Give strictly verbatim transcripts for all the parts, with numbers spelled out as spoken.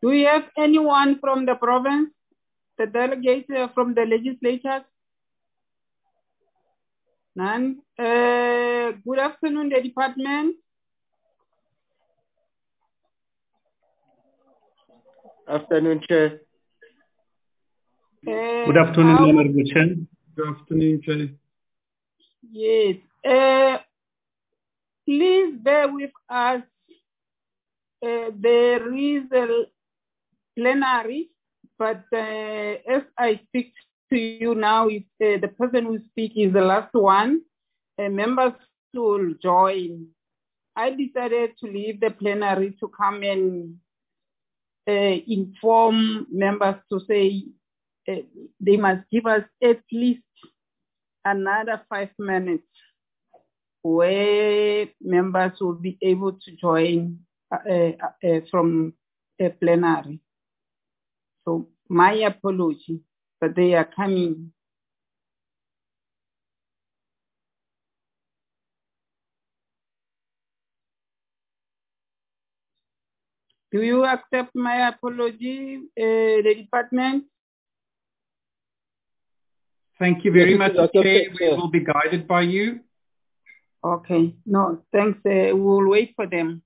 Do we have anyone from the province, the delegates uh, from the legislatures? None. Uh, good afternoon, the department. Afternoon, Chair. Uh, Good afternoon, how- Honorable Chair. Good afternoon, Chair. Yes. Uh, please bear with us. Uh, there is a plenary, but uh, as I speak to you now, if, uh, the person who speaks is the last one. Uh, members will join. I decided to leave the plenary to come and uh, inform members to say uh, they must give us at least another five minutes where members will be able to join uh, uh, uh, from a plenary. So my apology, but they are coming. Do you accept my apology, uh, the department? Thank you very Yes, much, that's okay, Chair. We Chair. will be guided by you. Okay, no, thanks. Uh, we'll wait for them.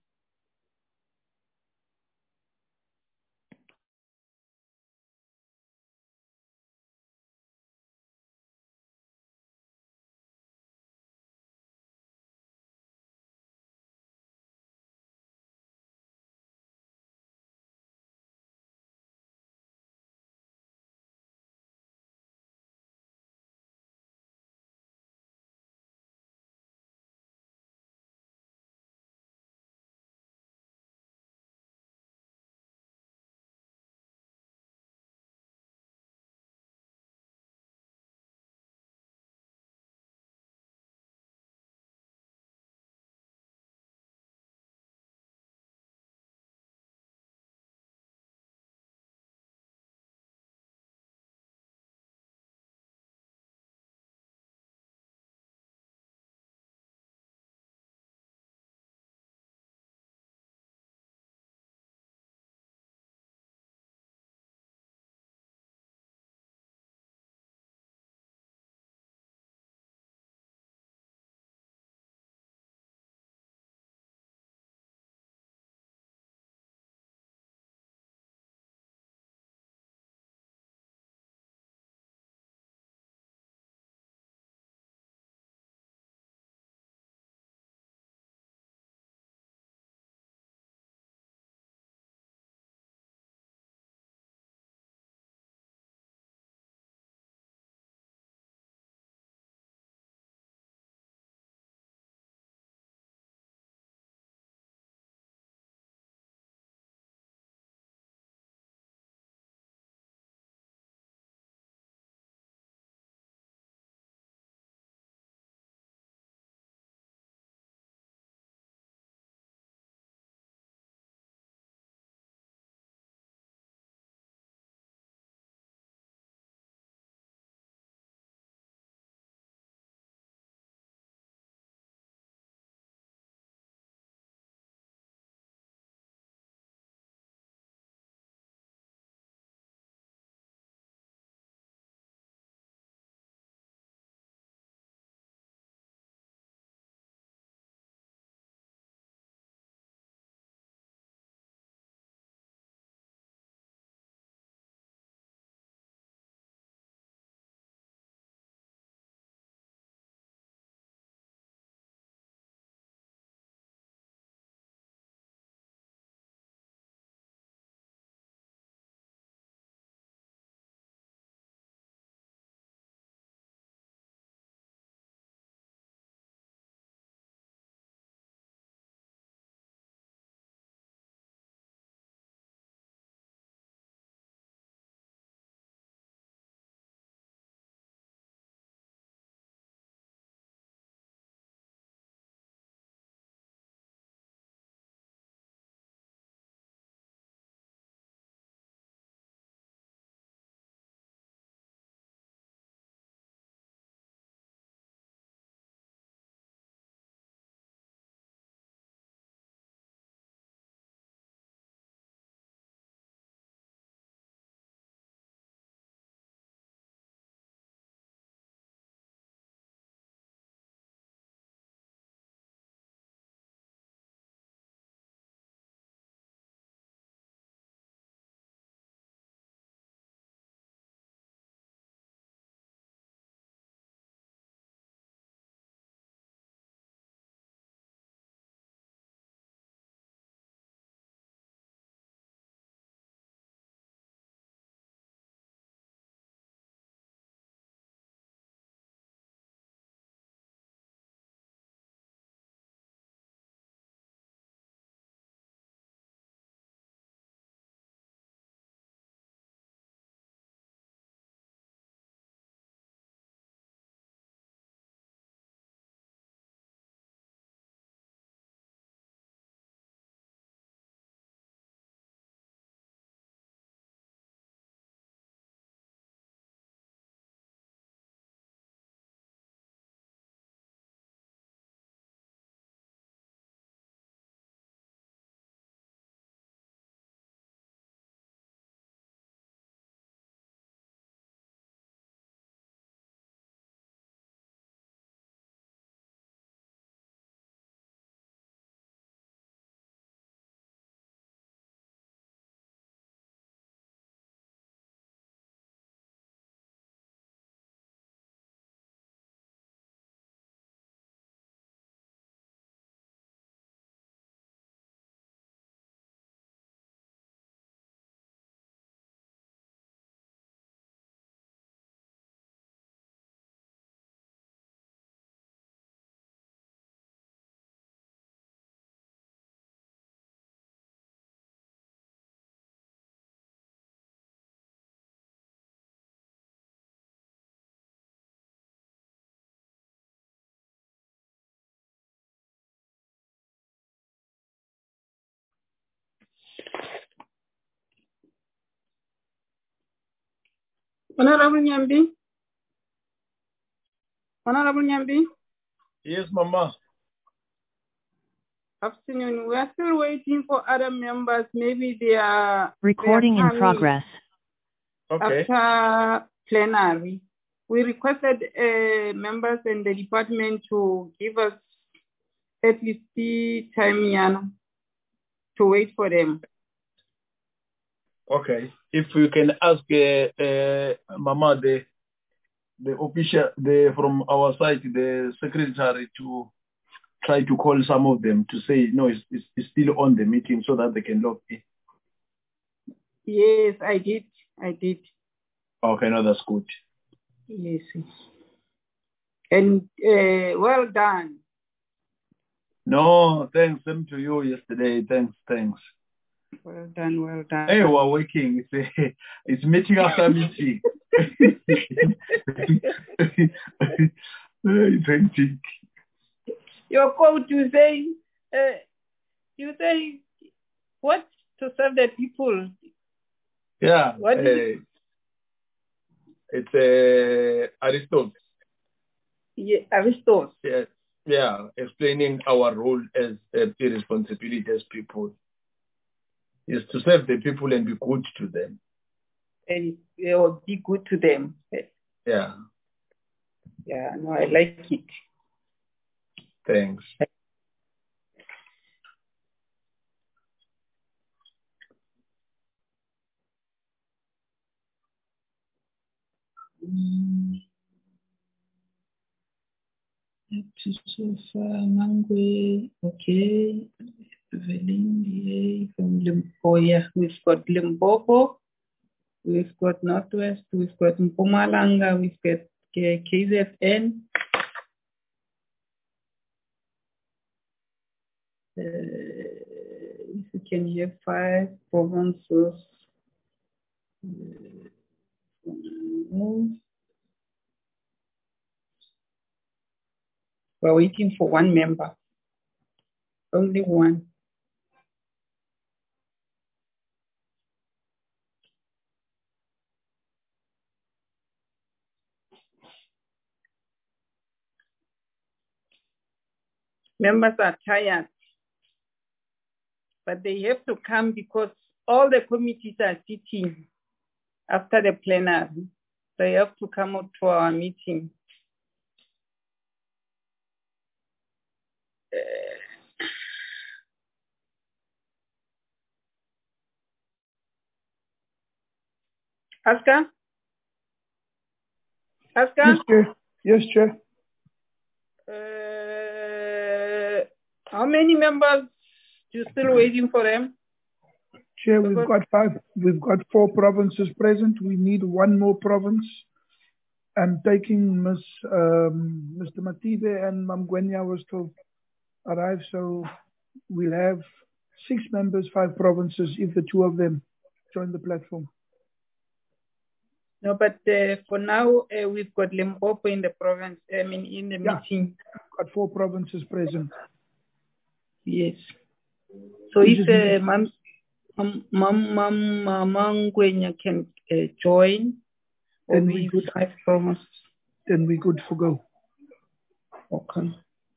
Honorable Nyambi? Honorable Nyambi? Yes, Mama. Afternoon. We are still waiting for other members. Maybe they are recording they are in progress. Okay. After plenary, we requested uh, members in the department to give us at least the time Yana, to wait for them. Okay. If we can ask uh, uh, Mama, the the official, the from our side, the secretary to try to call some of them to say no, it's, it's, it's still on the meeting so that they can log in. Yes, I did. I did. Okay, no, that's good. Yes. And uh, well done. No, thanks. Same to you yesterday. Thanks, thanks. Well done, well done. Hey, we're working. It's a, it's meeting after meeting. It's hectic. Your quote, you say, uh, you say, what to serve the people? Yeah. What uh, is it? It's uh, Aristotle. Yeah, Aristotle. Yes. Yeah, explaining our role as uh, responsibility as people is to serve the people and be good to them. And uh, be good to them. Yeah. Yeah, no, I like it. Thanks. Mm. Mangwe, okay. Velindi from Lim- oh yeah, we've got Limpopo, we've got Northwest, we've got Mpumalanga, we've got K Z N. Uh, if you can hear five provinces. Uh, we're waiting for one member. Only one. Members are tired, but they have to come because all the committees are sitting after the plenary. They have to come out to our meeting. Uh, Aska? Aska? Yes, Chair. Yes, Chair. Uh, how many members you still waiting for them? Chair, we've got five. We've got four provinces present. We need one more province. I'm taking Miss um, Mister Matibe and Mam Gwenya will still arrive, so we'll have six members, five provinces, if the two of them join the platform. No, but uh, for now, uh, we've got Limpopo in the province, I mean, in the Yeah. meeting. Got four provinces present. Yes. So We if uh, Mam Mam Mam Mam Gwenya can uh, join, then or we we good. five provinces. Then we good for go. Okay.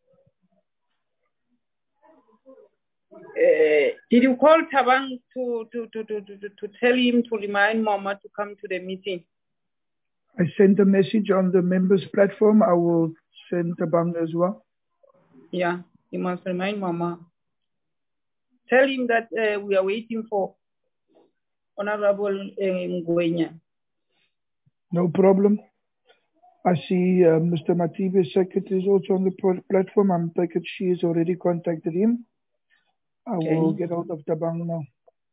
Uh, did you call Tabang to, to, to, to, to, to tell him to remind Mama to come to the meeting? I sent a message on the members platform. I will send a bang as well. Yeah, you must remind Mama. Tell him that uh, we are waiting for Honorable uh, Ngwenya. No problem. I see uh, Mister Matibe's secretary is also on the platform. I'm taking she has already contacted him. I Okay. will get out of Tabang now.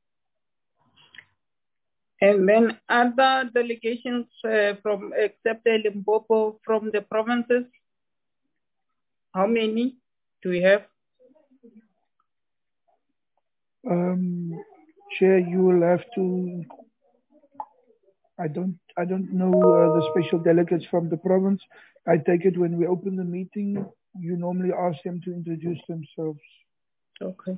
And then other delegations uh, from except Limpopo from the provinces, how many do we have? Um, Chair, you will have to. I don't. I don't know uh, the special delegates from the province. I take it when we open the meeting, you normally ask them to introduce themselves. Okay.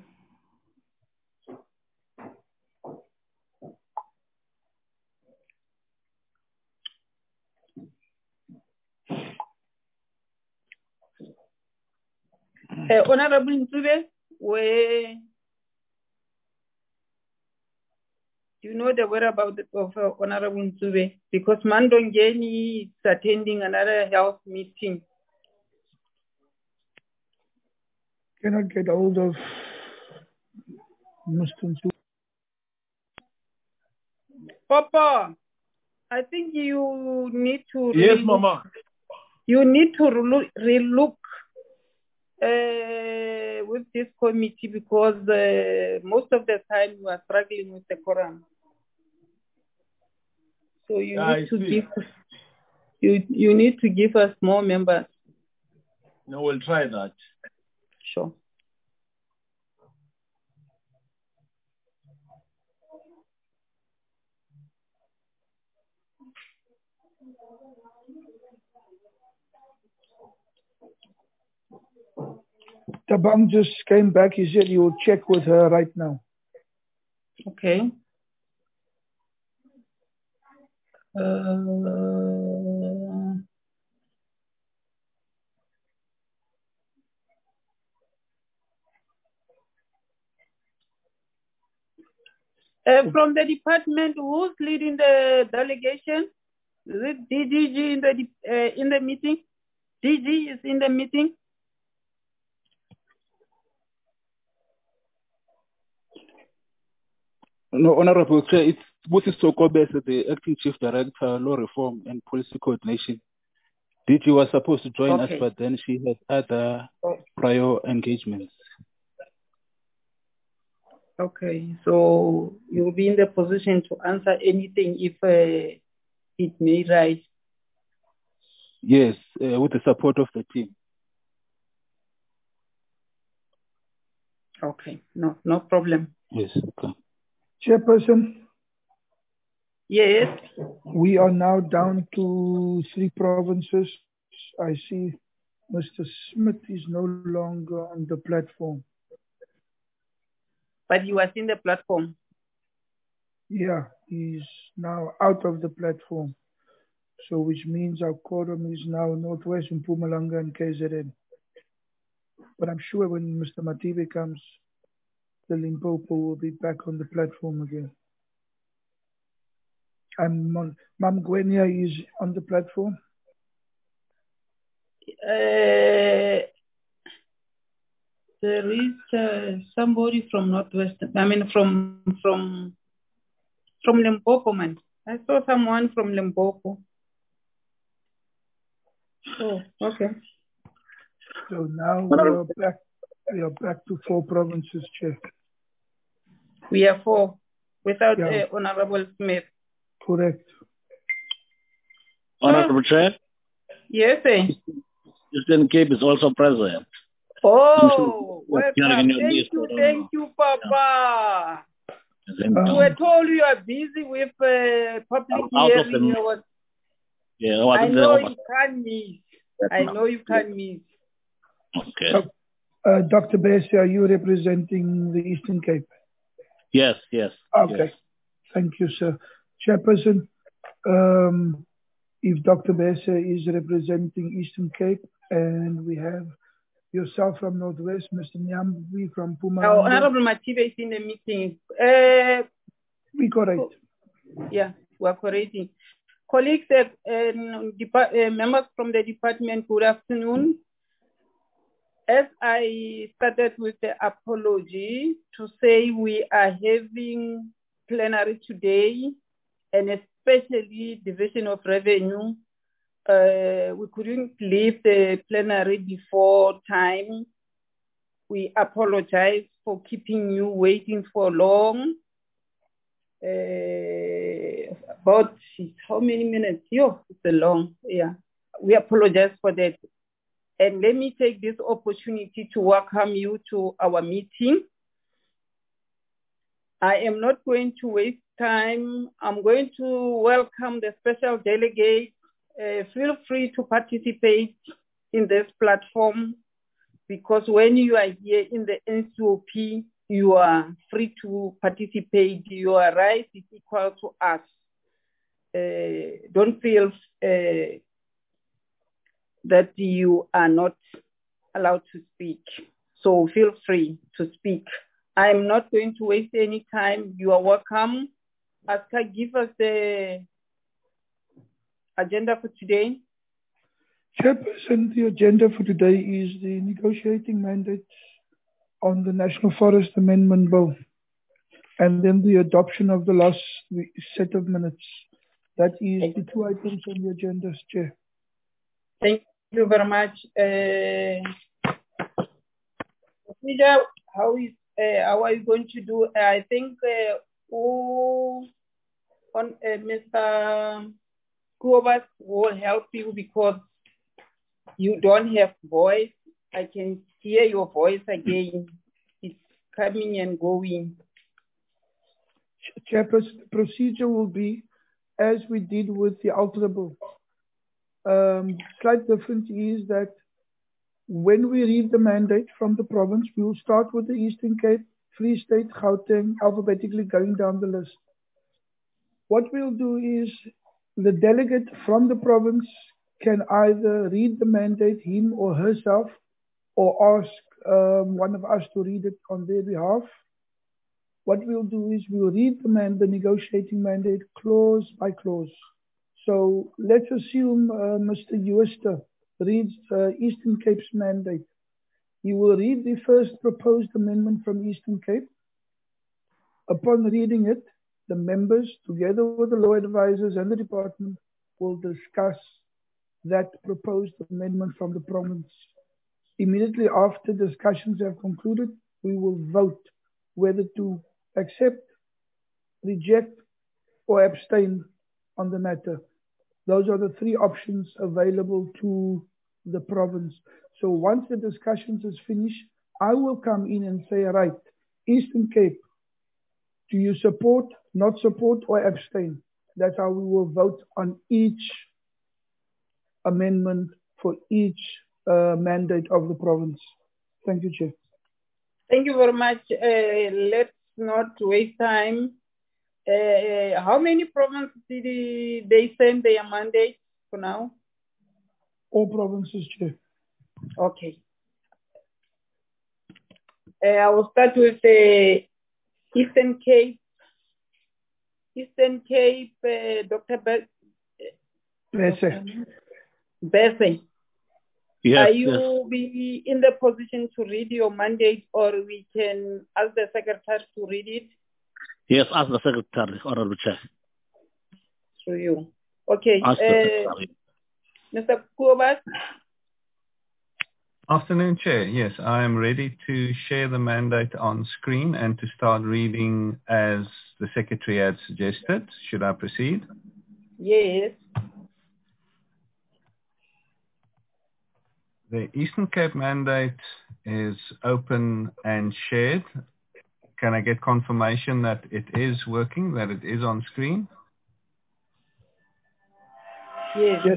Uh, Honorable Ntube, where do you know the whereabouts of uh, Honorable Ntube? Because Mandongeni is attending another health meeting. Cannot get hold of Mister Ntube. Papa, I think you need to Yes, relook, Mama. You need to relook, relook uh, with this committee because uh, most of the time you are struggling with the quorum. So you I need to see. give you you need to give us more members. No, we'll try that. Sure. Tabang just came back. He said he will check with her right now. Okay. Uh, uh, from the department, who's leading the delegation? Is it D D G in the uh, in the meeting? D G is in the meeting. No, Honorable Chair, it's Busi Sokobese, the Acting Chief Director, Law Reform and Policy Coordination. D G was supposed to join Okay. us, but then she had other Oh. prior engagements. Okay, so you'll be in the position to answer anything if uh, it may rise. Yes, uh, with the support of the team. Okay, no, no problem. Yes, okay. Chairperson, Yes. we are now down to three provinces. I see Mister Smith is no longer on the platform. But he was in the platform. Yeah, he's now out of the platform. So which means our quorum is now Northwest, Mpumalanga and K Z N. But I'm sure when Mister Matibe comes, the Limpopo will be back on the platform again. And Mam Gwenya is on the platform. Uh, there is uh, somebody from Northwest. I mean, from from from Limpopo, man. I saw someone from Limpopo. Oh, okay. So now we are back. We are back to four provinces, Chair. We are four without Yeah. uh, Honorable Smith. Correct. Honorable Chair, Yes, sir. Eastern Cape is also present. Oh, welcome. Thank Thank you, thank you, Papa. Thank Um, You were told you are busy with uh, public Out of hearing. the- I was- Yeah, I was I in know the you can't miss. Yes, I ma'am. know you can't miss. Okay. Uh, uh, Doctor Bessie, are you representing the Eastern Cape? Yes, yes. Okay. Yes. Thank you, sir. Chairperson, um, if Doctor Bessie is representing Eastern Cape and we have yourself from Northwest, Mister Nyambi from Oh, Mpumalanga, Honorable Matibe is in the meeting. Uh, we correct. yeah, we are correcting. Colleagues, uh, um, depart, uh, members from the department, good afternoon. As I started with the apology to say we are having plenary today, and especially Division of Revenue, uh, we couldn't leave the plenary before time. We apologize for keeping you waiting for long. Uh, about how many minutes? Yo, it's a long, yeah. We apologize for that. And let me take this opportunity to welcome you to our meeting. I am not going to waste time. I'm going to welcome the special delegate. Uh, feel free to participate in this platform because when you are here in the N C O P, you are free to participate. Your right is equal to us. Uh, don't feel uh, that you are not allowed to speak. So feel free to speak. I'm not going to waste any time. You are welcome. Aska, give us the agenda for today. Chairperson, the agenda for today is the negotiating mandate on the National Forest Amendment Bill, and then the adoption of the last set of minutes. That is the two items on the agenda, Chair. Thank you very much. Uh, procedure, how is uh, how are you going to do? Uh, I think uh, who on uh, Mister Kobas will help you because you don't have voice. I can hear your voice again. It's coming and going. Chairperson, the procedure will be as we did with the alterable. Um, slight difference is that when we read the mandate from the province, we will start with the Eastern Cape, Free State, Gauteng, alphabetically going down the list. What we'll do is the delegate from the province can either read the mandate, him or herself, or ask um, one of us to read it on their behalf. What we'll do is we'll read the, man, the negotiating mandate clause by clause. So let's assume uh, Mister Uester reads uh, Eastern Cape's mandate. He will read the first proposed amendment from Eastern Cape. Upon reading it, the members, together with the law advisors and the department, will discuss that proposed amendment from the province. Immediately after discussions have concluded, we will vote whether to accept, reject, or abstain on the matter. Those are the three options available to the province. So once the discussions is finished, I will come in and say, right, Eastern Cape, do you support, not support, or abstain? That's how we will vote on each amendment for each uh, mandate of the province. Thank you, Chair. Thank you very much. Uh, let's not waste time. Uh, how many provinces did they send their mandate for now? All provinces, Chair. Okay. Uh, I will start with the uh, Eastern Cape. Eastern Cape, uh, Doctor Bese. Bese. Yes, Are you yes. be in the position to read your mandate, or we can ask the secretary to read it? Yes, ask the secretary, Honorable Chair. Through you. Okay. Ask the Uh, secretary. Mister Kobas. Afternoon, Chair. Yes, I am ready to share the mandate on screen and to start reading as the Secretary had suggested. Should I proceed? Yes. The Eastern Cape mandate is open and shared. Can I get confirmation that it is working, that it is on screen? Yes. Yes.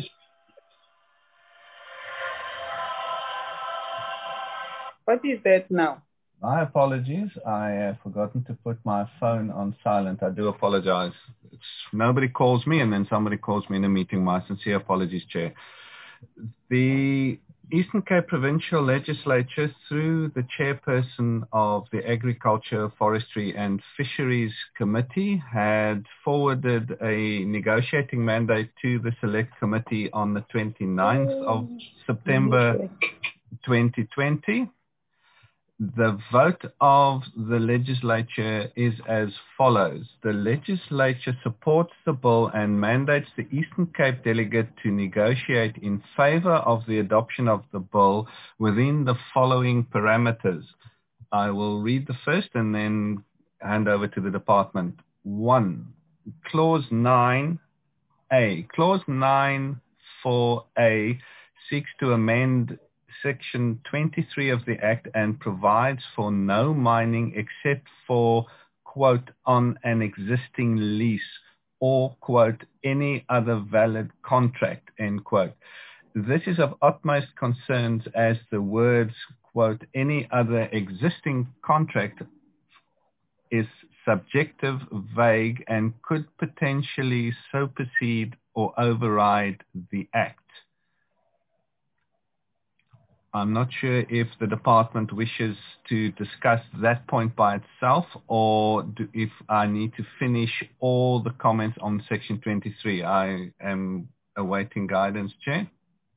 What is that now? My apologies. I have forgotten to put my phone on silent. I do apologize. It's, nobody calls me and then somebody calls me in a meeting. My sincere apologies, Chair. The Eastern Cape Provincial Legislature, through the chairperson of the Agriculture, Forestry and Fisheries Committee, had forwarded a negotiating mandate to the Select Committee on the twenty-ninth of September twenty twenty. The vote of the legislature is as follows. The legislature supports the bill and mandates the Eastern Cape delegate to negotiate in favor of the adoption of the bill within the following parameters. I will read the first and then hand over to the department. One, Clause nine A. Clause nine four A seeks to amend Section twenty-three of the Act and provides for no mining except for, quote, on an existing lease or, quote, any other valid contract, end quote. This is of utmost concern as the words, quote, any other existing contract is subjective, vague, and could potentially supersede or override the Act. I'm not sure if the department wishes to discuss that point by itself, or do, if I need to finish all the comments on section twenty-three. I am awaiting guidance, Chair.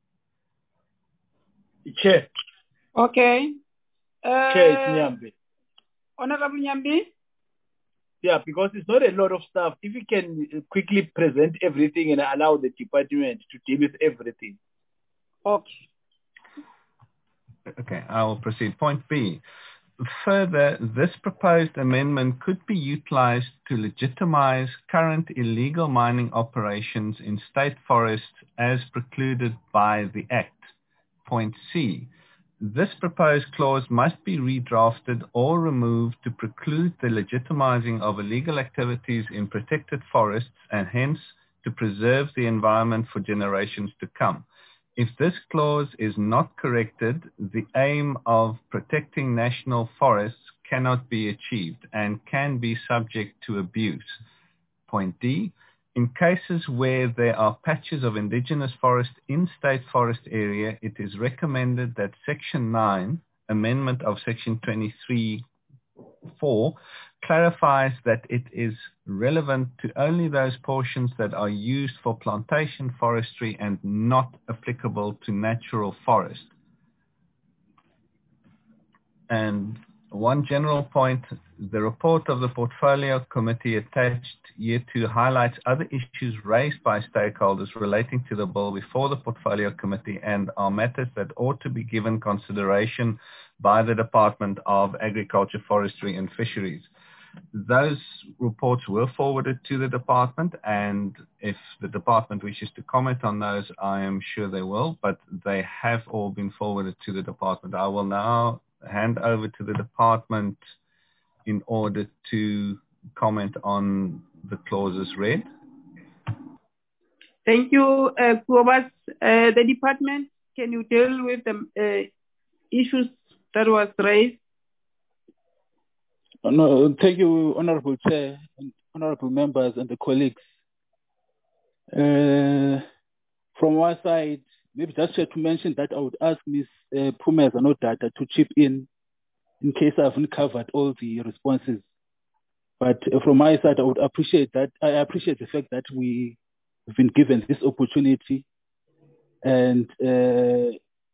Chair. Okay. Uh, Chair, it's Nyambi. Honorable Nyambi? Yeah, because it's not a lot of stuff. If you can quickly present everything and allow the department to deal with everything. Okay. Okay, I will proceed. Point B. Further, this proposed amendment could be utilized to legitimize current illegal mining operations in state forests as precluded by the Act. Point C. This proposed clause must be redrafted or removed to preclude the legitimizing of illegal activities in protected forests and hence to preserve the environment for generations to come. If this clause is not corrected, the aim of protecting national forests cannot be achieved and can be subject to abuse. Point D. In cases where there are patches of indigenous forest in state forest area, it is recommended that Section nine, amendment of Section twenty-three four, clarifies that it is relevant to only those portions that are used for plantation forestry and not applicable to natural forest. And one general point, the report of the Portfolio Committee attached year two highlights other issues raised by stakeholders relating to the bill before the Portfolio Committee and are matters that ought to be given consideration by the Department of Agriculture, Forestry and Fisheries. Those reports were forwarded to the department, and if the department wishes to comment on those, I am sure they will, but they have all been forwarded to the department. I will now hand over to the department in order to comment on the clauses read. Thank you, uh, Kobas. Uh, the department, can you deal with the uh, issues that was raised? No, thank you, Honorable Chair, and Honorable members and the colleagues. Uh, from our side, maybe just to mention that I would ask Miz Uh, Phumeza Nodata to chip in in case I haven't covered all the responses. But uh, from my side, I would appreciate that. I appreciate the fact that we have been given this opportunity. And uh,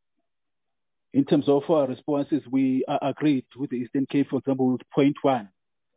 in terms of our responses, we are agreed with the Eastern Cape, for example, with point one,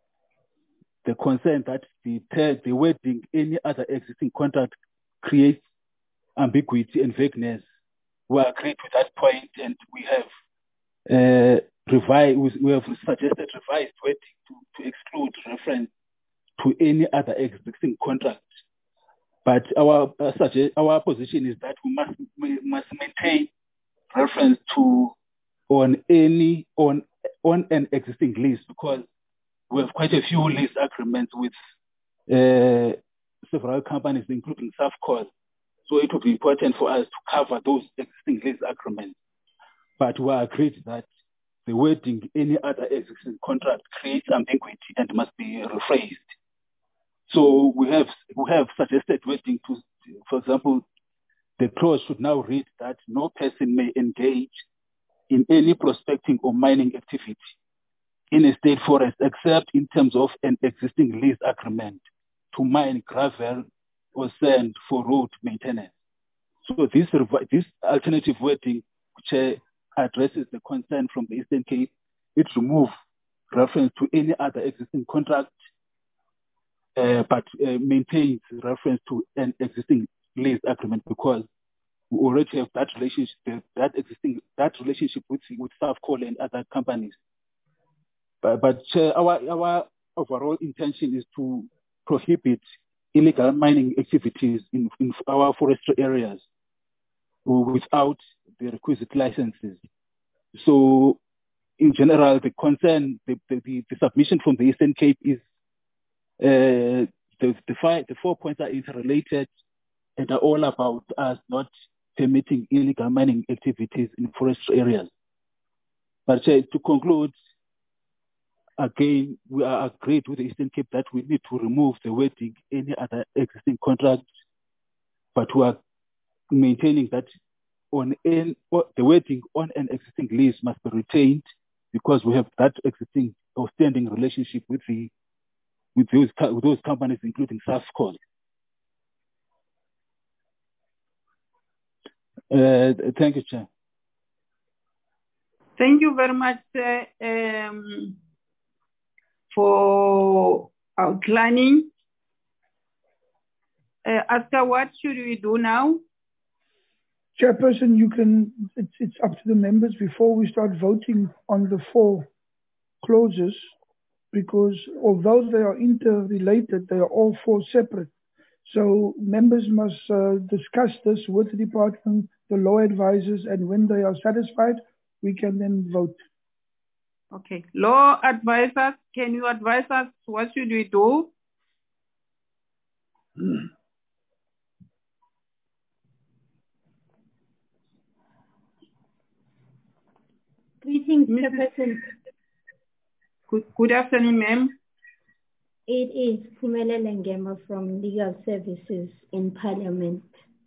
the concern that the, the wording any other existing contract creates ambiguity and vagueness. We agreed with that point, and we have uh, revised, we have suggested revised wording to, to exclude reference to any other existing contract. But our uh, suggest, our position is that we must we must maintain reference to on any on on an existing lease, because we have quite a few lease agreements with uh, several companies, including Safcos. So it would be important for us to cover those existing lease agreements. But we agreed that the wording any other existing contract creates ambiguity and must be rephrased. So we have we have suggested wording to, for example, the clause should now read that no person may engage in any prospecting or mining activity in a state forest except in terms of an existing lease agreement to mine gravel or sand for road maintenance. So this this alternative wording, which uh, addresses the concern from the Eastern Cape, it removes reference to any other existing contract, uh, but uh, maintains reference to an existing lease agreement, because we already have that relationship, that existing that relationship with with Safcol and other companies. But, but uh, our our overall intention is to prohibit illegal mining activities in, in our forestry areas without the requisite licenses. So, in general, the concern, the, the, the, the submission from the Eastern Cape is uh, the, the, five, the four points are interrelated and are all about us not permitting illegal mining activities in forestry areas. But uh, to conclude, again, we are agreed with the Eastern Cape that we need to remove the wording any other existing contract, but we are maintaining that on an, the wording on an existing lease must be retained because we have that existing or standing relationship with the with those with those companies, including Sascol. Uh, thank you, Chair. Thank you very much uh, um, for outlining. Uh, Oscar, what should we do now? Chairperson, you can, it's, it's up to the members before we start voting on the four clauses, because although they are interrelated, they are all four separate. So members must uh, discuss this with the department, the law advisors, and when they are satisfied, we can then vote. Okay. Law advisors, can you advise us what should we do? Greetings, Chairperson. Good, good afternoon, ma'am. It is Phumelele Ngema from Legal Services in Parliament.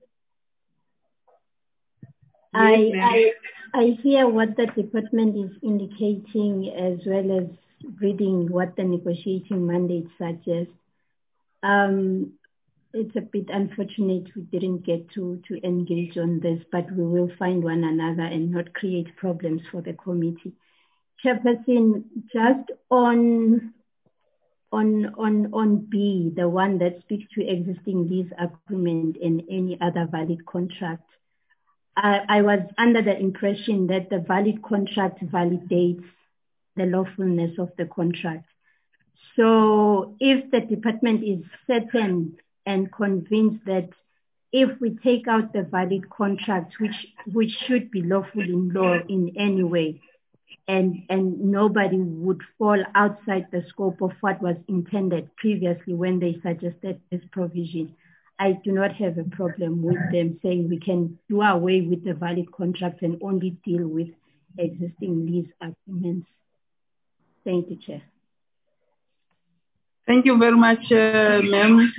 Yes, I, I I hear what the department is indicating as well as reading what the negotiating mandate suggests. Um, it's a bit unfortunate we didn't get to, to engage on this, but we will find one another and not create problems for the committee. Chairperson, just on on on on B, the one that speaks to existing lease agreement and any other valid contract, I, I was under the impression that the valid contract validates the lawfulness of the contract. So if the department is certain and convinced that if we take out the valid contract, which which should be lawful in law in any way, and and nobody would fall outside the scope of what was intended previously when they suggested this provision, I do not have a problem with them saying we can do away with the valid contract and only deal with existing lease agreements. Thank you, Chair. Thank you very much, uh, ma'am.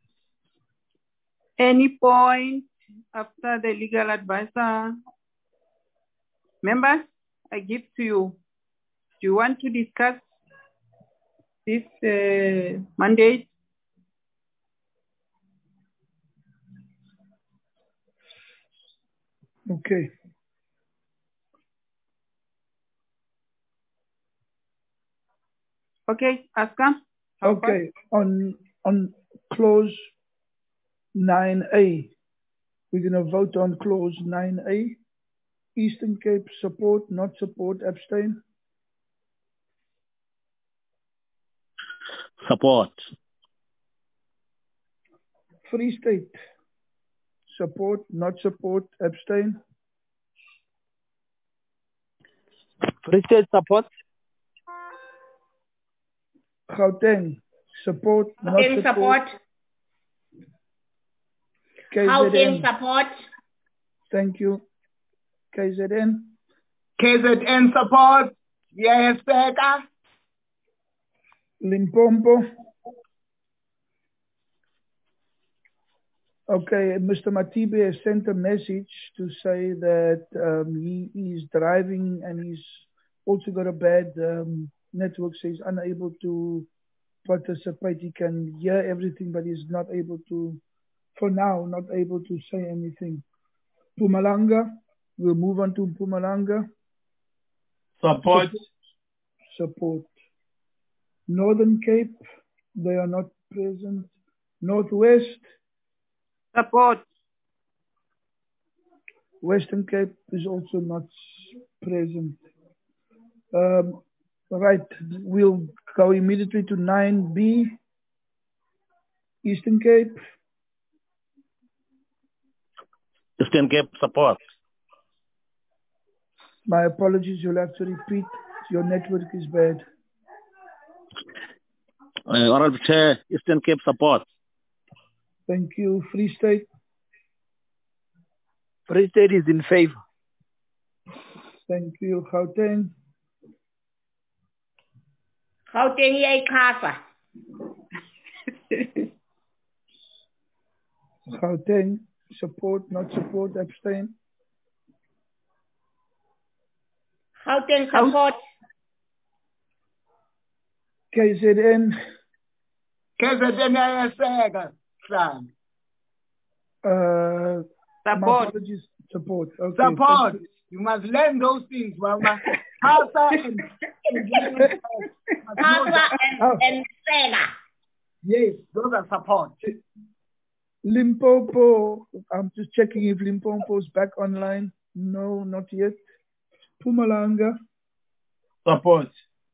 Any point after the legal advisor? Members, I give to you. Do you want to discuss this uh, mandate? Okay. Okay, Oscar. Okay, on on clause nine A, we're going to vote on clause nine A. Eastern Cape support, not support, abstain. Support. Free State support, not support, abstain. Free State support. Gauteng support, not Gauteng support. support. K Z N Gauteng support. Thank you. K Z N. K Z N support. Yes, Becca. Limpopo. Okay, Mister Matibe has sent a message to say that um, he is driving and he's also got a bad um, network, so he's unable to participate. He can hear everything, but he's not able to, for now, not able to say anything. Mpumalanga, we'll move on to Mpumalanga. Support. Support. Northern Cape, they are not present. Northwest. Support. Western Cape is also not present. Um, right, we'll go immediately to nine B. Eastern Cape. Eastern Cape support. My apologies, you'll have to repeat. Your network is bad. Uh, Honorable Chair, Eastern Cape support. Thank you. Free State. Free State is in favor. Thank you. Gauteng. Gauteng iyayichasa. Gauteng, support, not support, abstain. Gauteng support. K Z N. K Z N iyaseka son. Uh, Support. my apologies. Support. Okay. Support. thank you. You must learn those things, Mama. Casa and and Casa and, and Sega. Yes, those are support. Limpopo. I'm just checking if Limpopo is back online. No, not yet. Mpumalanga. Support.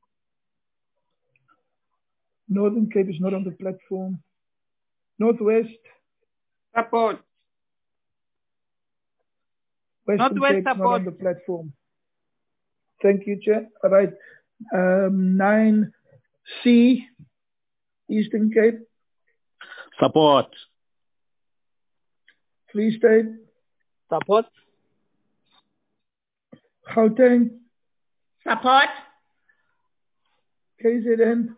Northern Cape is not on the platform. Northwest. Support. Western Northwest Cape is not support. on the platform. Thank you, Chair. All right. Um, nine C, Eastern Cape. Support. Free State. Support. Gauteng. Support. K Z N.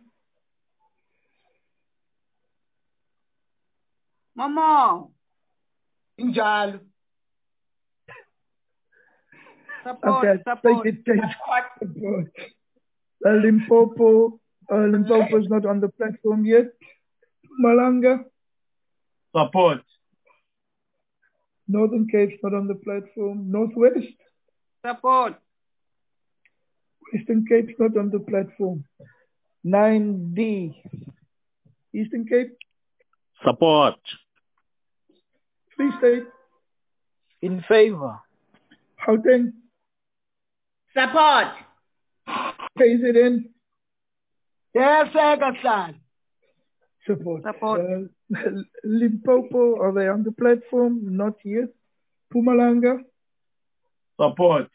Momo. Injal. Support. Okay, Support. take it, take it. Support. Uh, Limpopo. Uh, Limpopo is not on the platform yet. Malanga. Support. Northern Cape is not on the platform. Northwest. Support. Western Cape is not on the platform. nine D. Eastern Cape. Support. Free State. In favor. Gauteng. Support. K Z N. Iyaseka son. Support. Support. Uh, Limpopo, are they on the platform? Not yet. Mpumalanga. Support.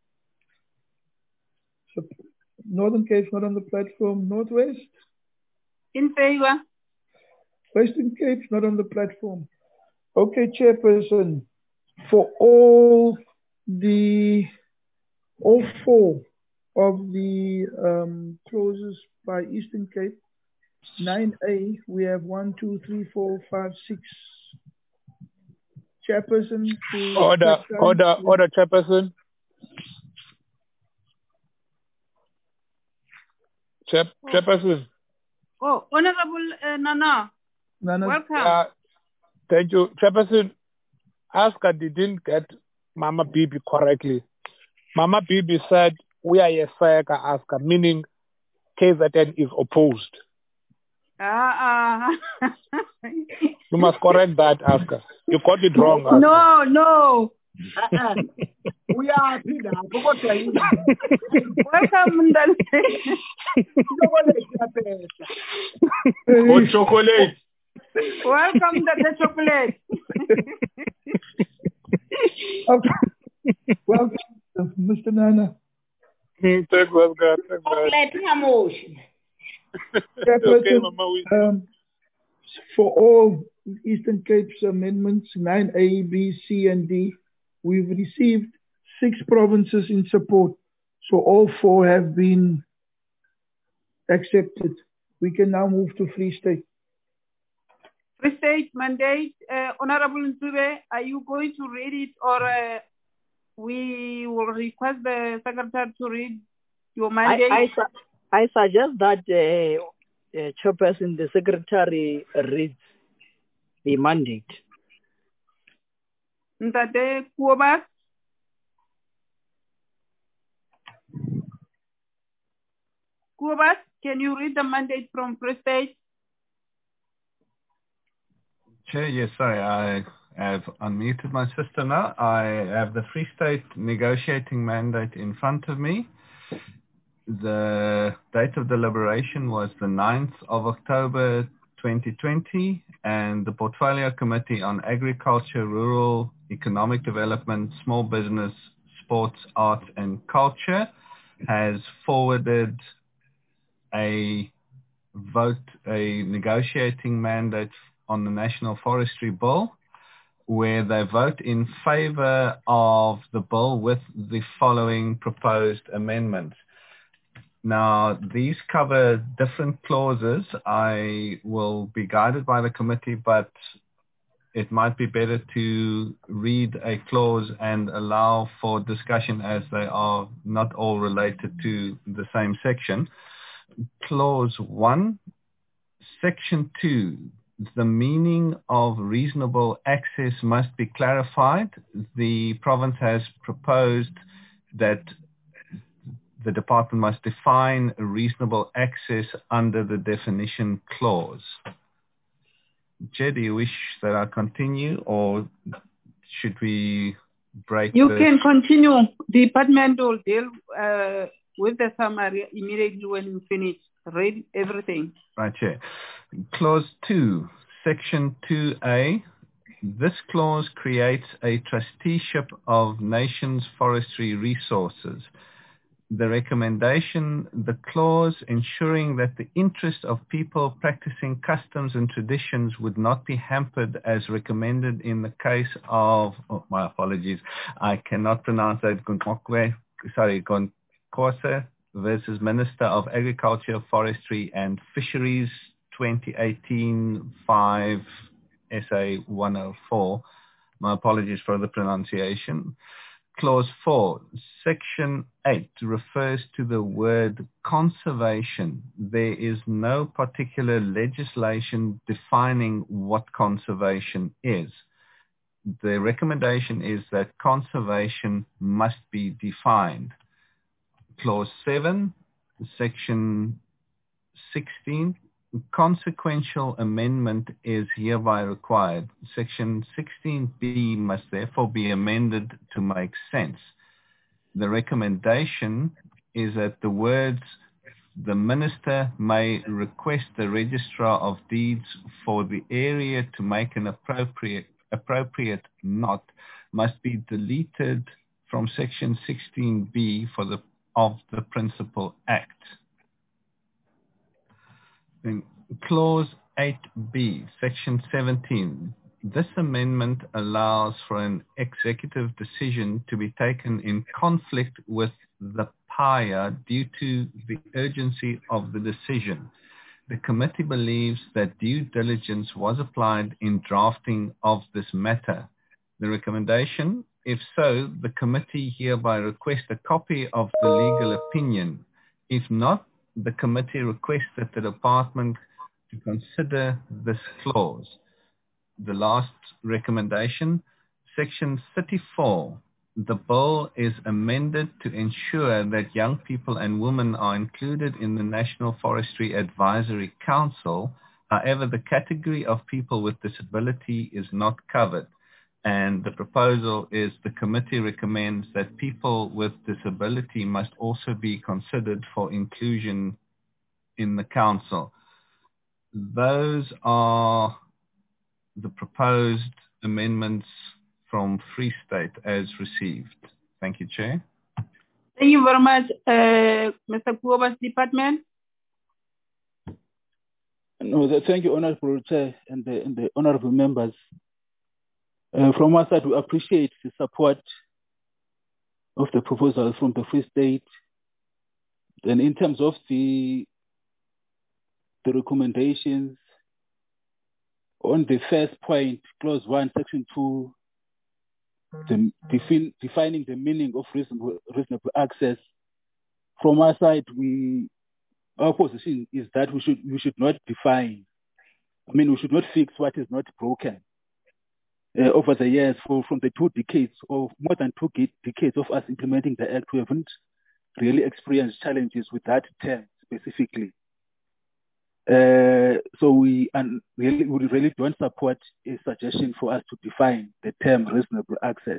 Support. Northern Cape is not on the platform. Northwest. In favor. Western Cape is not on the platform. Okay, Chairperson, for all the, all four of the um, clauses by Eastern Cape, nine A, we have one, two, three, four, five, six. Chairperson to... Order, order, order, Chairperson. Chair, Chairperson. Oh, Honorable uh, Nana. Nana. Welcome. Uh, thank you. Chairperson, Aska didn't get Mama Bibi correctly. Mama Bibi said, we are a Sega Aska, meaning K Z N is opposed. Ah, uh, uh. You must correct that, Aska. You got it wrong, Aska. No, no. Uh-uh. We are Pida. Welcome, Hot chocolate. Welcome, the chocolate. Okay. Welcome, Mister Nana. Thank you, God. Chocolate emotion. Okay, Mama, we... um, for all Eastern Cape's amendments, nine A, B, C, and D, we've received six provinces in support. So all four have been accepted. We can now move to Free State. Free State mandate. Uh, Honorable Ntube, are you going to read it, or uh, we will request the Secretary to read your mandate? I, I, su- I suggest that uh, uh, Chairperson, the Secretary, reads the mandate. Ntate Kuobas? Kuobas, can you read the mandate from Free State? Chair, yes, sorry, I have unmuted my system now. I have the Free State negotiating mandate in front of me. The date of deliberation was the ninth of October twenty twenty, and the Portfolio Committee on Agriculture, Rural, Economic Development, Small Business, Sports, Arts and Culture has forwarded a vote, a negotiating mandate on the National Forestry Bill, where they vote in favor of the bill with the following proposed amendments. Now, these cover different clauses. I will be guided by the committee, but it might be better to read a clause and allow for discussion as they are not all related to the same section. Clause one, section two, the meaning of reasonable access must be clarified. The province has proposed that the department must define reasonable access under the definition clause. Chair, do you wish that I continue, or should we break? You this? can continue. The department will deal uh, with the summary immediately when you finish. Read everything. Right, Chair. Clause two, section two A. This clause creates a trusteeship of nations' forestry resources. The recommendation, the clause ensuring that the interest of people practicing customs and traditions would not be hampered as recommended in the case of, oh, my apologies, I cannot pronounce that, Gonkokwe, sorry, Gonkose versus Minister of Agriculture, Forestry and Fisheries, twenty eighteen five S A one oh four. My apologies for the pronunciation. Clause four, section eight refers to the word conservation. There is no particular legislation defining what conservation is. The recommendation is that conservation must be defined. Clause seven, section sixteen, consequential amendment is hereby required. Section sixteen B must therefore be amended to make sense. The recommendation is that the words, the minister may request the registrar of deeds for the area to make an appropriate, appropriate knot, must be deleted from section sixteen B for the, of the Principal Act. In Clause eight B, section seventeen, this amendment allows for an executive decision to be taken in conflict with the P A I A due to the urgency of the decision. The committee believes that due diligence was applied in drafting of this matter. The recommendation, if so, the committee hereby requests a copy of the legal opinion. If not, the committee requests that the department to consider this clause. The last recommendation, section thirty-four. The bill is amended to ensure that young people and women are included in the National Forestry Advisory Council. However, the category of people with disability is not covered. And the proposal is the committee recommends that people with disability must also be considered for inclusion in the council. Those are the proposed amendments from Free State as received. Thank you, Chair. Thank you very much, uh, Mister Kuoba's department. No, the, thank you, Honorable Chair and the, and the honorable members. Uh, from our side, we appreciate the support of the proposal from the Free State. And in terms of the, the recommendations, on the first point, clause one, section two, the defin, defining the meaning of reasonable, reasonable access. From our side, we our position is that we should we should not define. I mean, we should not fix what is not broken. Uh, over the years, for from the two decades or more than two decades of us implementing the Act, we haven't really experienced challenges with that term specifically. Uh, so we and really we really don't support a suggestion for us to define the term reasonable access.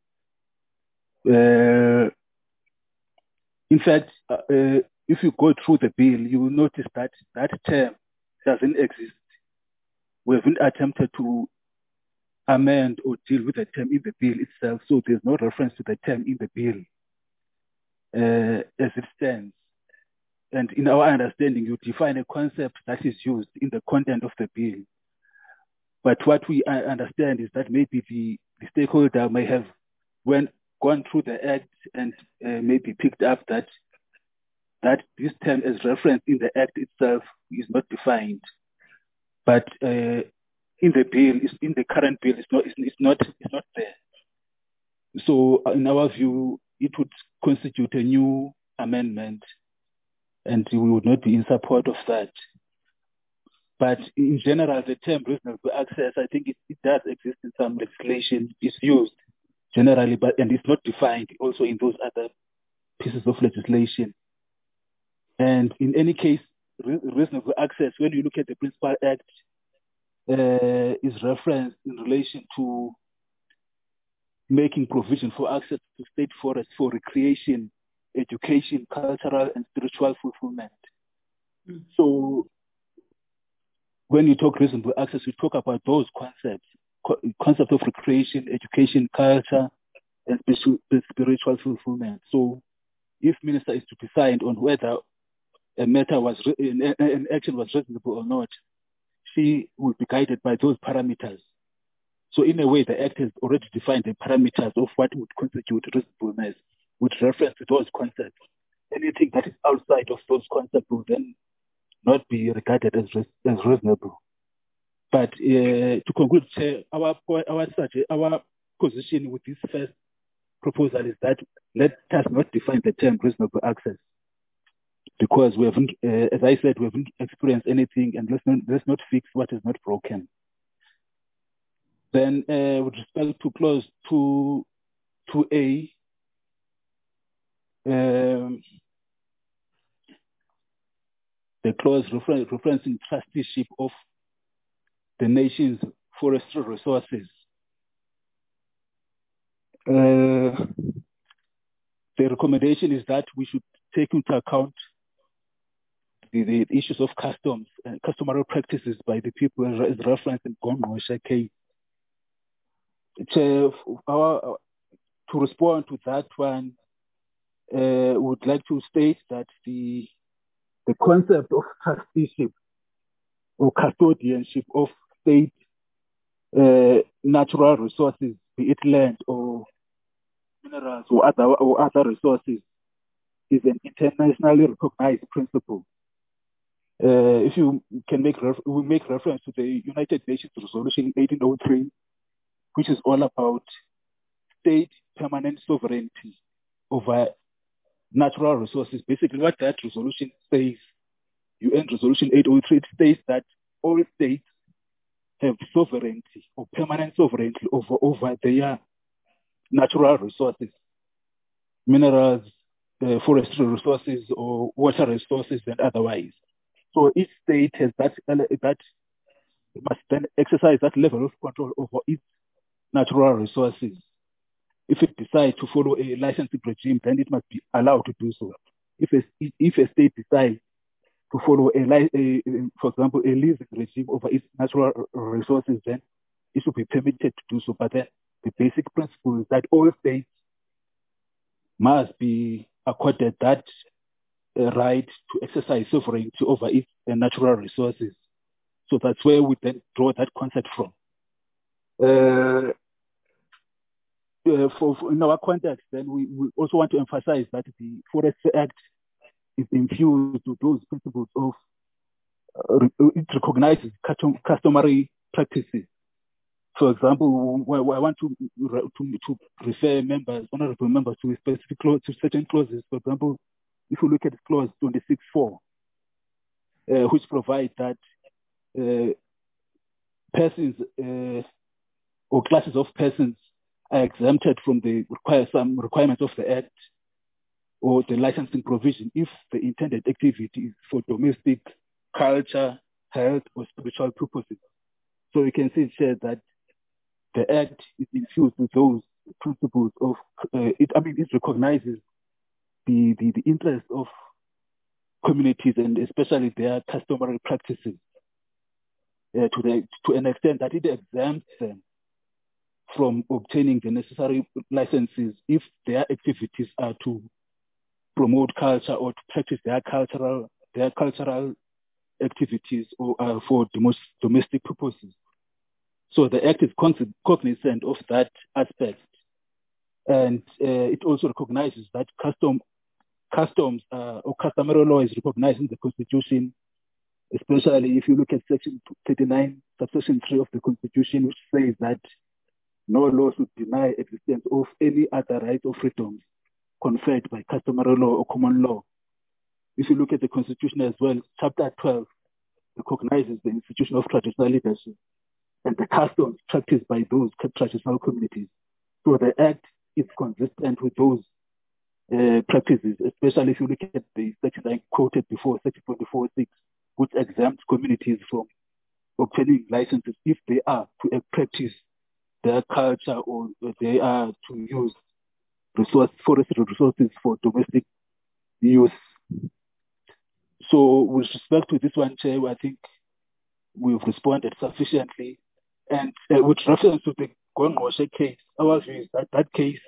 Uh, in fact, uh, if you go through the bill, you will notice that that term doesn't exist. We haven't attempted to amend or deal with the term in the bill itself, so there's no reference to the term in the bill uh, as it stands. And in our understanding, you define a concept that is used in the content of the bill. But what we understand is that maybe the, the stakeholder may have when gone through the Act and uh, maybe picked up that that this term as referenced in the Act itself is not defined. But uh, in the bill, is in the current bill, it's not, it's, it's not, it's not there. So in our view, it would constitute a new amendment, and we would not be in support of that. But in general, the term reasonable access, I think it, it does exist in some legislation. It's used generally, but and it's not defined also in those other pieces of legislation. And in any case, re- reasonable access, when you look at the Principal Act, uh, is referenced in relation to making provision for access to state forests for recreation, education, cultural, and spiritual fulfillment. Mm. So when you talk reasonable access, we talk about those concepts, co- concept of recreation, education, culture, and spiritual fulfillment. So if minister is to decide on whether a matter was, an, an action was reasonable or not, she will be guided by those parameters. So in a way, the Act has already defined the parameters of what would constitute reasonableness with reference to those concepts. Anything that is outside of those concepts will then not be regarded as, as reasonable. But uh, to conclude, Chair, our, our, our position with this first proposal is that let us not define the term reasonable access, because we haven't, uh, as I said, we haven't experienced anything, and let's not, let's not fix what is not broken. Then, uh, with respect to clause two, two A, um, the clause refer- referencing trusteeship of the nation's forestry resources. Uh, the recommendation is that we should take into account the, the issues of customs and customary practices by the people as referenced in Gongosha case. To, our, to respond to that one, uh, would like to state that the the concept of trusteeship or custodianship of state uh, natural resources, be it land or minerals or other or other resources, is an internationally recognized principle. Uh, if you can make ref- we make reference to the United Nations Resolution eighteen oh three, which is all about state permanent sovereignty over natural resources. Basically, what that resolution says, U N Resolution eight oh three, it states that all states have sovereignty or permanent sovereignty over, over their natural resources, minerals, uh, forestry resources, or water resources, and otherwise. So each state has that, that must then exercise that level of control over its natural resources. If it decides to follow a licensing regime, then it must be allowed to do so. If a, if a state decides to follow, a, a, for example, a leasing regime over its natural resources, then it should be permitted to do so. But then the basic principle is that all states must be accorded that uh, right to exercise sovereignty over its uh, natural resources. So that's where we then draw that concept from. Uh, uh, for, for in our context, then we, we also want to emphasize that the Forestry Act is infused with those principles of uh, it recognizes customary practices. For example, I want to, to to refer members, honorable members, to a specific clause, to certain clauses. For example, if you look at clause twenty-six four, uh, which provides that uh, persons uh, or classes of persons are exempted from the require some requirements of the Act or the licensing provision if the intended activity is for domestic, culture, health, or spiritual purposes. So you can see here that the Act is infused with those principles of, uh, it, I mean, it recognizes the, the, the interest of communities and especially their customary practices uh, to, the, to an extent that it exempts them from obtaining the necessary licenses if their activities are to promote culture or to practice their cultural their cultural activities or uh, for domestic purposes. So the Act is cognizant of that aspect, and uh, it also recognizes that custom customs uh, or customary law is recognized in the Constitution especially if you look at Section thirty-nine, subsection three of the Constitution, which says that no law should deny existence of any other right or freedoms conferred by customary law or common law. If you look at the Constitution as well, Chapter twelve recognizes the institution of traditional leadership and the customs practiced by those traditional communities. So the Act is consistent with those uh, practices, especially if you look at the section I quoted before, Section forty-four six, which exempts communities from obtaining licenses if they are to practice their culture or they are to use resource, forestry resources for domestic use. So with respect to this one, Chair, I think we've responded sufficiently. And uh, with reference to the Gongoshe case, our view is that that case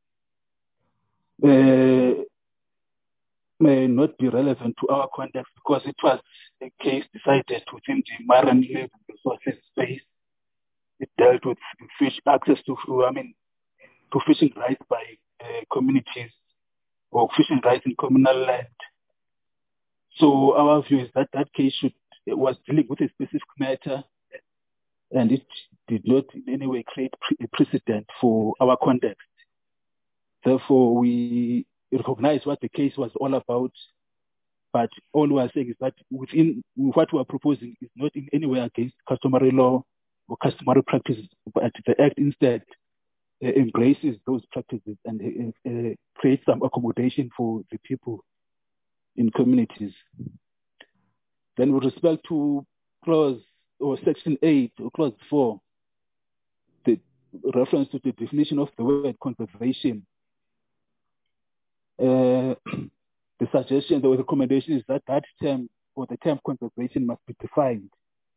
uh, may not be relevant to our context because it was a case decided within the marine living resources space. It dealt with fish access to, I mean, to fishing rights by uh, communities or fishing rights in communal land. So our view is that that case should was dealing with a specific matter, and it did not in any way create a precedent for our context. Therefore, we recognize what the case was all about, but all we are saying is that within what we are proposing is not in any way against customary law or customary practices, but the Act instead uh, embraces those practices and uh, uh, creates some accommodation for the people in communities. Then with respect to clause or section eight or clause four, the reference to the definition of the word conservation, uh, the suggestion, the recommendation is that that term or the term conservation must be defined.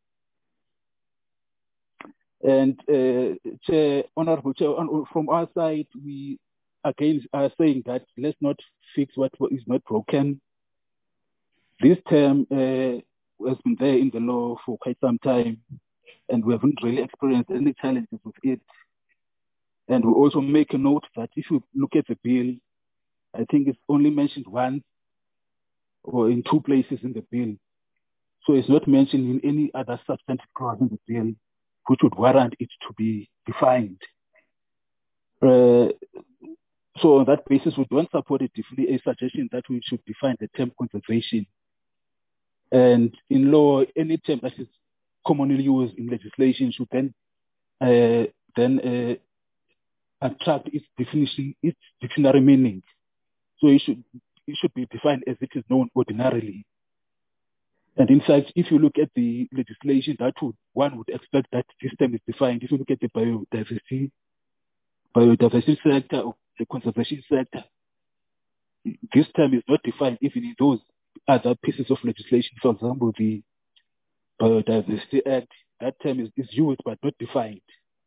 And uh, Chair, Honorable Chair, on, from our side, we again are saying that let's not fix what is not broken. This term uh, has been there in the law for quite some time, and we haven't really experienced any challenges with it. And we also make a note that if you look at the bill, I think it's only mentioned once or in two places in the bill. So it's not mentioned in any other substantive clause in the bill, which would warrant it to be defined. Uh, so on that basis, we don't support it, a suggestion that we should define the term conservation. And in law, any term that is commonly used in legislation should then uh, then uh, attract its definition, its dictionary meaning. So it should it should be defined as it is known ordinarily. And in fact, if you look at the legislation, that would one would expect that this term is defined. If you look at the biodiversity, biodiversity sector or the conservation sector, this term is not defined even in those other pieces of legislation. For example, the Biodiversity Act, that term is, is used but not defined.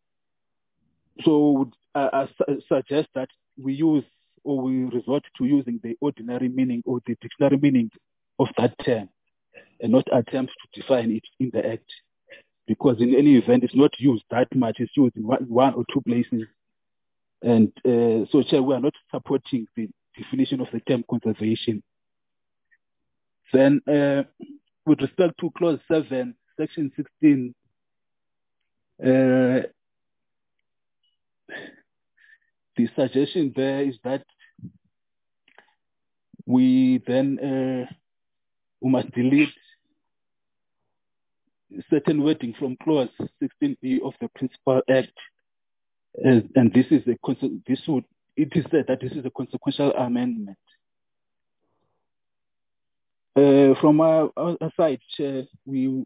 So I, I suggest that we use or we resort to using the ordinary meaning or the dictionary meaning of that term and not attempt to define it in the Act. Because in any event, it's not used that much. It's used in one, one or two places. And uh, so, Chair, we are not supporting the definition of the term conservation. Then, uh, with respect to clause seven, section sixteen, uh, the suggestion there is that we then uh, we must delete certain wording from clause sixteen B of the Principal Act, uh, and this is a this would it is said that this is a consequential amendment. Uh, from our, our side, uh, we,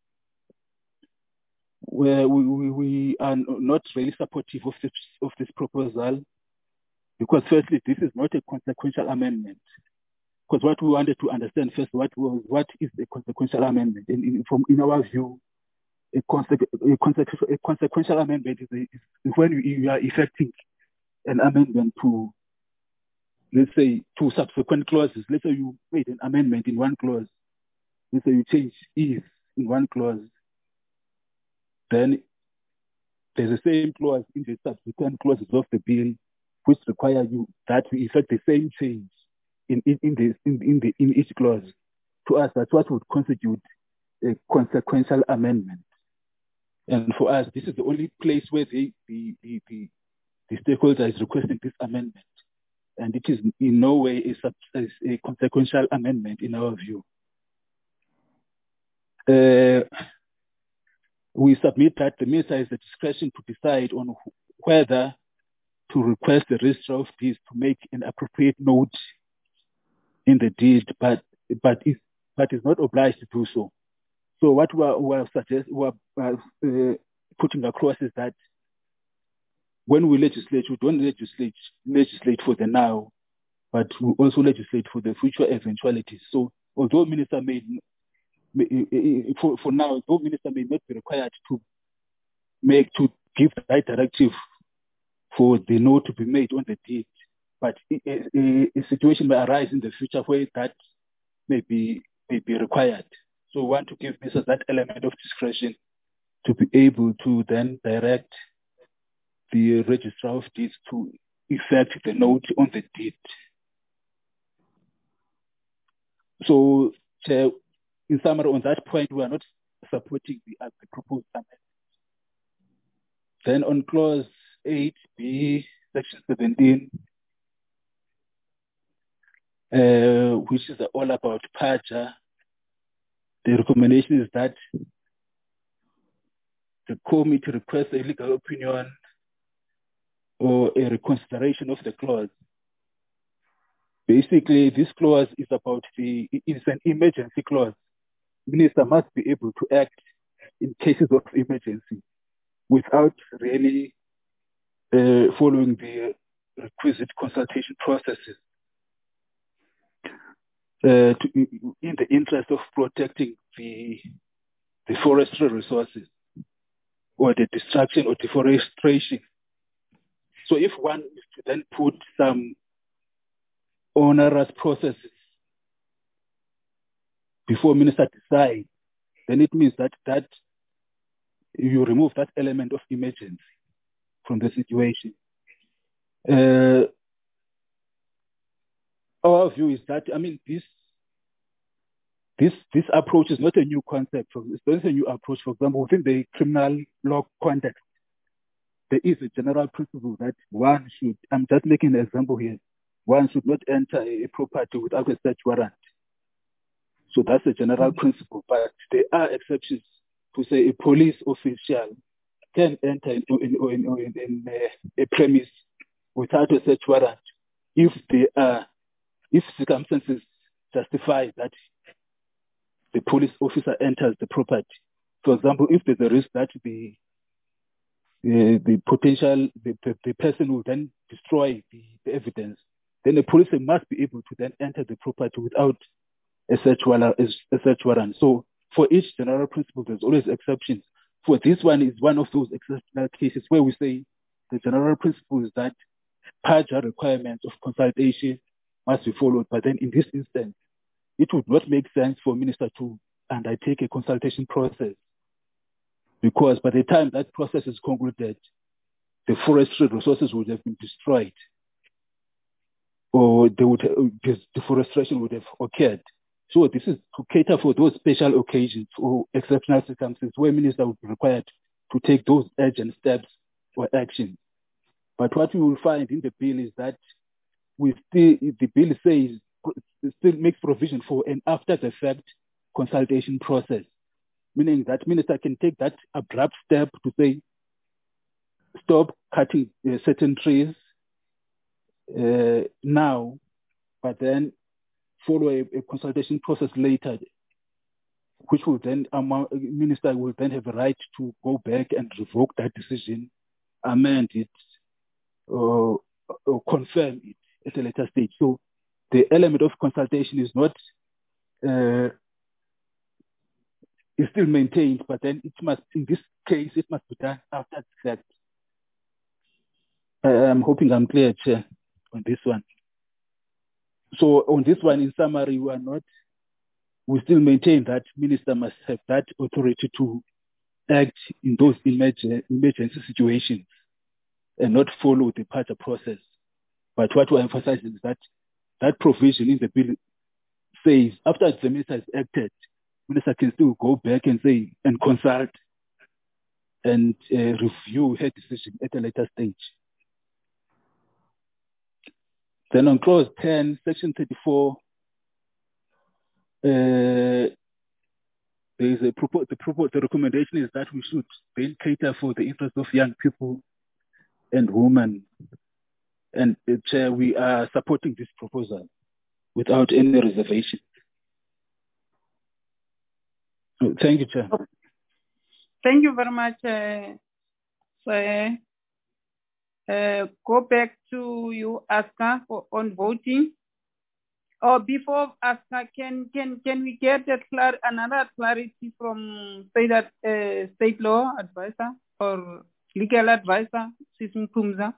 we we we are not really supportive of this of this proposal because firstly, this is not a consequential amendment. Because what we wanted to understand first, what was what is a consequential amendment? And in, from in our view, a, conse- a, consequential, a consequential amendment is, a, is when you, you are effecting an amendment to, let's say, two subsequent clauses. Let's say you made an amendment in one clause. Let's say you change is in one clause. Then there's the same clause in the subsequent clauses of the bill, which require you that you effect the same change in in, in the in, in the in each clause. To us, that's what would constitute a consequential amendment. And for us, this is the only place where they, the, the, the, the stakeholder is requesting this amendment. And it is in no way a, sub, a consequential amendment in our view. Uh, we submit that the minister has the discretion to decide on whether to request the registrar of deeds to make an appropriate note in the deed, but but is but is not obliged to do so. So what we are, we are, suggest, we are uh, putting across is that when we legislate, we don't legislate legislate for the now, but we also legislate for the future eventualities. So although minister may, may for, for now, although minister may not be required to make to give the right directive for the note to be made on the deed, but a, a, a situation may arise in the future where that may be may be required. So we want to give ministers that element of discretion to be able to then direct the registrar of deeds to effect the note on the deed. So, Chair, in summary, on that point, we are not supporting the, uh, the proposed amendment. Then on clause eight B, section seventeen, uh, which is all about P A J A, the recommendation is that the committee requests a legal opinion or a reconsideration of the clause. Basically, this clause is about the, it's an emergency clause. Minister must be able to act in cases of emergency without really uh, following the requisite consultation processes uh, to, in the interest of protecting the, the forestry resources or the destruction or deforestation. So if one is to then put some onerous processes before minister decides, then it means that, that you remove that element of emergency from the situation. Uh, our view is that, I mean, this this this approach is not a new concept. It's not a new approach. For example, within the criminal law context, there is a general principle that one should, I'm just making an example here, one should not enter a property without a search warrant. So that's a general mm-hmm. principle, but there are exceptions to say a police official can enter in, in, in, in, in a, a premise without a search warrant if they are, if circumstances justify that the police officer enters the property. For example, if there's a risk that the the, the potential, the, the, the person will then destroy the, the evidence, then the police must be able to then enter the property without a search warrant. A search warrant. So for each general principle, there's always exceptions. For this one is one of those exceptional cases where we say the general principle is that P A J A requirements of consultation must be followed. But then in this instance, it would not make sense for a minister to undertake a consultation process, because by the time that process is concluded, the forestry resources would have been destroyed, or they would have, deforestation would have occurred. So this is to cater for those special occasions or exceptional circumstances where minister would be required to take those urgent steps or actions. But what we will find in the bill is that we still, the bill says, still makes provision for an after-the-fact consultation process, meaning that minister can take that abrupt step to say, stop cutting uh, certain trees uh, now, but then follow a, a consultation process later, which will then, um, minister will then have a right to go back and revoke that decision, amend it, or, or confirm it at a later stage. So the element of consultation is not, uh, is still maintained, but then it must, in this case, it must be done after the fact. Uh, I'm hoping I'm clear, Chair, on this one. So on this one, in summary, we are not, we still maintain that minister must have that authority to act in those emergency situations and not follow the P A J A process. But what we're emphasizing is that that provision in the bill says after the minister has acted, Minister can still go back and say, and consult and uh, review her decision at a later stage. Then on clause ten, section thirty-four, uh, there is a propo- the, propo- the recommendation is that we should then cater for the interests of young people and women. And uh, Chair, we are supporting this proposal without any reservation. So, thank you, Chair. Thank you very much, uh, sir. Uh, go back to you, Aska, for on voting. Or before Aska, can can can we get a clar- another clarity from state uh, state law advisor or legal advisor, Sisin Kumza?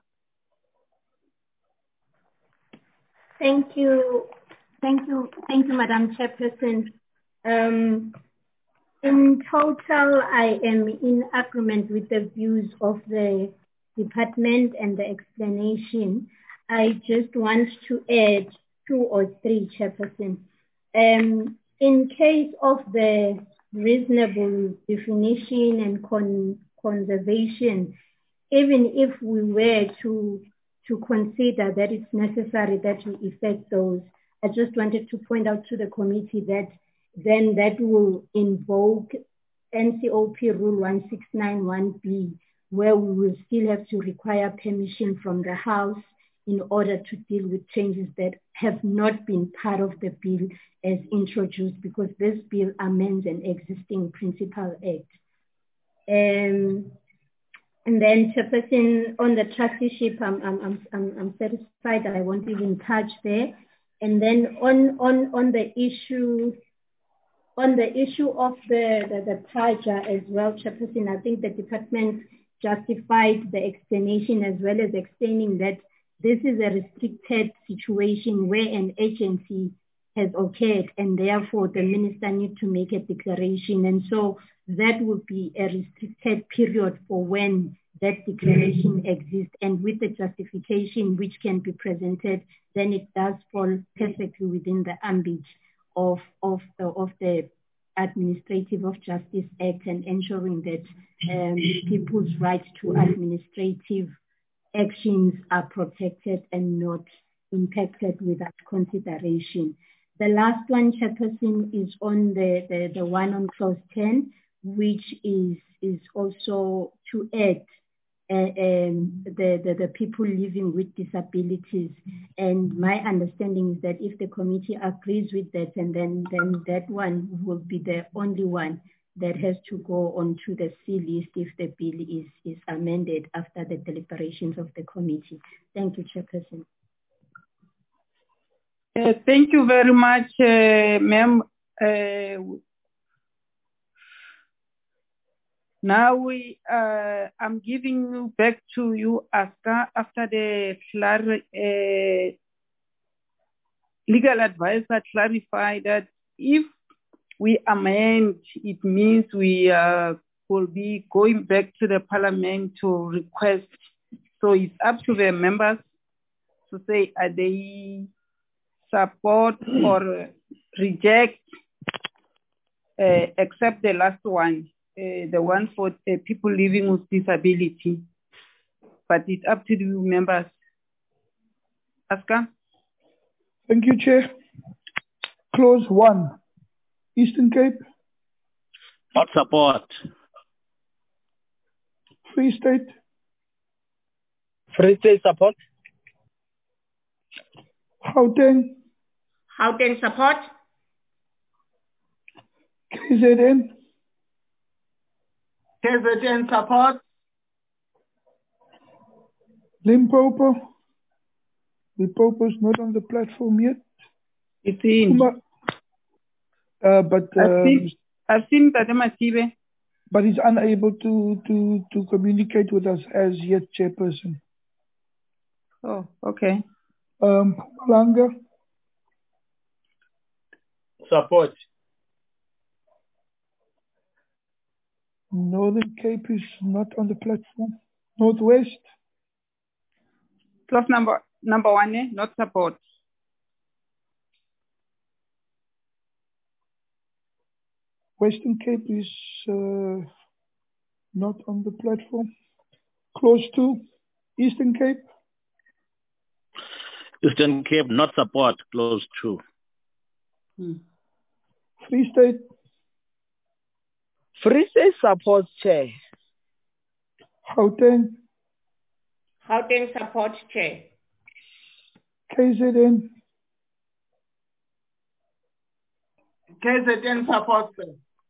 Thank you, thank you, thank you, Madam Chairperson. Um, in total, I am in agreement with the views of the department and the explanation. I just want to add two or three, Chairperson. Um, in case of the reasonable definition and con conservation, even if we were to to consider that it's necessary that we effect those, I just wanted to point out to the committee that then that will invoke N C O P Rule one six nine one B, where we will still have to require permission from the House in order to deal with changes that have not been part of the bill as introduced, because this bill amends an existing Principal Act. Um, and then, Chairperson, on the trusteeship, I'm, I'm, I'm, I'm, I'm satisfied that I won't even touch there. And then on, on, on the issue, on the issue of the, the, the Taja as well, Chairperson, I think the department justified the explanation as well as explaining that this is a restricted situation where an agency has occurred and therefore the minister needs to make a declaration. And so that would be a restricted period for when that declaration exists. And with the justification which can be presented, then it does fall perfectly within the ambit of, of, the, of the Administrative of Justice Act and ensuring that um, people's rights to administrative actions are protected and not impacted without consideration. The last one, Chairperson, is on the, the, the one on clause ten, which is, is also to add uh, um, the, the, the people living with disabilities. And my understanding is that if the committee agrees with that, and then, then that one will be the only one that has to go onto the C list if the bill is, is amended after the deliberations of the committee. Thank you, Chairperson. Uh, thank you very much, uh, ma'am. Uh, now we, uh, I'm giving you back to you, Aska, after the uh, legal advisor clarified that if we amend, it means we uh, will be going back to the parliament to request. So it's up to the members to say, are they support or reject, uh, except the last one, uh, the one for uh, people living with disability. But it's up to the members. Aska? Thank you, Chair. Clause one. Eastern Cape. Not support. Free State. Free State support. Gauteng. Gauteng support. K Z N. K Z N support. Limpopo. Limpopo is not on the platform yet. It's in. Uh, but I've um, seen, I've seen Tadema but he's unable to, to, to communicate with us as yet, Chairperson. Oh, okay. Um, Mpumalanga. Support. Northern Cape is not on the platform. Northwest. Clause number number one, eh? Not support. Western Cape is uh, not on the platform. Close two. Eastern Cape. Eastern Cape, not support, close to. Hmm. Free State. Free State support, Chair. Gauteng. Gauteng support, Chair. K Z N. K Z N support, sir.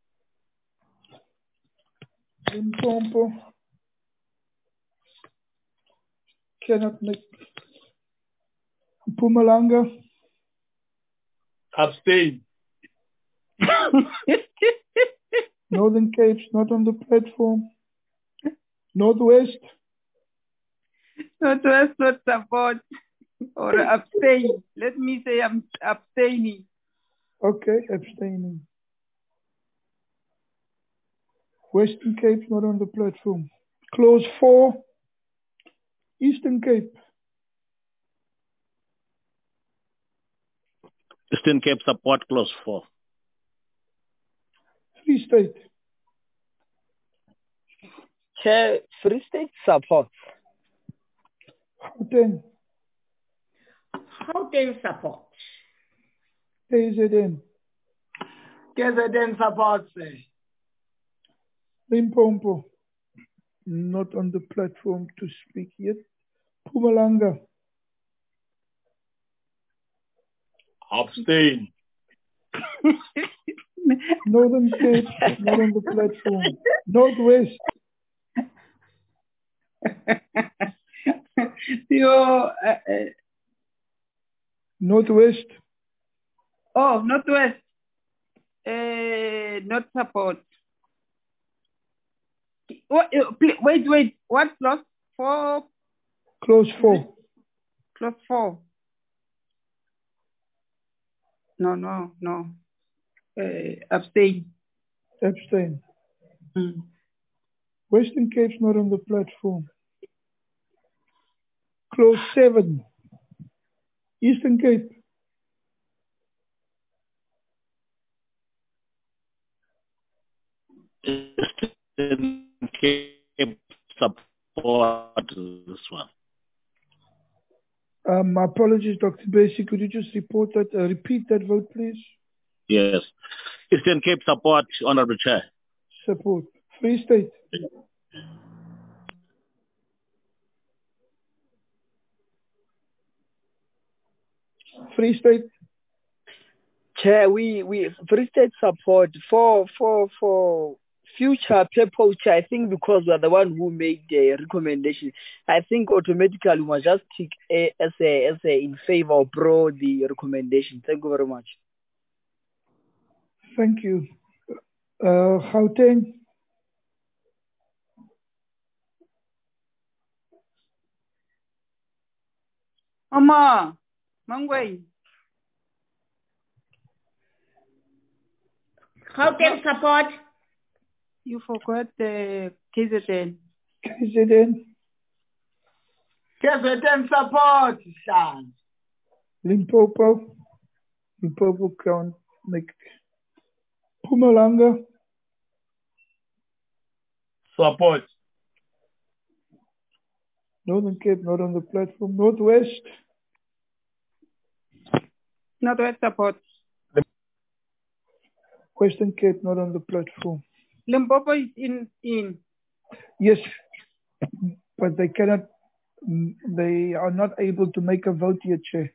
Limpopo. Cannot make. Mpumalanga. Abstain. Northern Cape's not on the platform. Northwest. Northwest not support or abstain. Let me say I'm abstaining. Okay, abstaining. Western Cape's not on the platform. Close four. Eastern Cape. Eastern Cape support, close four. Free State. Chair, Free State support. Gauteng. Gauteng support. K Z N. K Z N support, sir. Limpopo. Not on the platform to speak yet. Mpumalanga. Abstain. Northern Cape, not on the platform. Northwest. Yo, uh, uh, Northwest. Oh, Northwest. Uh, not support. What, uh, wait, wait. What close? Four. Close four. Close four. No, no, no. Uh, abstain. Abstain. Mm. Western Cape's not on the platform. Close seven. Eastern Cape. Eastern Cape support this one. Um, my apologies, Doctor Basi. Could you just report that, uh, repeat that vote, please? Yes. Eastern Cape support, Honorable Chair. Support. Free State. Free State. Chair, we, we Free State support for for for future people, I think, because we are the one who made the recommendation. I think automatically we must just tick a, as a as a in favor or pro the recommendation. Thank you very much. Thank you. Uh, Gauteng. Mama, Mangwei. Gauteng support. You forgot the K Z N. K Z N. K Z N support, Shan. Limpopo. Limpopo can't make. Mpumalanga. Support. Northern Cape not on the platform. Northwest. Northwest support. Western Cape not on the platform. Limpopo is in in. Yes, but they cannot. They are not able to make a vote yet, Chair.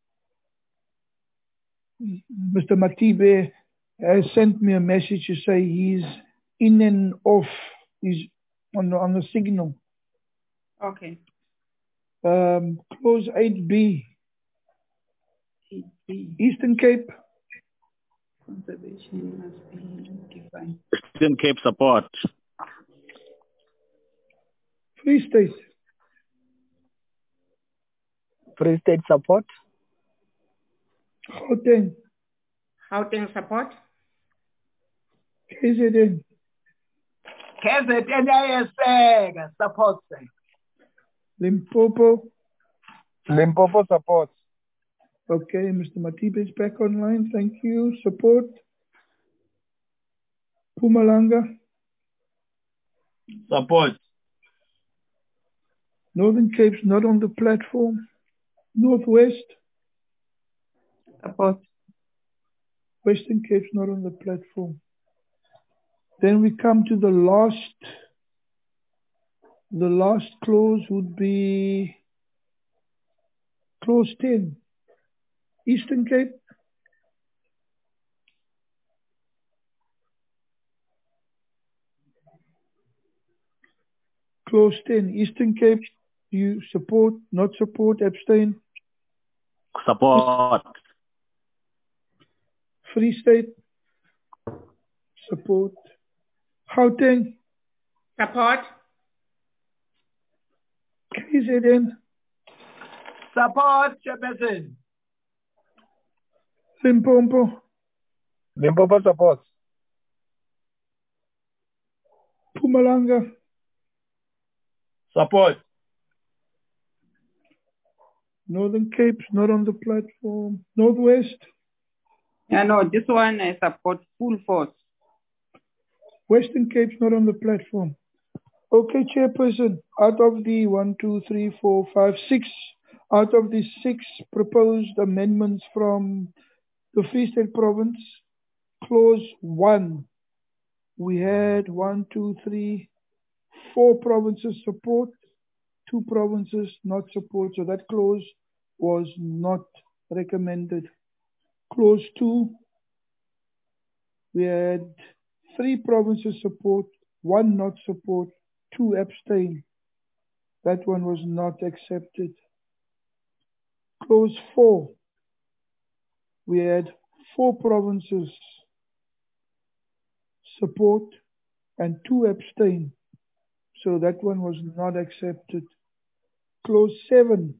Mister Matibe has sent me a message to say he's in and off. He's on the, on the signal. Okay. Um, clause eight B. eight B. Eastern Cape. Conservation must be defined. Eastern Cape support. Free State. Free State support. Gauteng. Gauteng support. K Z N. K Z N ayeseka support, sir. Limpopo. Limpopo support. Okay, Mister Matibe is back online. Thank you. Support. Mpumalanga. Support. Northern Cape's not on the platform. Northwest. Support. Western Cape's not on the platform. Then we come to the last, the last clause would be clause ten. Eastern Cape. Clause ten. Eastern Cape. Do you support, not support, abstain? Support. Free State. Support. Gauteng. Support. K Z N. Support, Chairperson. Limpopo. Limpopo supports. Mpumalanga. Support. Northern Cape's not on the platform. Northwest. Yeah, no, this one I support full force. Western Cape's not on the platform. Okay, Chairperson, out of the one, two, three, four, five, six, out of the six proposed amendments from the Free State Province, clause one, we had one, two, three, four provinces support, two provinces not support, so that clause was not recommended. Clause two, we had three provinces support, one not support, two abstain. That one was not accepted. Clause four, we had four provinces support and two abstain. So that one was not accepted. Clause seven,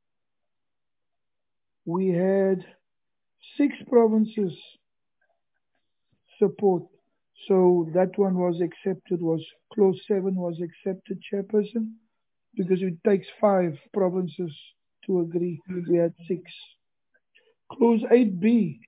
we had six provinces support. So that one was accepted, was clause seven was accepted, Chairperson, because it takes five provinces to agree. We had six. Clause eight B,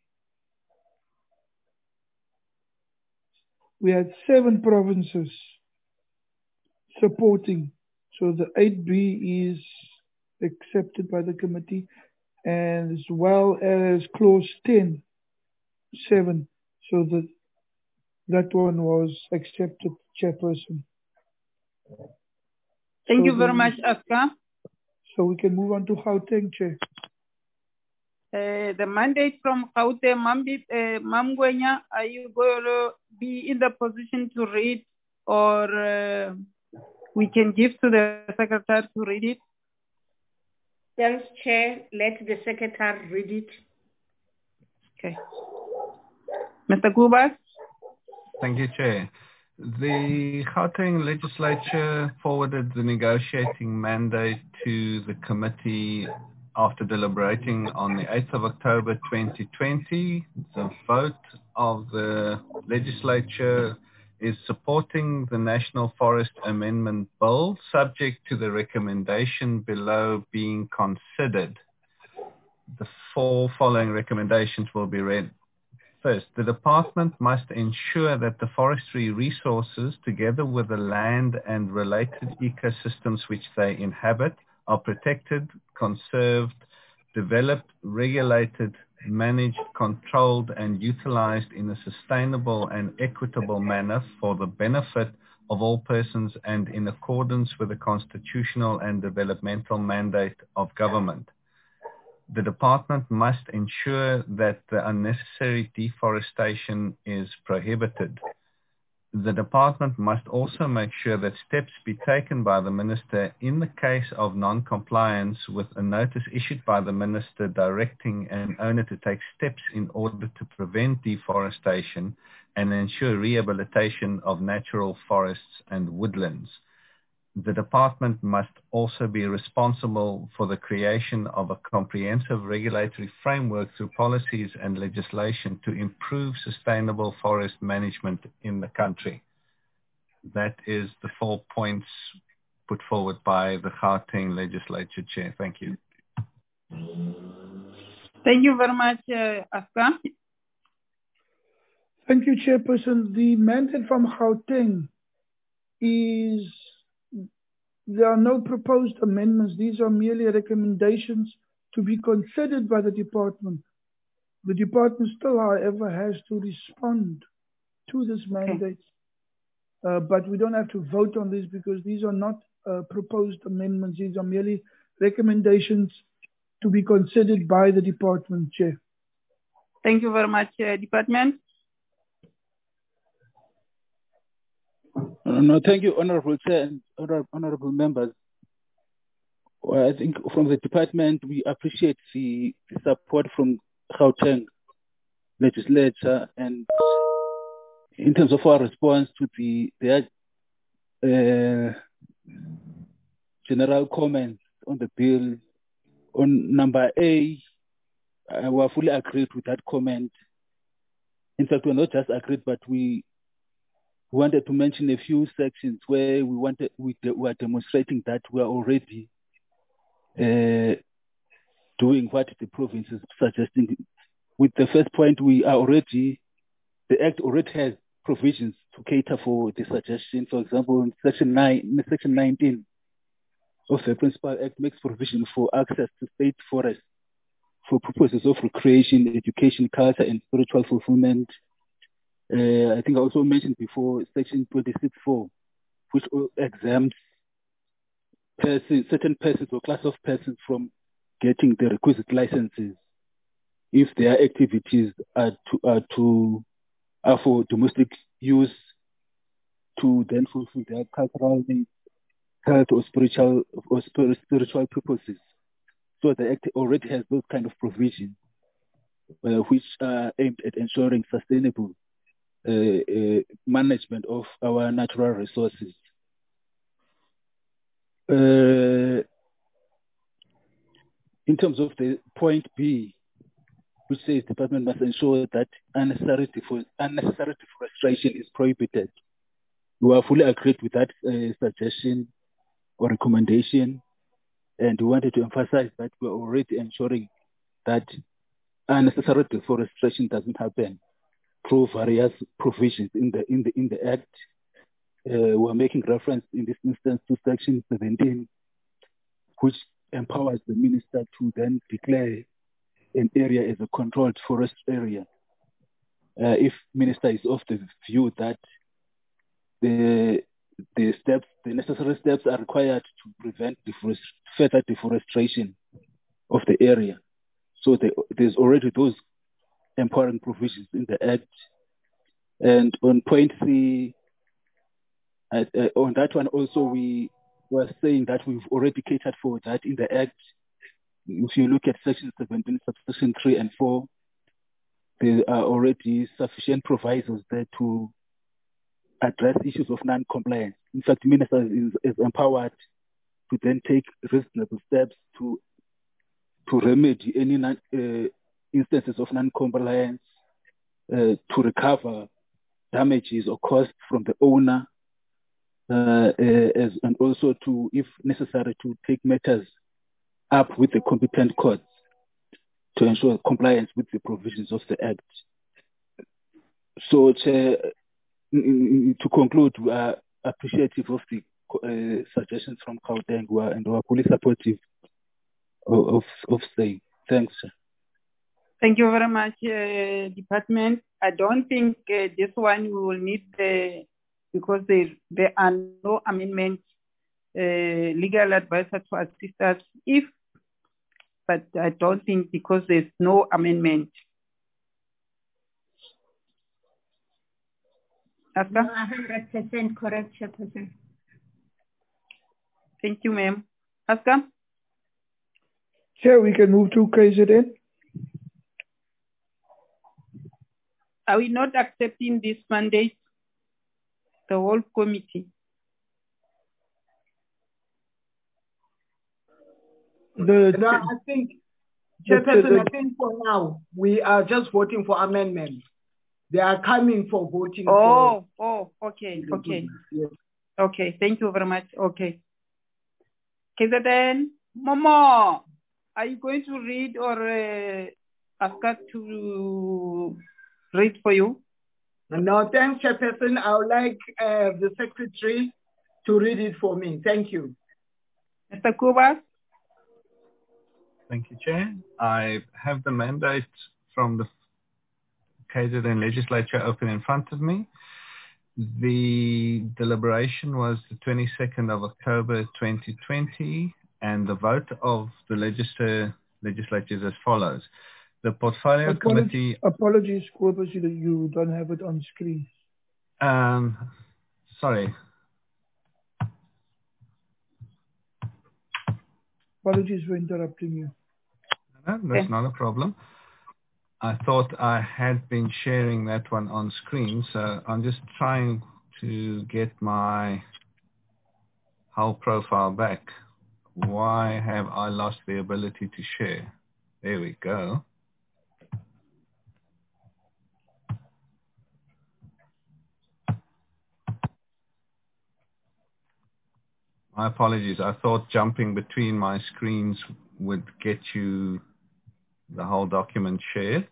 we had seven provinces supporting. So the eight B is accepted by the committee, and as well as clause ten, seven. So the that one was accepted, Chairperson. Thank so you very the, much, Aska. So we can move on to Gauteng, Chair. Uh, the mandate from Gauteng, uh, Mam Ngwenya, are you going to be in the position to read, or uh, we can give to the Secretary to read it? Thanks, Chair. Let the Secretary read it. Okay. Mister Kubas? Thank you, Chair. The Gauteng legislature forwarded the negotiating mandate to the committee after deliberating on the eighth of October twenty twenty. The vote of the legislature is supporting the National Forest Amendment Bill, subject to the recommendation below being considered. The four following recommendations will be read. First, the department must ensure that the forestry resources, together with the land and related ecosystems which they inhabit, are protected, conserved, developed, regulated, managed, controlled, and utilized in a sustainable and equitable manner for the benefit of all persons and in accordance with the constitutional and developmental mandate of government. The department must ensure that the unnecessary deforestation is prohibited. The department must also make sure that steps be taken by the minister in the case of non-compliance with a notice issued by the minister directing an owner to take steps in order to prevent deforestation and ensure rehabilitation of natural forests and woodlands. The department must also be responsible for the creation of a comprehensive regulatory framework through policies and legislation to improve sustainable forest management in the country. That is the four points put forward by the Gauteng legislature, Chair. Thank you. Thank you very much, uh, Aska. Thank you, Chairperson. The mandate from Gauteng is, there are no proposed amendments. These are merely recommendations to be considered by the department. The department still, however, has to respond to this mandate. Okay. Uh, but we don't have to vote on this because these are not uh, proposed amendments. These are merely recommendations to be considered by the department, Chair. Thank you very much, uh, Department. No, no, thank you, Honorable Chair and honor, honorable members. Well, I think from the department, we appreciate the, the support from Gauteng legislature, and in terms of our response to the their uh, general comments on the bill, on number A, uh, we are fully agreed with that comment. In fact, we're not just agreed, but we wanted to mention a few sections where we wanted we, de we are demonstrating that we are already uh, doing what the province is suggesting. With the first point, we are already, the Act already has provisions to cater for the suggestion. For example, in Section nine, Section nineteen of the Principal Act makes provision for access to state forests for purposes of recreation, education, culture, and spiritual fulfillment. Uh, I think I also mentioned before Section twenty-six point four, which exempts persons, certain persons or class of persons from getting the requisite licenses if their activities are to are to are for domestic use, to then fulfill their cultural needs, health or spiritual or spiritual purposes. So the Act already has those kind of provisions, uh, which are aimed at ensuring sustainable uh, uh, management of our natural resources. Uh, in terms of the point B, which says the department must ensure that unnecessary, defo unnecessary deforestation is prohibited. We are fully agreed with that uh, suggestion or recommendation, and we wanted to emphasize that we are already ensuring that unnecessary deforestation doesn't happen through various provisions in the in the in the Act. Uh, we're making reference in this instance to Section seventeen, which empowers the minister to then declare an area as a controlled forest area. Uh, if minister is of the view that the the steps, the necessary steps are required to prevent deforest, further deforestation of the area. So the, there's already those empowering provisions in the Act. And on point C, uh, uh, on that one also we were saying that we've already catered for that in the Act. If you look at Section seventeen, subsection three and four, there are already sufficient provisos there to address issues of non-compliance. In fact, the minister is, is empowered to then take reasonable steps to to remedy any non, uh, instances of non-compliance, uh, to recover damages or costs from the owner, uh, uh, as, and also to, if necessary, to take matters up with the competent courts to ensure compliance with the provisions of the Act. So, Chair, to conclude, we are appreciative of the uh, suggestions from Gauteng and we are fully supportive of, of, of saying. Thanks, sir. Thank you very much, uh, Department. I don't think uh, this one we will need the, because there, there are no amendments, uh, legal advisor to assist us if, but I don't think because there's no amendment. Aska? No, one hundred percent correct, Chairperson. Thank you, ma'am. Aska? Chair, we can move to K Z N. Are we not accepting this mandate, the whole committee? The, no, I think, Chairperson, I think for now, we are just voting for amendments. They are coming for voting. Oh, for oh, okay, okay. Yes. Okay, thank you very much. Okay. K Z N, Momo, are you going to read or uh, ask us to read for you? No, thanks, Chairperson. I would like uh, the Secretary to read it for me. Thank you. Mister Kubas? Thank you, Chair. I have the mandate from the K Z N Legislature open in front of me. The deliberation was the twenty-second of October twenty twenty, and the vote of the legislature, legislature is as follows. The Portfolio Apologies, Committee... Apologies, Kobus, you, you don't have it on screen. Um, sorry. Apologies for interrupting you. No, that's not a problem. I thought I had been sharing that one on screen, so I'm just trying to get my whole profile back. Why have I lost the ability to share? There we go. My apologies. I thought jumping between my screens would get you the whole document shared.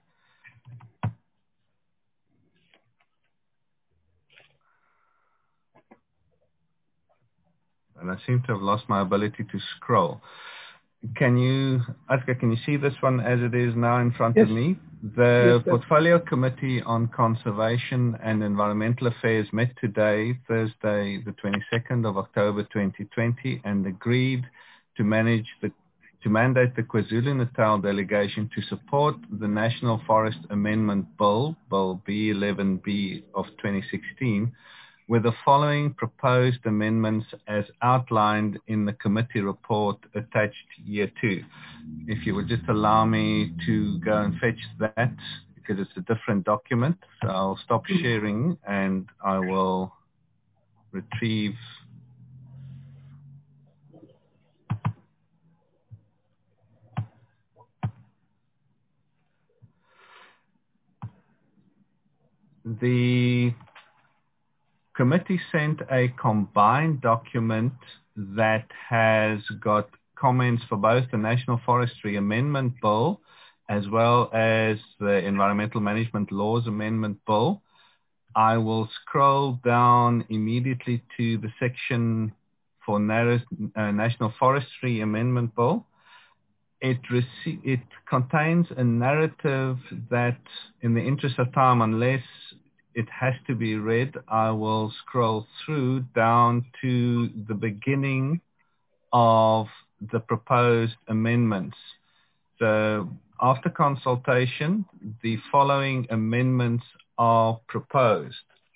And I seem to have lost my ability to scroll. Can you, Atka, can you see this one as it is now in front yes. of me? The yes, Portfolio Committee on Conservation and Environmental Affairs met today, Thursday, the twenty-second of October twenty twenty, and agreed to manage the to mandate the KwaZulu-Natal delegation to support the National Forest Amendment Bill, Bill B eleven B of twenty sixteen, with the following proposed amendments as outlined in the committee report attached here too. If you would just allow me to go and fetch that, because it's a different document. So I'll stop sharing and I will retrieve the committee sent a combined document that has got comments for both the National Forestry Amendment Bill as well as the Environmental Management Laws Amendment Bill. I will scroll down immediately to the section for uh, National Forestry Amendment Bill. It, it contains a narrative that, in the interest of time, unless it has to be read, I will scroll through down to the beginning of the proposed amendments. So after consultation, the following amendments are proposed.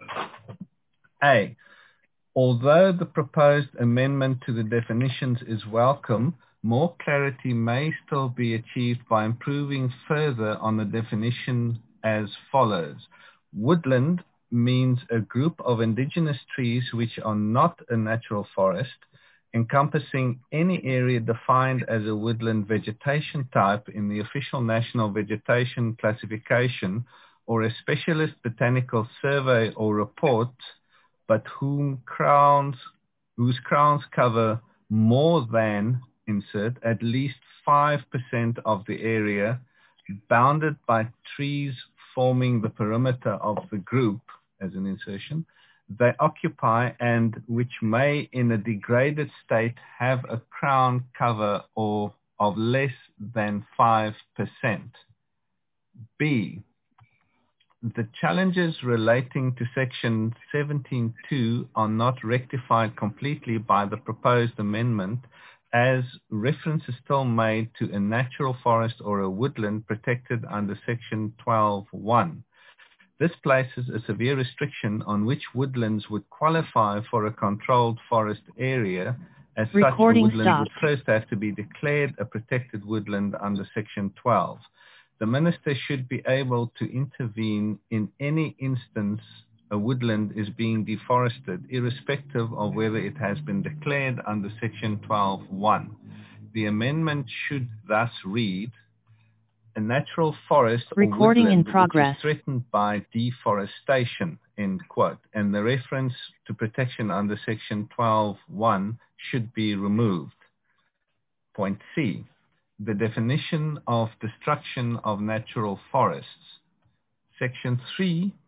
A, although the proposed amendment to the definitions is welcome, more clarity may still be achieved by improving further on the definition as follows. Woodland means a group of indigenous trees which are not a natural forest, encompassing any area defined as a woodland vegetation type in the official National Vegetation Classification or a specialist botanical survey or report, but whom crowns, whose crowns cover more than, insert, at least five percent of the area, bounded by trees forming the perimeter of the group, as an insertion, they occupy and which may in a degraded state have a crown cover or of less than five percent. B, the challenges relating to section seventeen point two are not rectified completely by the proposed amendment, as reference is still made to a natural forest or a woodland protected under section twelve point one. This places a severe restriction on which woodlands would qualify for a controlled forest area, as Recording such a woodland stopped. would first have to be declared a protected woodland under section twelve. The minister should be able to intervene in any instance a woodland is being deforested, irrespective of whether it has been declared under section twelve point one. The amendment should thus read, a natural forest or Recording in woodland progress. which is threatened by deforestation, end quote, and the reference to protection under section twelve point one should be removed. Point C, the definition of destruction of natural forests. Section three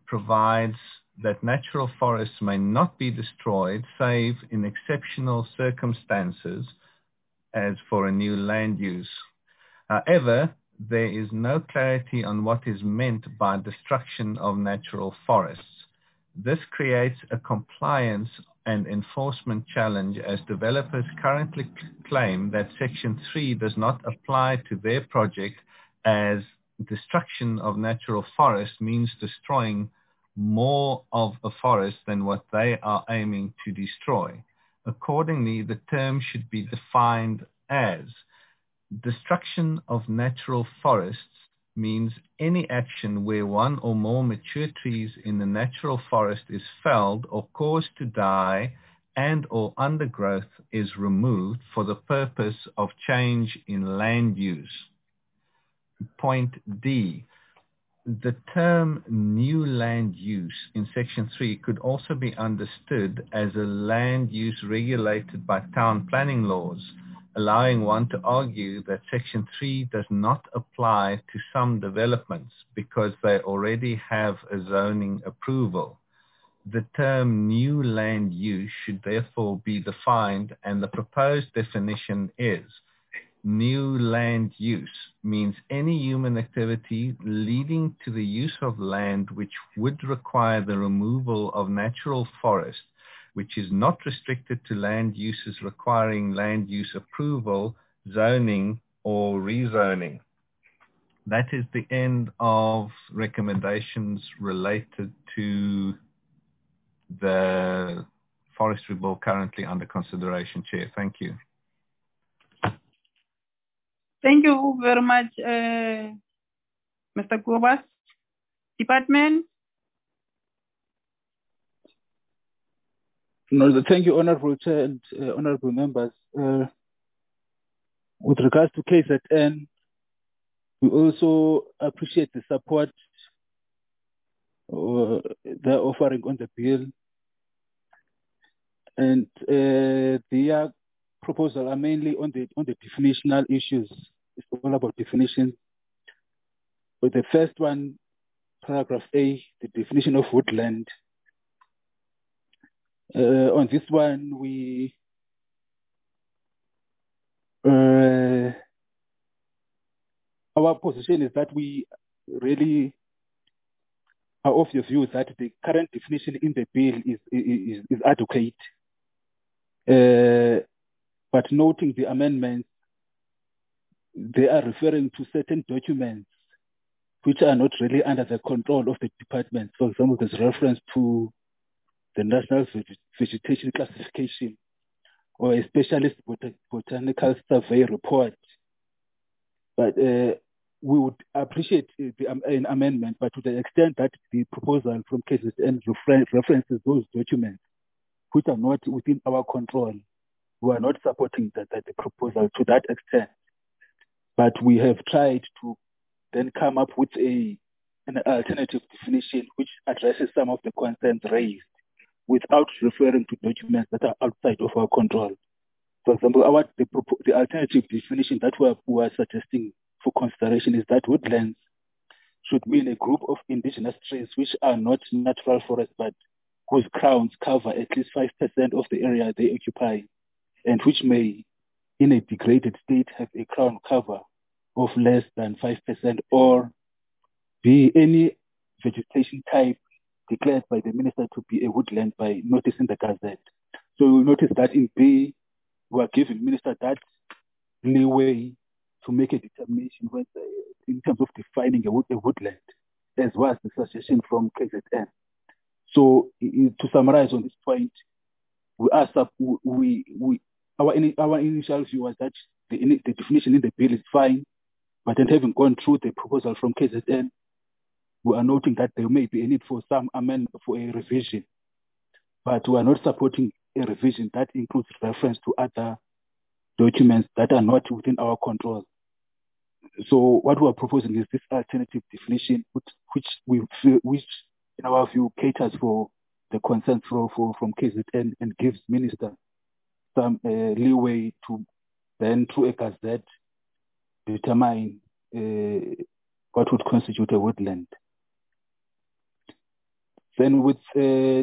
provides that natural forests may not be destroyed save in exceptional circumstances as for a new land use. However, there is no clarity on what is meant by destruction of natural forests. This creates a compliance and enforcement challenge as developers currently claim that Section three does not apply to their project, as destruction of natural forests means destroying more of a forest than what they are aiming to destroy. Accordingly, the term should be defined as destruction of natural forests means any action where one or more mature trees in the natural forest is felled or caused to die and or undergrowth is removed for the purpose of change in land use. Point D. The term new land use in Section three could also be understood as a land use regulated by town planning laws, allowing one to argue that Section three does not apply to some developments because they already have a zoning approval. The term new land use should therefore be defined, and the proposed definition is new land use means any human activity leading to the use of land which would require the removal of natural forest, which is not restricted to land uses requiring land use approval, zoning, or rezoning. That is the end of recommendations related to the forestry bill currently under consideration, Chair. Thank you. Thank you very much, uh, Mister Kobas. Department? No, thank you, Honorable Chair and uh, Honorable Members. Uh, with regards to K Z N, we also appreciate the support uh, they're offering on the bill. And uh, their proposals are mainly on the on the definitional issues. It's all about definitions. But the first one, paragraph A, the definition of woodland. Uh, on this one, we uh, our position is that we really are of the view that the current definition in the bill is is, is adequate. Uh, but noting the amendments, they are referring to certain documents which are not really under the control of the department. For example, there's reference to the National Vegetation Classification or a Specialist bot- Botanical Survey report. But uh, we would appreciate the, um, an amendment, but to the extent that the proposal from K Z N refer- references those documents which are not within our control, we are not supporting that, that the proposal to that extent. But we have tried to then come up with a an alternative definition which addresses some of the concerns raised without referring to documents that are outside of our control. For example, our the, the alternative definition that we are, we are suggesting for consideration is that woodlands should mean a group of indigenous trees which are not natural forests but whose crowns cover at least five percent of the area they occupy, and which may, in a degraded state, have a crown cover of less than five percent or be any vegetation type declared by the minister to be a woodland by notice in the Gazette. So you'll notice that in B, we are giving minister that leeway to make a determination when, uh, in terms of defining a, wood, a woodland, as was the suggestion from K Z N. So to summarize on this point, we asked up, we, we, our, our initial view was that the, the definition in the bill is fine, but then having gone through the proposal from K Z N, we are noting that there may be a need for some amendment for a revision, but we are not supporting a revision that includes reference to other documents that are not within our control. So what we are proposing is this alternative definition, which, which we feel, which in our view caters for the concerns for, for, from K Z N and gives minister some uh, leeway to then, through a gazette, determine uh, what would constitute a woodland. Then with uh,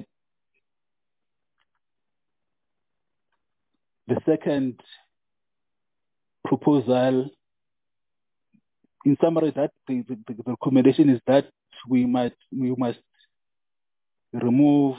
the second proposal, in summary, that the, the, the recommendation is that we might we must remove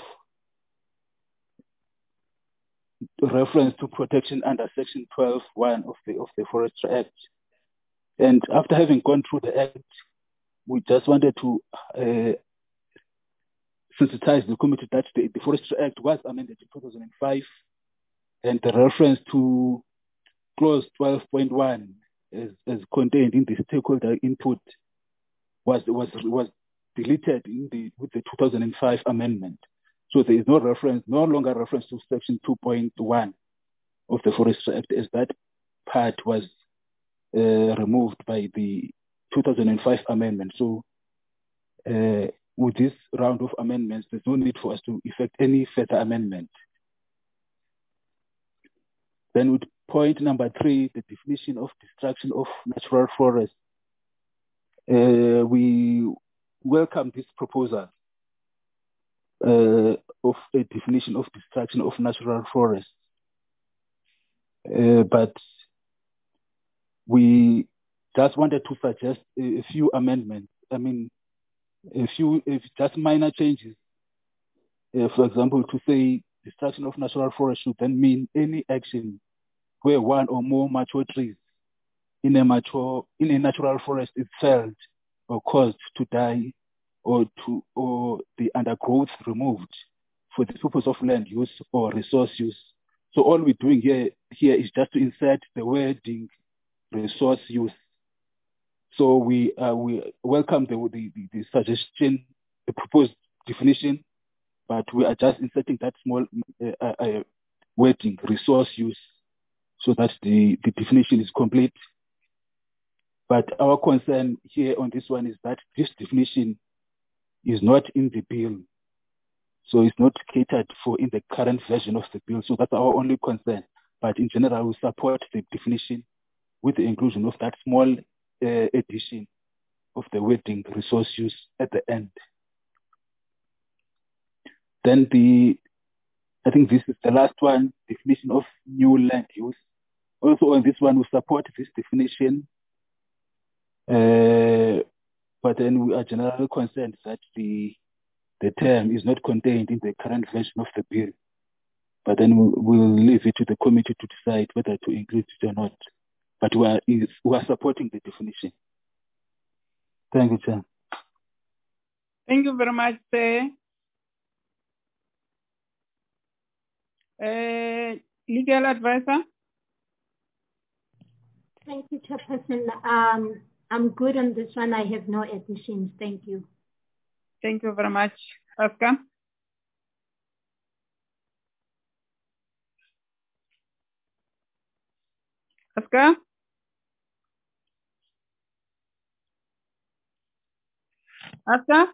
reference to protection under Section twelve one of the of the Forestry Act. And after having gone through the Act, we just wanted to uh, sensitize the committee that the, the Forestry Act was amended in two thousand five, and the reference to clause twelve point one as, as contained in the stakeholder input was was was deleted in the with the two thousand five amendment. So there is no reference, no longer reference to Section two point one of the Forestry Act, as that part was uh, removed by the two thousand five amendment. So uh, with this round of amendments, there's no need for us to effect any further amendment. Then with point number three, the definition of destruction of natural forests. Uh, we welcome this proposal uh, of a definition of destruction of natural forests. Uh, but we just wanted to suggest a, a few amendments. I mean, a few, if just minor changes. Uh, for example, to say destruction of natural forests should then mean any action where one or more mature trees in a mature in a natural forest is felled or caused to die, or to or the undergrowth removed for the purpose of land use or resource use. So all we're doing here here is just to insert the wording resource use. So we uh, we welcome the, the the suggestion, the proposed definition, but we are just inserting that small uh, uh, wording resource use, so that the, the definition is complete. But our concern here on this one is that this definition is not in the bill. So it's not catered for in the current version of the bill. So that's our only concern. But in general, we support the definition with the inclusion of that small uh, addition of the wording resource use at the end. Then the, I think this is the last one, definition of new land use. Also on this one, we support this definition, uh, but then we are generally concerned that the the term is not contained in the current version of the bill. But then we'll, we'll leave it to the committee to decide whether to include it or not. But we are, is, we are supporting the definition. Thank you, Chair. Thank you very much, Chair. Uh, legal advisor? Thank you, Chairperson. Um, I'm good on this one. I have no additions. Thank you. Thank you very much. Oscar? Oscar? Oscar?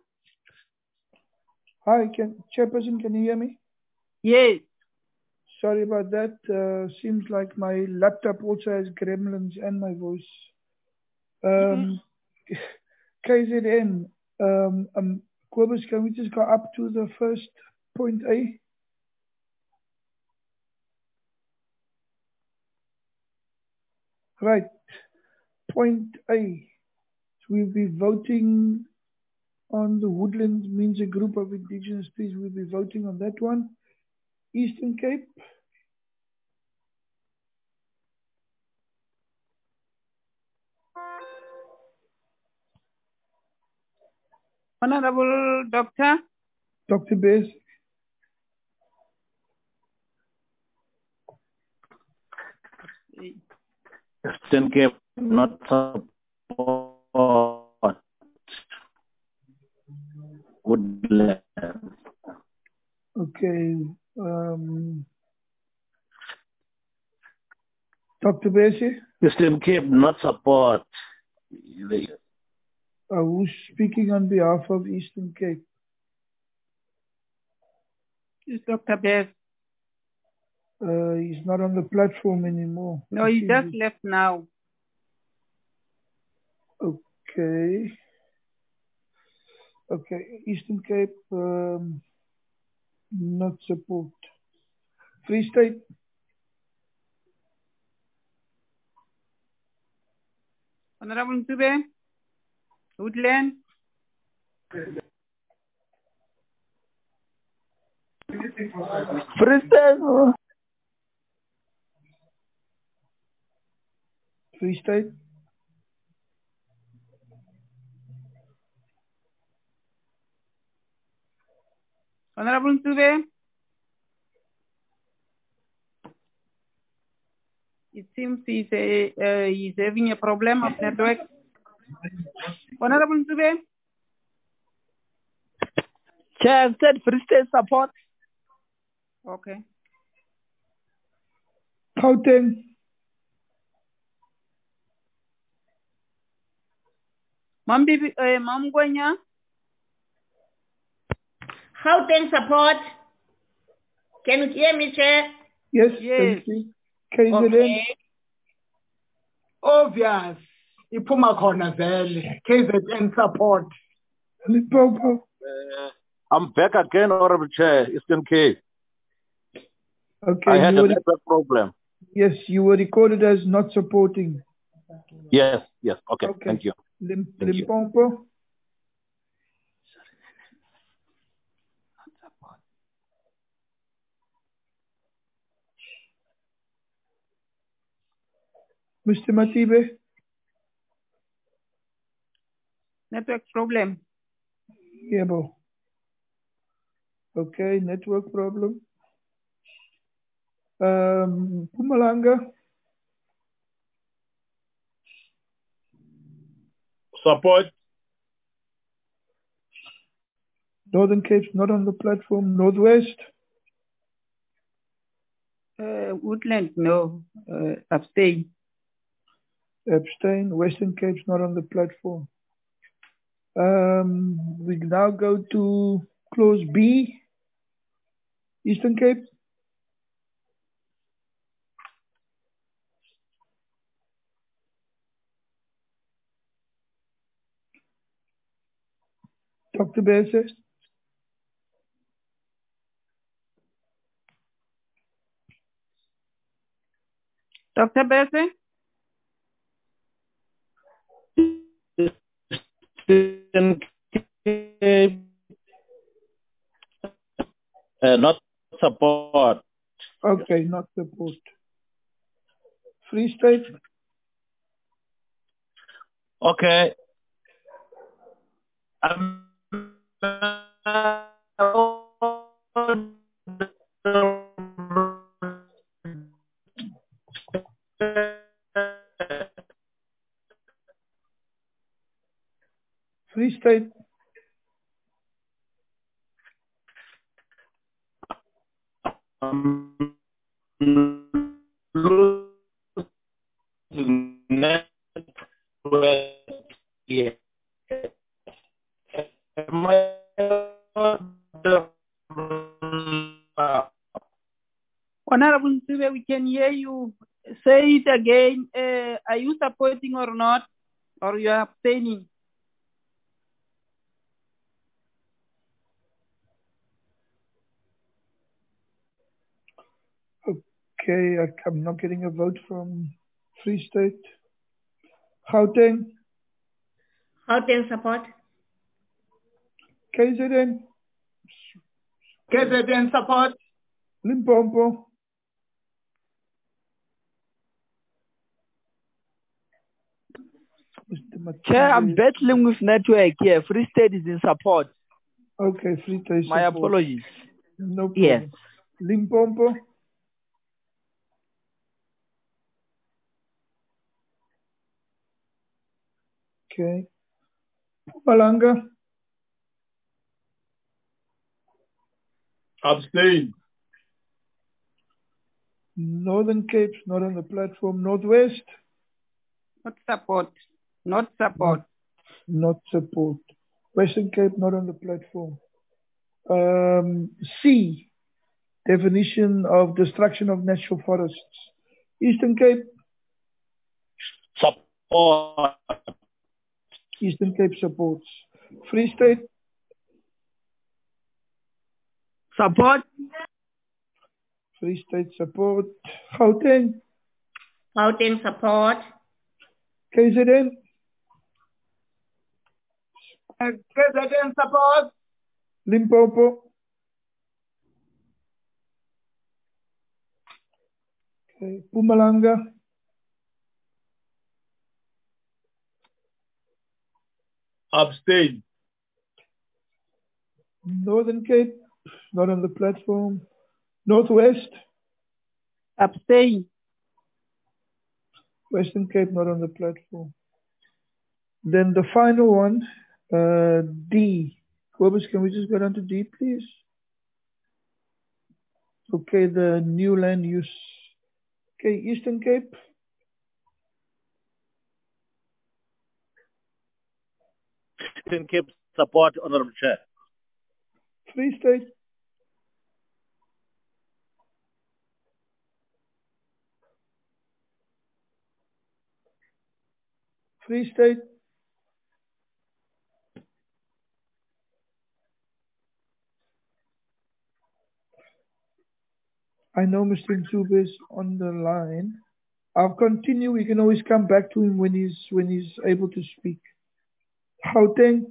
Hi, can, Chairperson, can you hear me? Yes. Sorry about that. Uh, seems like my laptop also has gremlins and my voice. Um, mm-hmm. K Z N, um, um, Kobus, can we just go up to the first point A? Right. Point A. So we'll be voting on the woodlands means a group of indigenous trees. We'll be voting on that one. Eastern Cape. Honorable Doctor. Doctor Bez. Eastern Cape not support woodland. Okay. Um, Doctor Besi? Eastern Cape not support. Uh, who's speaking on behalf of Eastern Cape? It's Doctor Bez. Uh, he's not on the platform anymore. No, he just it. left now. Okay. Okay, Eastern Cape, um, not support. Free State. Honorable Ntube, Woodland. Free State. Free State. Honorable Ntube. It seems he's, a, uh, he's having a problem of network. Honorable Ntube. Chair, I've said Free State support. Okay. Gauteng. Mam Bibi, uh, Mam Gwenya. Gauteng support. Can you hear me, Chair? Yes, yes. Thank you. K Z N. Okay. Obvious. Iphuma khona vele. K Z N support. Limpopo. Uh, I'm back again, Honorable Chair, Eastern Cape. Okay, I had you a were, network problem. yes, you were recorded as not supporting. Yes, yes. Okay, Okay. thank you. Lim, Thank you. Limpopo. Mister Matibe. Network problem. Yebo. Okay, network problem. Um, Mpumalanga. Support. Northern Cape's not on the platform. Northwest. Uh, Woodland, no. Uh, abstain. Abstain. Western Cape's not on the platform. Um, we now go to clause B. Eastern Cape. Doctor Bese. Doctor Bese? Uh, not support. Okay, not support. Free State. Okay. Um, Free State. Um, yeah. Honorable Ntube, we can hear you. Say it again. Uh, are you supporting or not? Or you are abstaining? Okay, I, I'm not getting a vote from Free State. Gauteng. Gauteng support. K Z N. K Z N support. Limpopo. Chair, I'm battling with network here. Free State is in support. Okay, Free State My support. apologies. No problem. Yes. Limpopo. Okay. Mpumalanga. Abstain. Northern Cape's not on the platform. Northwest. Not support. Not support. Not, not support. Western Cape not on the platform. Um, C. Definition of destruction of natural forests. Eastern Cape. Support. Eastern Cape supports. Free State. Support. Free State support. Gauteng. Gauteng support. K Z N. Uh, K Z N support. Limpopo. Okay. Mpumalanga. Abstain. Northern Cape, not on the platform. Northwest. Abstain. Western Cape, not on the platform. Then the final one, uh, D. Cobus, can we just go down to D, please? Okay, the new land use. Okay, Eastern Cape. Eastern Cape support, Honorable Chair. Free State. Free State. I know Mister Nsube is on the line. I'll continue. We can always come back to him when he's when he's able to speak. Gauteng.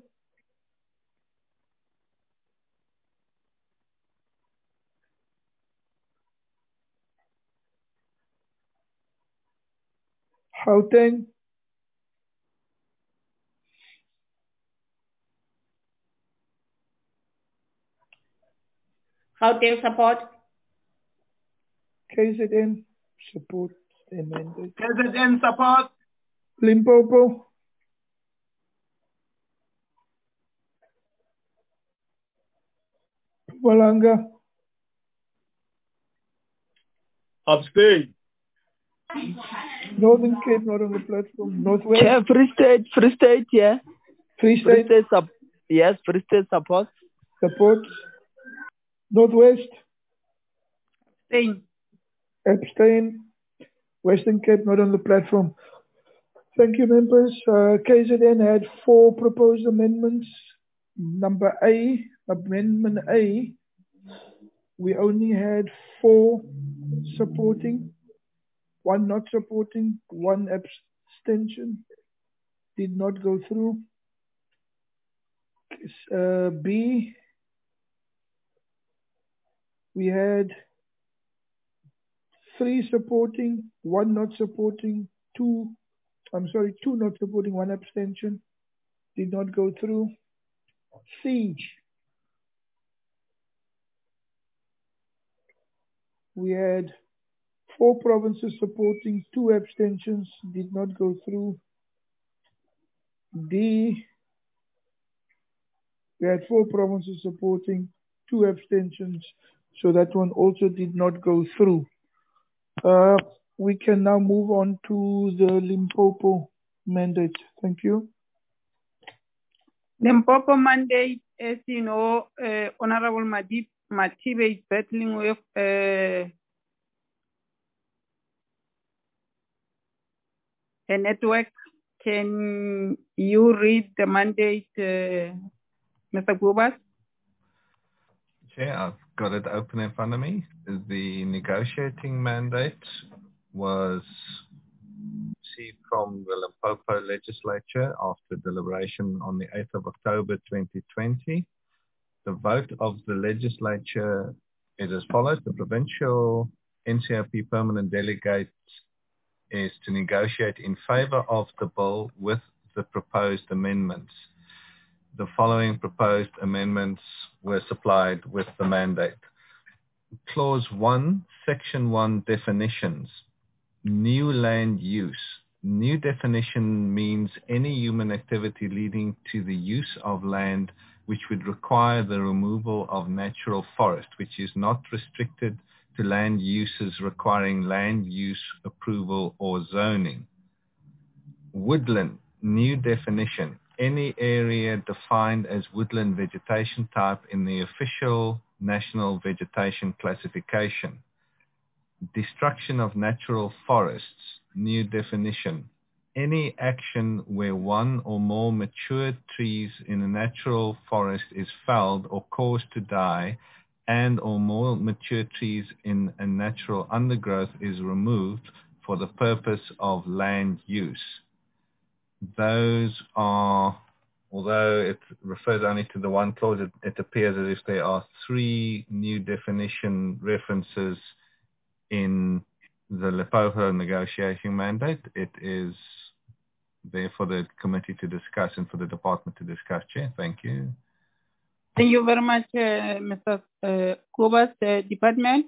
Gauteng. Gauteng support. K Z N support amended. K Z N support. Limpopo. Mpumalanga. Abstain. Northern Cape, not on the platform. Northwest. Chair, Free State, Free State, yeah. Free State. Free State sup- yes, Free State support. Support. Northwest. Abstain. Abstain. Western Cape, not on the platform. Thank you, members. Uh, K Z N had four proposed amendments. Number A, Amendment A, we only had four supporting, one not supporting, one abstention. Did not go through. Uh, B, we had three supporting, one not supporting, two, I'm sorry, two not supporting, one abstention. Did not go through. C, we had four provinces supporting, two abstentions, did not go through. D, we had four provinces supporting, two abstentions, so that one also did not go through. Uh, we can now move on to the Limpopo mandate. Thank you. Limpopo mandate, as you know, uh, Honorable Madip Matibe is battling with uh, a network. Can you read the mandate, uh, Mister Gubas? Chair, I've got it open in front of me. The negotiating mandate was received from the Limpopo legislature after deliberation on the eighth of October twenty twenty. The vote of the legislature is as follows. The provincial N C O P permanent delegate is to negotiate in favor of the bill with the proposed amendments. The following proposed amendments were supplied with the mandate. Clause one, Section one, definitions. New land use. New definition means any human activity leading to the use of land which would require the removal of natural forest, which is not restricted to land uses requiring land use approval or zoning. Woodland, new definition. Any area defined as woodland vegetation type in the official National Vegetation Classification. Destruction of natural forests, new definition. Any action where one or more mature trees in a natural forest is felled or caused to die and or more mature trees in a natural undergrowth is removed for the purpose of land use. Those are, although it refers only to the one clause, it, it appears as if there are three new definition references in the Limpopo negotiation mandate. It is there for the committee to discuss and for the department to discuss, Chair. Thank you. Thank you very much, uh, Mister Uh, Kobus, uh, Department.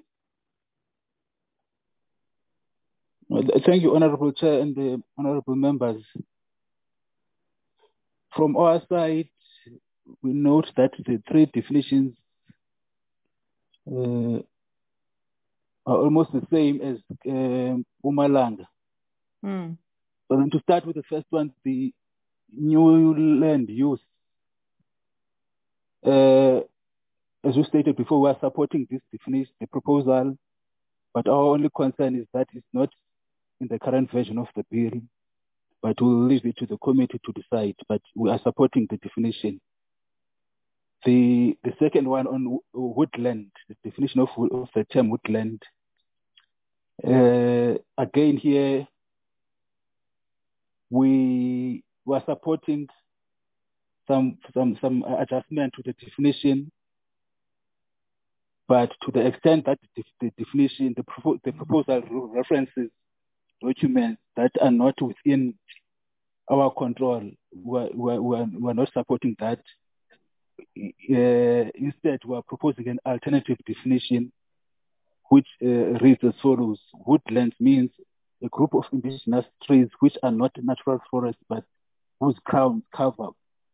Well, thank you, Honorable Chair and the honorable members. From our side, we note that the three definitions uh, are almost the same as uh, Mpumalanga. Mm. So then to start with the first one, the new land use. Uh, as we stated before, we are supporting this definition, the proposal, but our only concern is that it's not in the current version of the bill, but we'll leave it to the committee to decide, but we are supporting the definition. The the second one on woodland, the definition of, of the term woodland. Uh, again here, we were supporting some some some adjustment to the definition, but to the extent that the, the definition, the, pro the proposal references documents that are not within our control, we're, we're, we're, we're not supporting that. Uh, instead, we're proposing an alternative definition, which uh, reads as follows. Woodland means a group of indigenous trees which are not natural forests, but whose crowns cover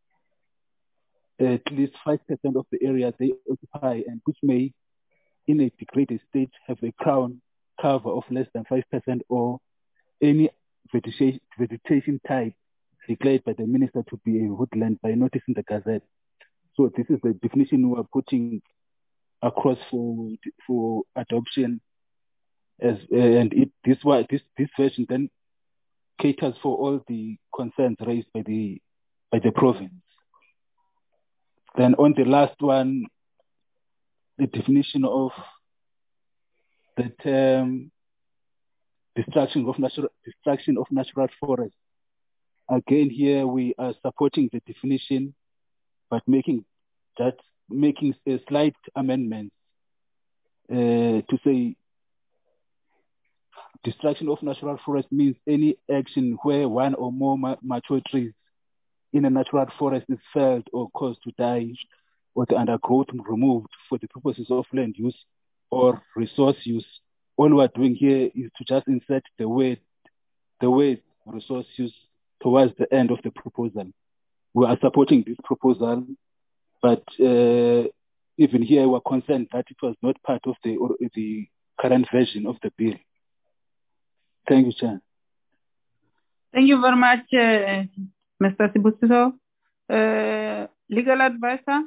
at least five percent of the area they occupy, and which may, in a degraded state, have a crown cover of less than five percent or any vegetation, vegetation type declared by the minister to be a woodland by notice in the Gazette. So this is the definition we are putting across for for adoption, as and it this why this this version then caters for all the concerns raised by the by the province. Then on the last one, the definition of the term destruction of natural destruction of natural forests. Again, here we are supporting the definition, but making that making a slight amendment uh, to say destruction of natural forest means any action where one or more ma mature trees in a natural forest is felled or caused to die or the undergrowth removed for the purposes of land use or resource use. All we're doing here is to just insert the word, the word resource use towards the end of the proposal. We are supporting this proposal, but uh, even here we're concerned that it was not part of the, or the current version of the bill. Thank you, Chair. Thank you very much, uh, Mister Sibusiso. Uh, legal advisor?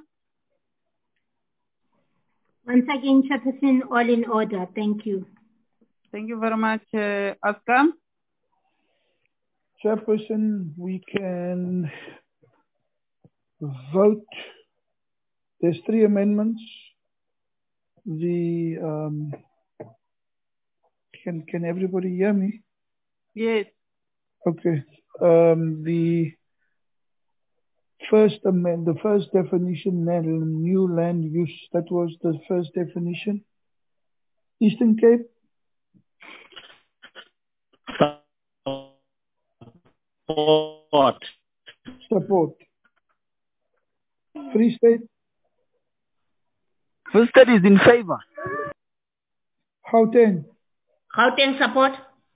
Once again, Chairperson, all in order. Thank you. Thank you very much, uh, Oscar. Chairperson, we can vote. There's three amendments. The um, can can everybody hear me? Yes. Okay. Um, the first amend, the first definition, new land use. That was the first definition. Eastern Cape. Support. Support. Free State. Free State is in favor. Gauteng. Gauteng support.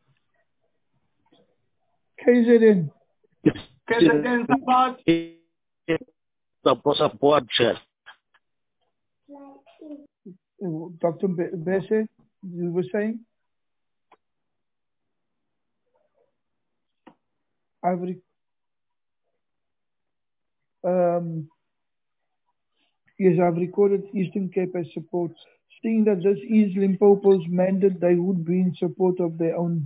K Z N. K Z N support. Support, support, Chair. Doctor Bese, you were saying? I've um, yes, I've recorded Eastern Cape as support. Seeing that this is Limpopo's mandate, they would be in support of their own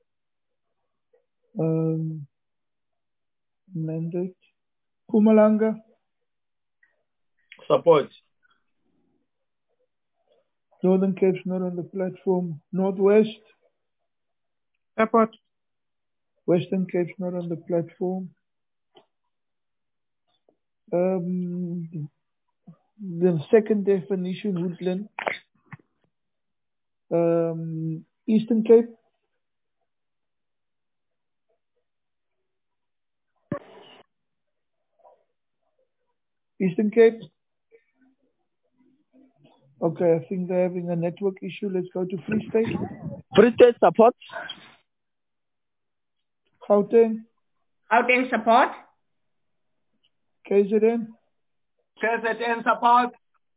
um, mandate. Mpumalanga. Support. Northern Cape's not on the platform. Northwest. Support. Western Cape's not on the platform. Um, the second definition, woodland. Um, Eastern Cape. Eastern Cape. Okay, I think they're having a network issue. Let's go to Free State. Free State support. Gauteng. Gauteng support. K Z N. K Z N support.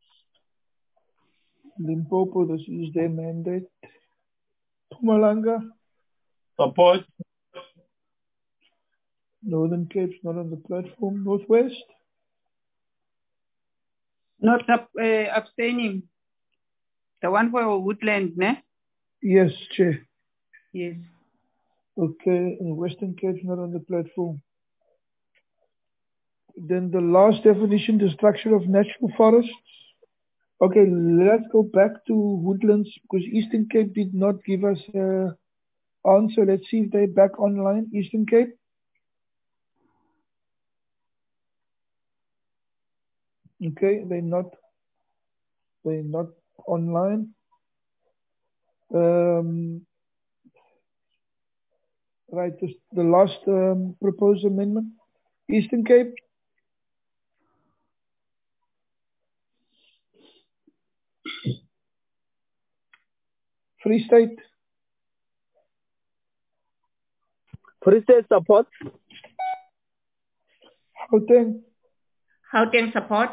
Limpopo, this is their mandate. Mpumalanga. Support. Northern Cape's not on the platform. Northwest. Not up, uh, abstaining. The one for woodland, ne? Yes, Chair. Yes. Okay, and Western Cape's not on the platform. Then the last definition, destruction of natural forests. Okay, let's go back to woodlands because Eastern Cape did not give us an answer. Let's see if they're back online. Eastern Cape. Okay, they're not. They're not online. Um, right, this, the last um, proposed amendment. Eastern Cape. Free State. Free State support. Gauteng. Gauteng support.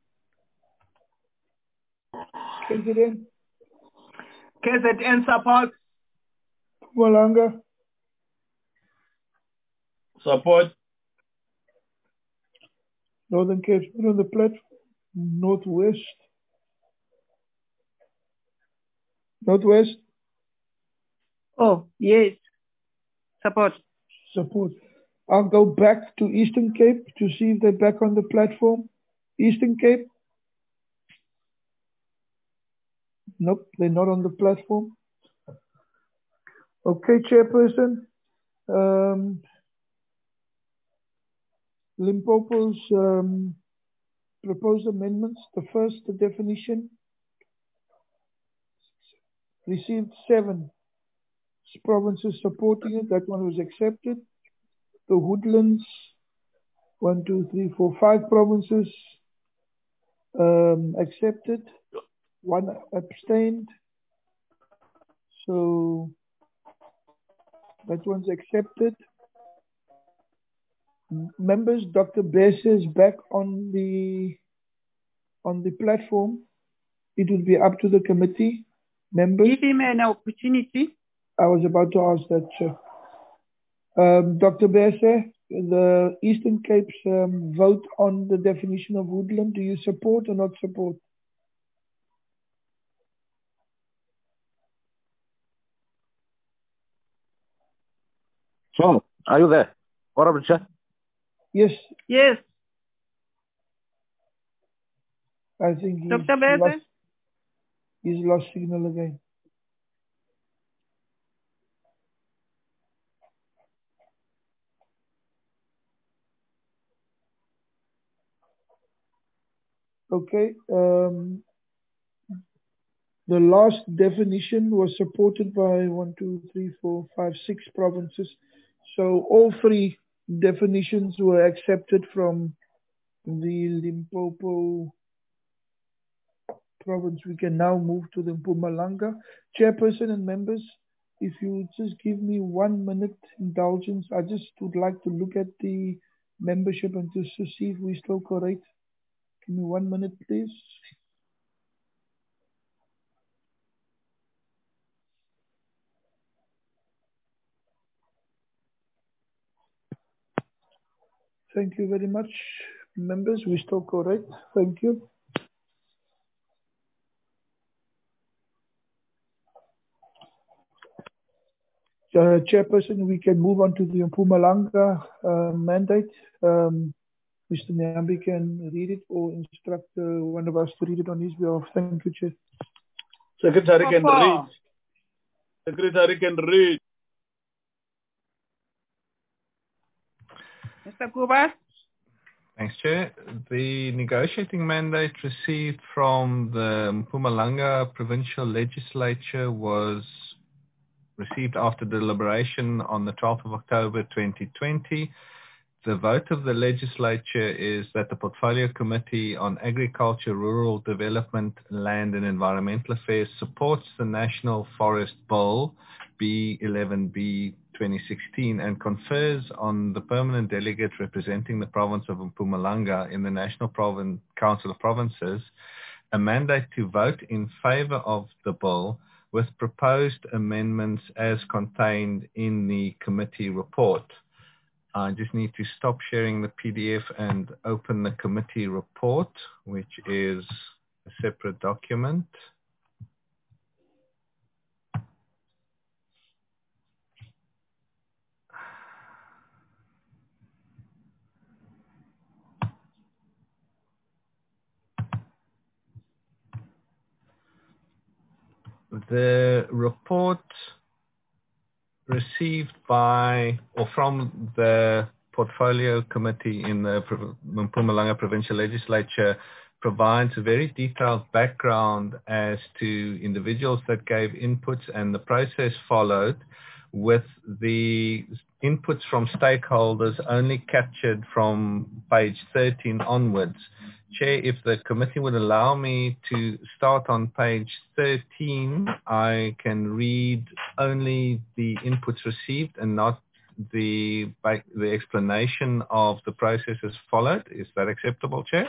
K Z N. K Z N support. Mpumalanga. Support. Northern Cape's not on the platform. Northwest. Northwest. Oh, yes. Support. Support. I'll go back to Eastern Cape to see if they're back on the platform. Eastern Cape. Nope, they're not on the platform. Okay, Chairperson. Um, Limpopo's um, proposed amendments. The first, the definition, received seven provinces supporting it. That one was accepted. The woodlands, one, two, three, four, five provinces um, accepted. One abstained. So that one's accepted. Members, Doctor Besse is back on the on the platform. It will be up to the committee members. Give him an opportunity. I was about to ask that, Chair. Um, Doctor Besse, the Eastern Cape's um, vote on the definition of woodland, do you support or not support? So, are you there? Honorable Chair? Yes. Yes. I think he's Doctor Besse? lost, he's lost signal again. Okay. Um, the last definition was supported by one, two, three, four, five, six provinces. So all three definitions were accepted from the Limpopo province. We can now move to the Mpumalanga. Chairperson and members, if you would just give me one minute indulgence, I just would like to look at the membership and just to see if we're still correct. Give me one minute, please. Thank you very much, members. We're still correct. Thank you. Uh, Chairperson, we can move on to the Mpumalanga uh, mandate. Um, Mister Nyambi can read it or instruct uh, one of us to read it on his behalf. Thank you, Chair. Secretary can Papa. read. Secretary can read. Mister Kuba? Thanks, Chair. The negotiating mandate received from the Mpumalanga Provincial Legislature was received after deliberation on the twelfth of October twenty twenty. The vote of the legislature is that the Portfolio Committee on Agriculture, Rural Development, Land and Environmental Affairs supports the National Forest Bill B eleven B twenty sixteen and confers on the permanent delegate representing the province of Mpumalanga in the National Provin- Council of Provinces a mandate to vote in favor of the bill with proposed amendments as contained in the committee report. I just need to stop sharing the P D F and open the committee report, which is a separate document. The report received by or from the Portfolio Committee in the Mpumalanga Provincial Legislature provides a very detailed background as to individuals that gave inputs and the process followed, with the inputs from stakeholders only captured from page thirteen onwards. Chair, if the committee would allow me to start on page thirteen, I can read only the inputs received and not the, the explanation of the processes followed. Is that acceptable, Chair?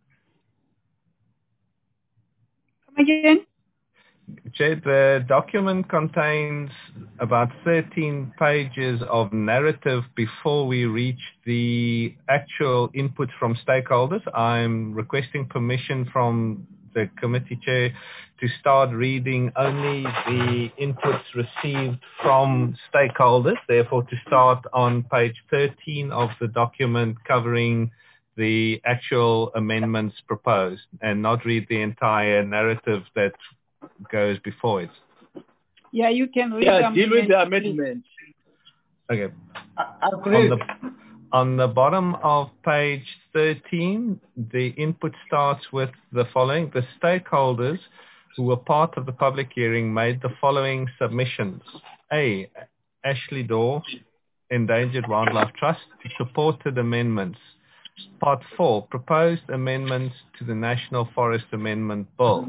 Come again? Chair, the document contains about thirteen pages of narrative before we reach the actual input from stakeholders. I'm requesting permission from the committee chair to start reading only the inputs received from stakeholders, therefore to start on page thirteen of the document covering the actual amendments proposed and not read the entire narrative that goes before it. Yeah, you can read Yeah, them. deal with the amendment. Okay. On the, on the bottom of page thirteen, the input starts with the following. The stakeholders who were part of the public hearing made the following submissions. A. Ashley Daw, Endangered Wildlife Trust, supported amendments. Part four, proposed amendments to the National Forest Amendment Bill.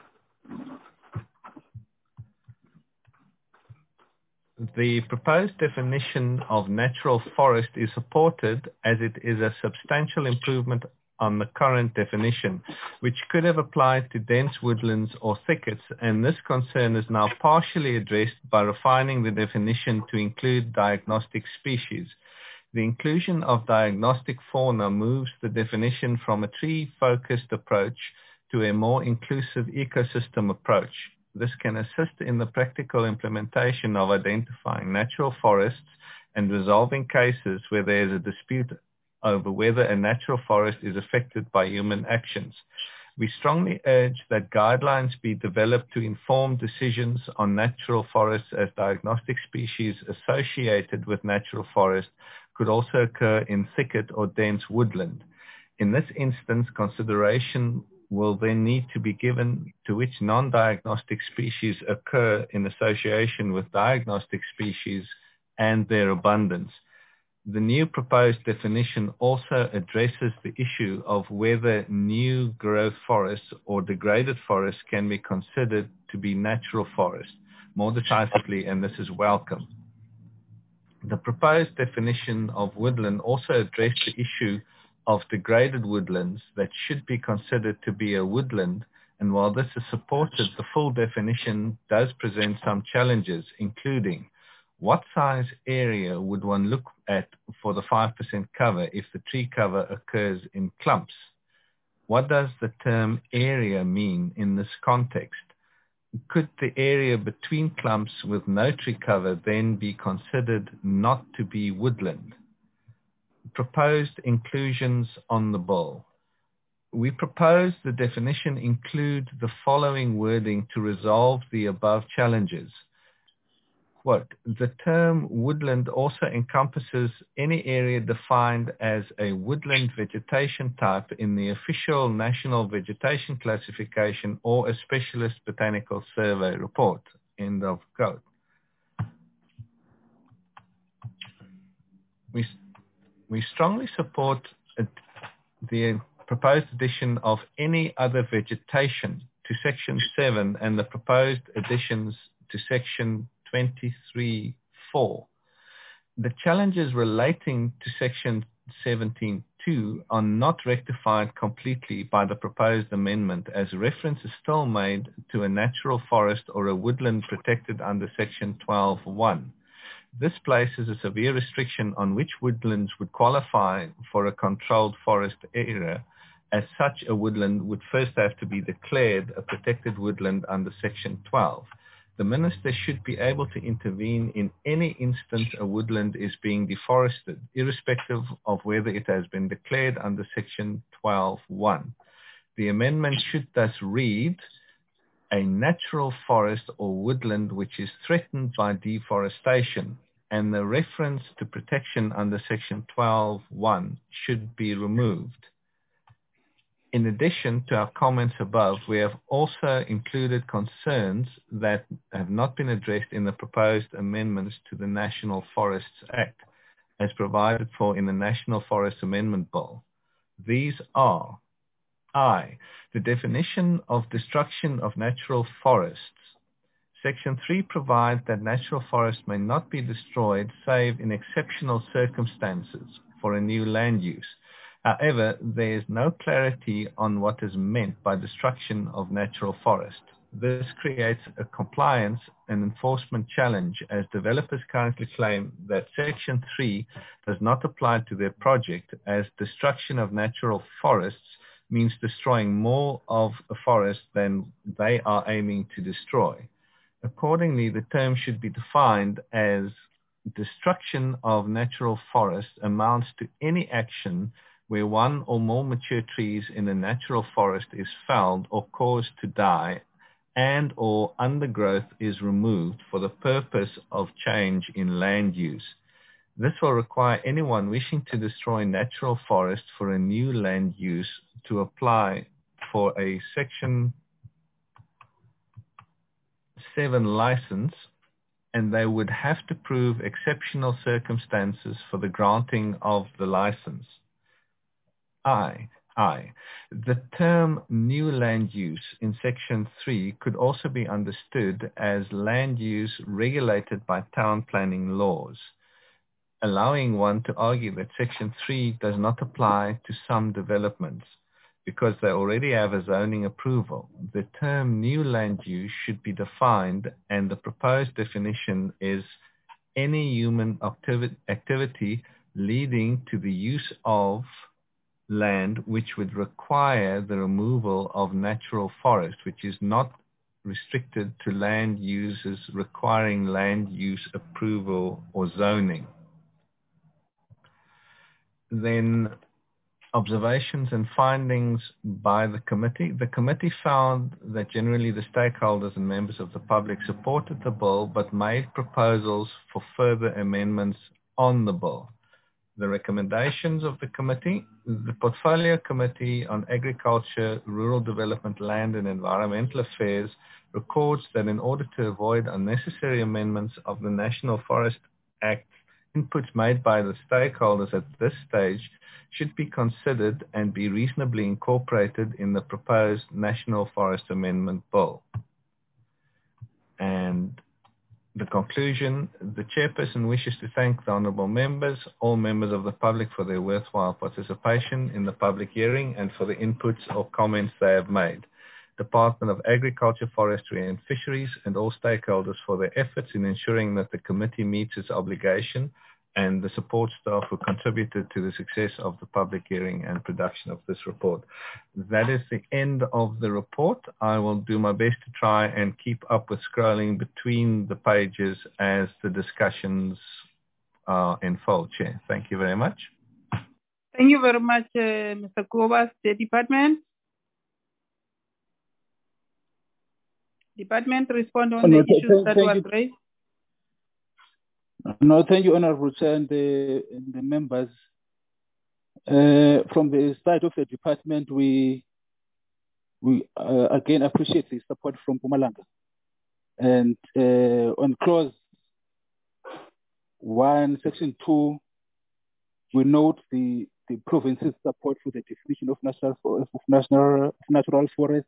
The proposed definition of natural forest is supported as it is a substantial improvement on the current definition, which could have applied to dense woodlands or thickets, and this concern is now partially addressed by refining the definition to include diagnostic species. The inclusion of diagnostic fauna moves the definition from a tree-focused approach to a more inclusive ecosystem approach. This can assist in the practical implementation of identifying natural forests and resolving cases where there is a dispute over whether a natural forest is affected by human actions. We strongly urge that guidelines be developed to inform decisions on natural forests, as diagnostic species associated with natural forest could also occur in thicket or dense woodland. In this instance, consideration will then need to be given to which non-diagnostic species occur in association with diagnostic species and their abundance. The new proposed definition also addresses the issue of whether new growth forests or degraded forests can be considered to be natural forests more decisively, and this is welcome. The proposed definition of woodland also addressed the issue of degraded woodlands that should be considered to be a woodland, and while this is supported, the full definition does present some challenges, including what size area would one look at for the five percent cover if the tree cover occurs in clumps? What does the term area mean in this context? Could the area between clumps with no tree cover then be considered not to be woodland? Proposed inclusions on the bill. we propose the definition include the following wording to resolve the above challenges. Quote, the term woodland also encompasses any area defined as a woodland vegetation type in the official National Vegetation Classification or a Specialist Botanical Survey report. End of quote. We, we strongly support a, the proposed addition of any other vegetation to Section seven and the proposed additions to Section twenty-three four. The challenges relating to Section seventeen two are not rectified completely by the proposed amendment, as reference is still made to a natural forest or a woodland protected under Section twelve one. This places a severe restriction on which woodlands would qualify for a controlled forest area. As such, a woodland would first have to be declared a protected woodland under Section twelve. The Minister should be able to intervene in any instance a woodland is being deforested, irrespective of whether it has been declared under Section twelve one. The amendment should thus read, a natural forest or woodland which is threatened by deforestation, and the reference to protection under Section twelve one should be removed. In addition to our comments above, we have also included concerns that have not been addressed in the proposed amendments to the National Forests Act, as provided for in the National Forest Amendment Bill. These are, I, the definition of destruction of natural forests. Section three provides that natural forests may not be destroyed save in exceptional circumstances for a new land use. However, there is no clarity on what is meant by destruction of natural forest. This creates a compliance and enforcement challenge, as developers currently claim that Section three does not apply to their project, as destruction of natural forests means destroying more of a forest than they are aiming to destroy. Accordingly, the term should be defined as destruction of natural forests amounts to any action where one or more mature trees in a natural forest is felled or caused to die, and or undergrowth is removed for the purpose of change in land use. This will require anyone wishing to destroy natural forest for a new land use to apply for a Section seven license, and they would have to prove exceptional circumstances for the granting of the license. I, I. The term new land use in Section three could also be understood as land use regulated by town planning laws, allowing one to argue that Section three does not apply to some developments because they already have a zoning approval. The term new land use should be defined, and the proposed definition is any human activi- activity leading to the use of land which would require the removal of natural forest, which is not restricted to land uses requiring land use approval or zoning. Then observations and findings by the committee. The committee found that generally the stakeholders and members of the public supported the bill but made proposals for further amendments on the bill. The recommendations of the committee. The Portfolio Committee on Agriculture, Rural Development, Land and Environmental Affairs records that in order to avoid unnecessary amendments of the National Forest Act, inputs made by the stakeholders at this stage should be considered and be reasonably incorporated in the proposed National Forest Amendment Bill. And the conclusion, the chairperson wishes to thank the honourable members, all members of the public for their worthwhile participation in the public hearing and for the inputs or comments they have made. Department of Agriculture, Forestry and Fisheries and all stakeholders for their efforts in ensuring that the committee meets its obligation, and the support staff who contributed to the success of the public hearing and production of this report. That is the end of the report. I will do my best to try and keep up with scrolling between the pages as the discussions uh, unfold. Chair, thank you very much. Thank you very much, uh, Mister Kobas. The department? Department respond on Oh, the no, th- issues th- that thank was you. raised. No, thank you, Honorable Chair and the, and the members. Uh, from the side of the department, we we uh, again appreciate the support from Mpumalanga. And uh, on clause one, section two, we note the, the province's support for the definition of national of national of natural forest.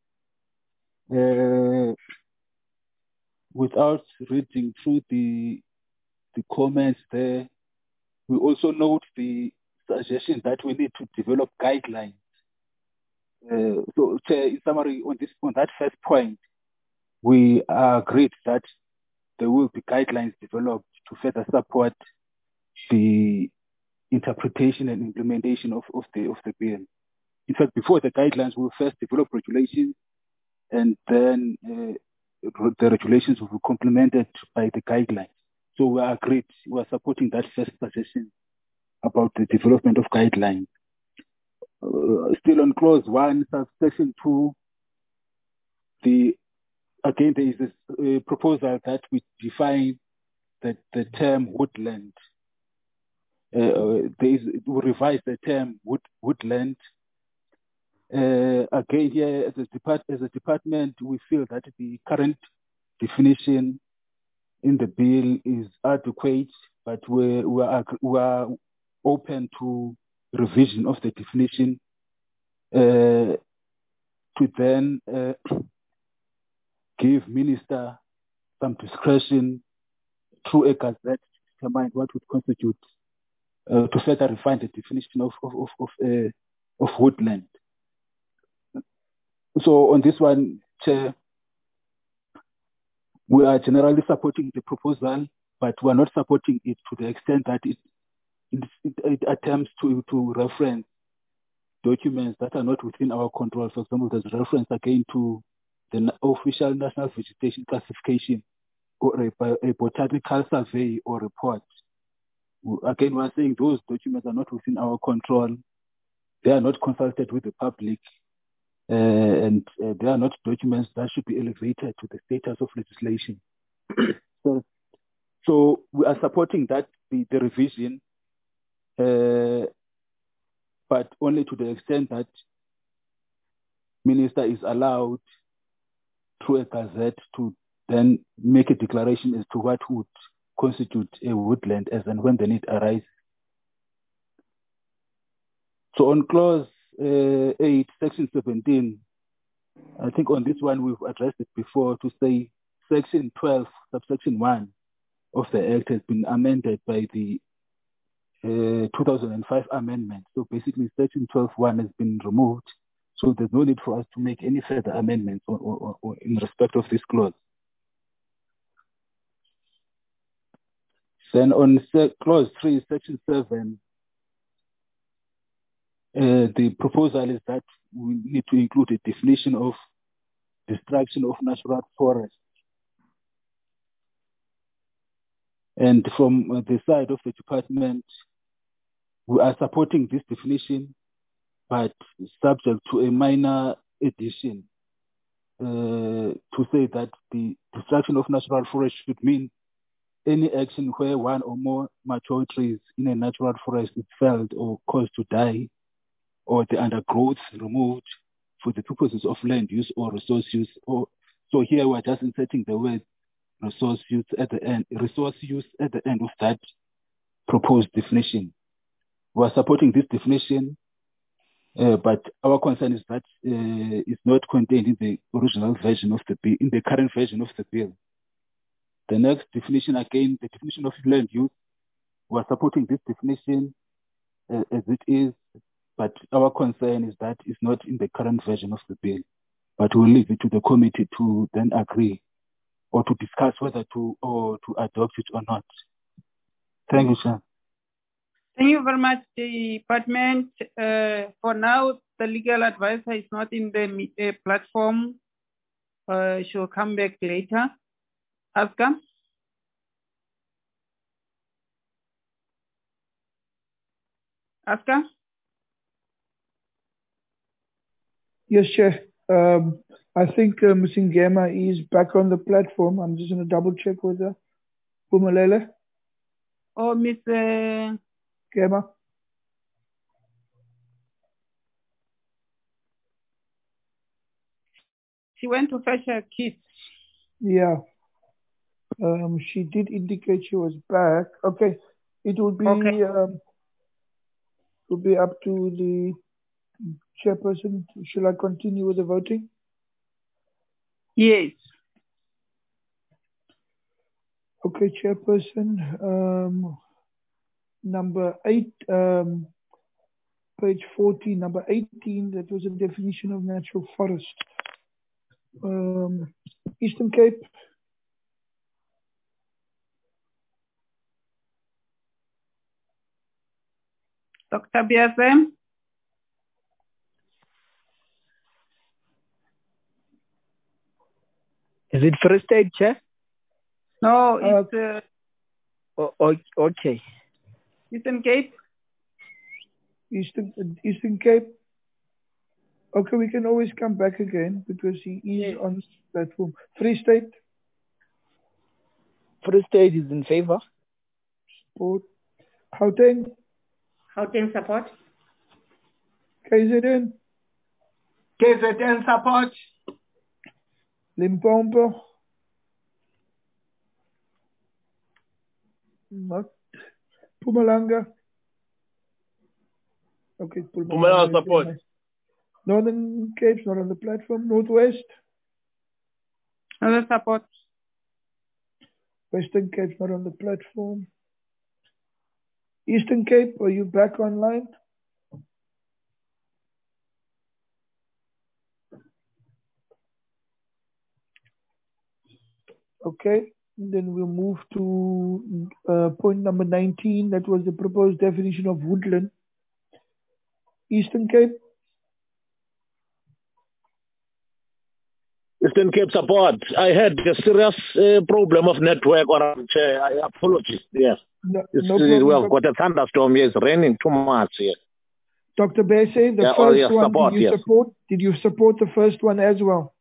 Uh, without reading through the the comments there, we also note the suggestion that we need to develop guidelines. Uh, so, Chair, in summary, on this on that first point, we agreed that there will be guidelines developed to further support the interpretation and implementation of, of the of the bill. In fact, before the guidelines, we'll first develop regulations, and then uh, the regulations will be complemented by the guidelines. So we agreed, we are supporting that first suggestion about the development of guidelines. Uh, still on clause one, subsection two, the again there is a uh, proposal that we define the, the term woodland. Uh, there is, we revise the term wood, woodland. Uh, again, here as a, depart, as a department, we feel that the current definition in the bill is adequate, but we, we, are, we are open to revision of the definition uh, to then uh, give minister some discretion through a gazette to determine what would constitute uh, to further refine the definition of of of of, uh, of woodland. So on this one, Chair, we are generally supporting the proposal, but we are not supporting it to the extent that it it, it, it attempts to to reference documents that are not within our control. For example, there's reference again to the official national vegetation classification or a, a botanical survey or report. Again, we're saying those documents are not within our control. They are not consulted with the public, uh, and uh, they are not documents that should be elevated to the status of legislation. so, so we are supporting that the, the revision, uh, but only to the extent that minister is allowed through a gazette to then make a declaration as to what would constitute a woodland as and when the need arises. So on clause uh, eight, section seventeen, I think on this one we've addressed it before to say section twelve, subsection one of the Act has been amended by the uh, two thousand five amendment. So basically section twelve point one has been removed. So there's no need for us to make any further amendments or, or, or in respect of this clause. Then on clause three, section seven, uh, the proposal is that we need to include a definition of destruction of natural forest. And from uh, the side of the department, we are supporting this definition, but subject to a minor addition uh, to say that the destruction of natural forest should mean any action where one or more mature trees in a natural forest is felled or caused to die, or the undergrowth removed for the purposes of land use or resource use. Or so here we're just inserting the word resource use at the end, resource use at the end of that proposed definition. We're supporting this definition, uh, but our concern is that uh, it's not contained in the original version of the bill, in the current version of the bill. The next definition, again, the definition of land use, we're supporting this definition uh, as it is, but our concern is that it's not in the current version of the bill. But we'll leave it to the committee to then agree or to discuss whether to or to adopt it or not. Thank you, sir. Thank you very much, Department. Uh, for now, the legal advisor is not in the uh, platform. Uh, she'll come back later. Aska? Aska? Yes, Chair. Um, I think uh, Miss Ngema is back on the platform. I'm just going to double check with her. Pumalele, Oh, Miss uh, Ngema. she went to fetch her kids. Yeah. Um, she did indicate she was back. Okay. It will be Okay. um, it will be up to the chairperson. Shall I continue with the voting? Yes. Okay, chairperson. Um, number eight, um, page forty, number eighteen. That was a definition of natural forest. Um, Eastern Cape. Doctor Biazem? Is it Free State, Chair? No, it's uh, Oh, okay. Eastern Cape. Eastern Eastern Cape. Okay, we can always come back again because he is Yes. on the platform. Free State. Free State is in favor. Support. Gauteng. Gauteng support. K Z N. K Z N support. Limpopo. Not. Mpumalanga. Okay, Mpumalanga support. Northern Cape's not on the platform. Northwest. Another support. Western Cape's not on the platform. Eastern Cape, are you back online? Okay, then we'll move to uh, point number nineteen. That was the proposed definition of woodland. Eastern Cape. Eastern Cape support. I had a serious uh, problem of network or uh, I apologize. Yes. No, It's, no uh, problem. We've Doc- got a thunderstorm. Yes, raining too much here. Doctor Bese, the Yeah, first oh, yeah, one, support, did you yes. support? Did you support the first one as well?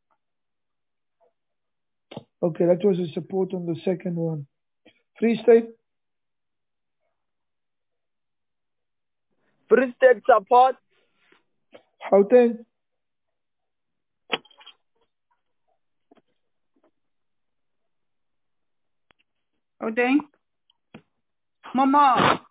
Okay, that was a support on the second one. Free State. Free State support. Gauteng. Gauteng. Mama.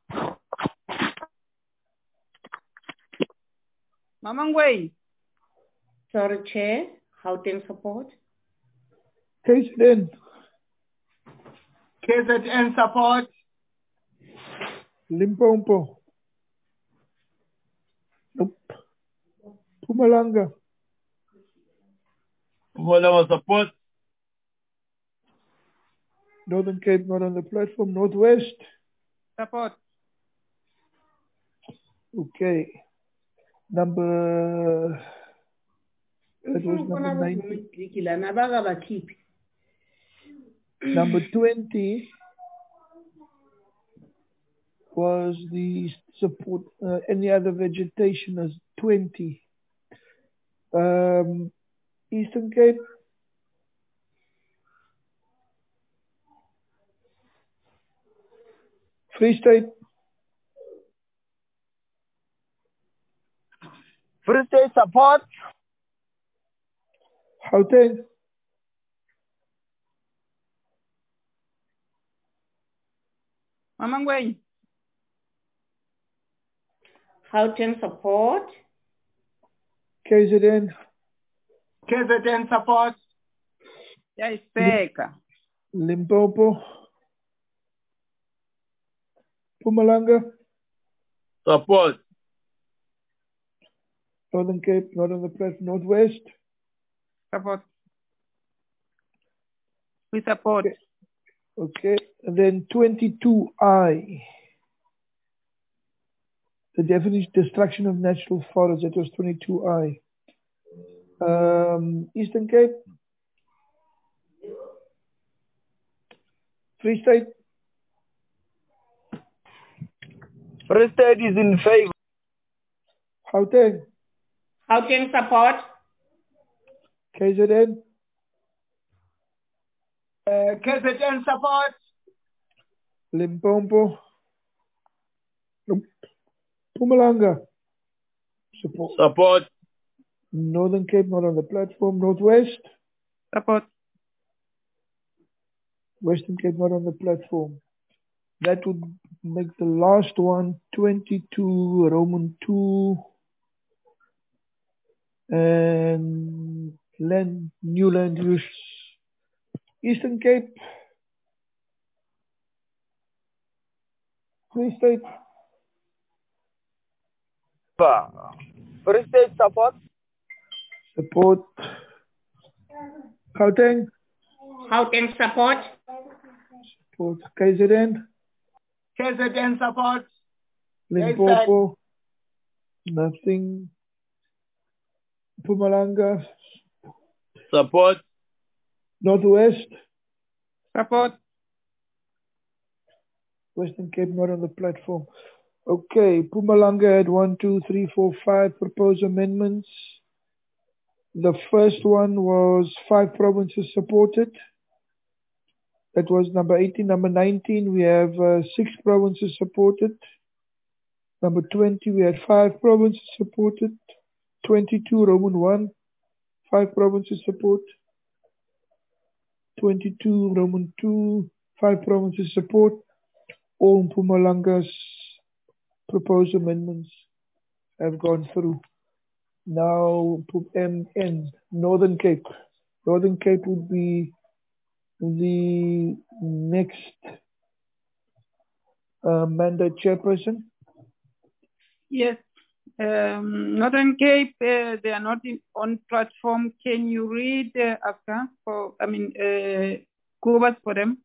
Mama Ngwe. Sorry, Chair. Gauteng support. K Z N. K Z N support. Limpopo. Nope. Mpumalanga. Mpumalanga support. Northern Cape not on the platform. Northwest. Support. Okay. Number. That was number nineteen. Number twenty was the support, uh, any other vegetation as twenty. Um, Eastern Cape. Free State. Free State support. Gauteng. Mama Ngwe. Gauteng support. K Z N. K Z N support. Yaiseka. Limpopo. Mpumalanga. Support. Northern Cape, not on the press. Northwest. Support. We support. Okay. Okay. And then twenty-two I. The definition, destruction of natural forests. That was twenty-two I. Um, Eastern Cape. Free State. Free State is in favor. Gauteng. Gauteng support. K Z N. Uh, K Z N support. Limpopo. Mpumalanga. Support. Support. Northern Cape not on the platform. Northwest. Support. Western Cape not on the platform. That would make the last one twenty-two, Roman two, and land, new land use. Eastern Cape. Free State. Free State support. Support. Gauteng. Gauteng support. Support. K Z N. K Z N support. Limpopo. Nothing. Mpumalanga. Support. Northwest. Support. Western Cape not on the platform. Okay, Mpumalanga had one, two, three, four, five proposed amendments. The first one was five provinces supported. That was number eighteen. Number nineteen, we have uh, six provinces supported. Number twenty, we had five provinces supported. twenty-two, Roman one, five provinces support. twenty-two, Roman two, five provinces support. All Mpumalanga's proposed amendments have gone through. Now, M N, Northern Cape. Northern Cape would be the next uh, mandate chairperson. Yes. Um, Northern Cape, uh, they are not in, on platform. Can you read uh, after for, I mean, uh, Cobus for them?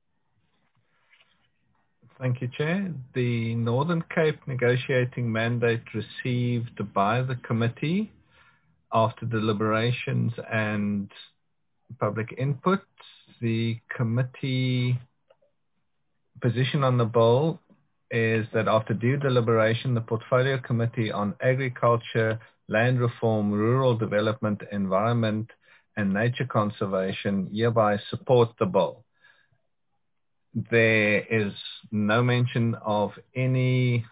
Thank you, Chair. The Northern Cape negotiating mandate received by the committee after deliberations and public input. The committee position on the bill is that after due deliberation, the Portfolio Committee on Agriculture, Land Reform, Rural Development, Environment, and Nature Conservation hereby support the bill. There is no mention of any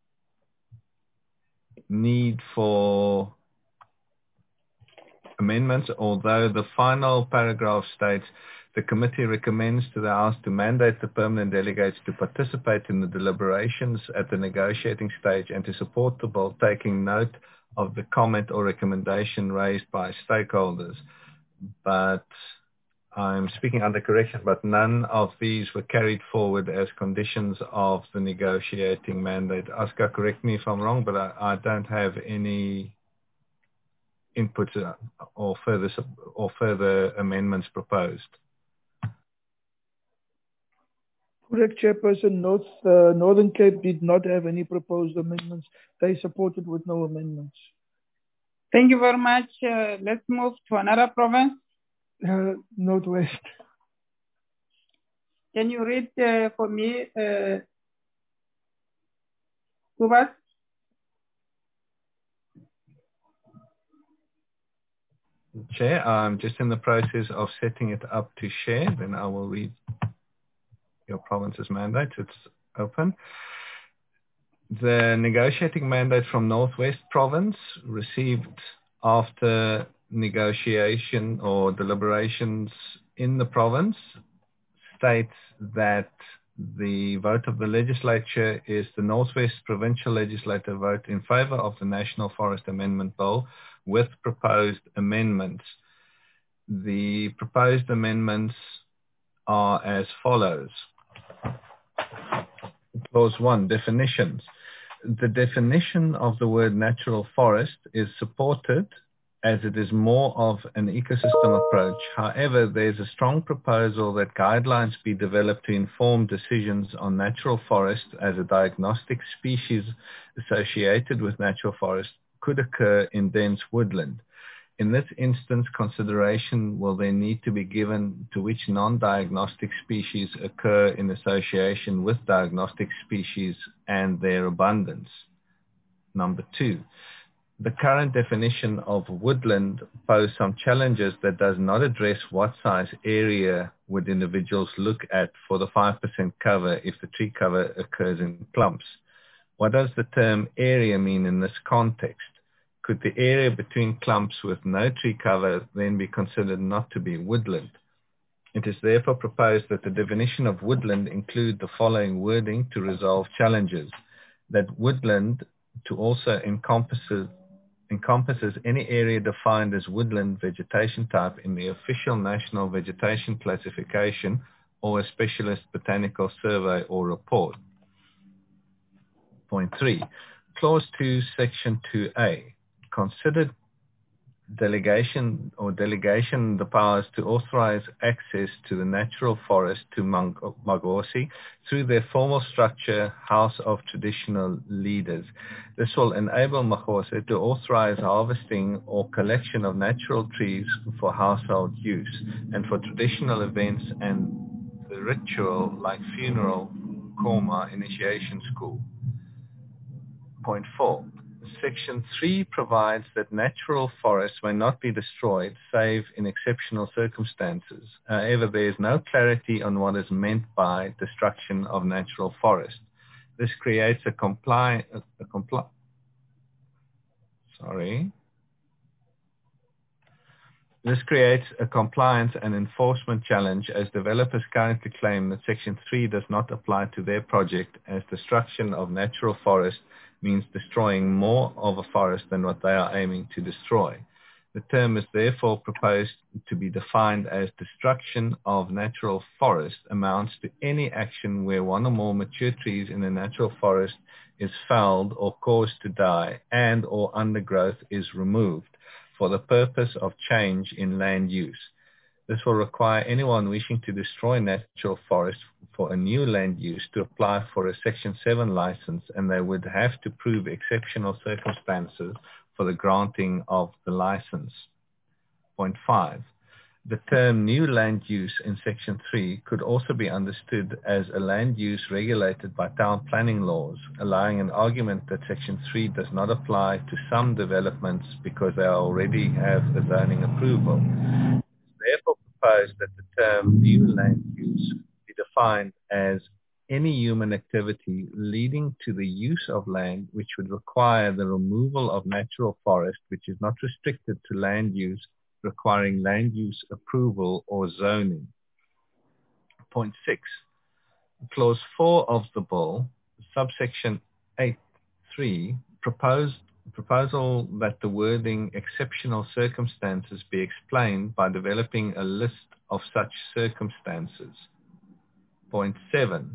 need for amendments, although the final paragraph states the committee recommends to the House to mandate the permanent delegates to participate in the deliberations at the negotiating stage and to support the bill, taking note of the comment or recommendation raised by stakeholders. But I'm speaking under correction, but none of these were carried forward as conditions of the negotiating mandate. Oscar, correct me if I'm wrong, but I, I don't have any input or further or further amendments proposed. Correct, Chairperson. North, uh, Northern Cape did not have any proposed amendments. They supported with no amendments. Thank you very much. Uh, let's move to another province. Uh, Northwest. Can you read uh, for me, uh, Cobus? Chair, I'm just in the process of setting it up to share. Then I will read your province's mandate. It's open. The negotiating mandate from Northwest Province received after negotiation or deliberations in the province states that the vote of the legislature is the Northwest Provincial Legislature vote in favor of the National Forest Amendment Bill with proposed amendments. The proposed amendments are as follows. Clause one, definitions. The definition of the word natural forest is supported as it is more of an ecosystem approach. However, there's a strong proposal that guidelines be developed to inform decisions on natural forest as a diagnostic species associated with natural forest could occur in dense woodland. In this instance, consideration will then need to be given to which non-diagnostic species occur in association with diagnostic species and their abundance. Number two, the current definition of woodland poses some challenges that does not address what size area would individuals look at for the five percent cover if the tree cover occurs in clumps. What does the term area mean in this context? Could the area between clumps with no tree cover then be considered not to be woodland? It is therefore proposed that the definition of woodland include the following wording to resolve challenges: that woodland to also encompasses encompasses any area defined as woodland vegetation type in the official National Vegetation Classification or a specialist botanical survey or report. Point three, Clause two, Section two A, considered delegation or delegation the powers to authorize access to the natural forest to Magosi through their formal structure, House of Traditional Leaders. This will enable Magosi to authorize harvesting or collection of natural trees for household use and for traditional events and the ritual like funeral, Koma, initiation school. Point four. Section three provides that natural forests may not be destroyed save in exceptional circumstances. However, there is no clarity on what is meant by destruction of natural forest. This creates a comply, a, a comply, sorry. This creates a compliance and enforcement challenge as developers currently claim that Section three does not apply to their project as destruction of natural forest means destroying more of a forest than what they are aiming to destroy. The term is therefore proposed to be defined as destruction of natural forest amounts to any action where one or more mature trees in a natural forest is felled or caused to die and or undergrowth is removed for the purpose of change in land use. This will require anyone wishing to destroy natural forest for a new land use to apply for a Section seven license, and they would have to prove exceptional circumstances for the granting of the license. Point five. The term new land use in Section three could also be understood as a land use regulated by town planning laws, allowing an argument that Section three does not apply to some developments because they already have a zoning approval. Therefore proposed that the term new land use be defined as any human activity leading to the use of land which would require the removal of natural forest, which is not restricted to land use requiring land use approval or zoning. Point six. Clause four of the bill, subsection eight three, proposed proposal that the wording exceptional circumstances be explained by developing a list of such circumstances. Point seven.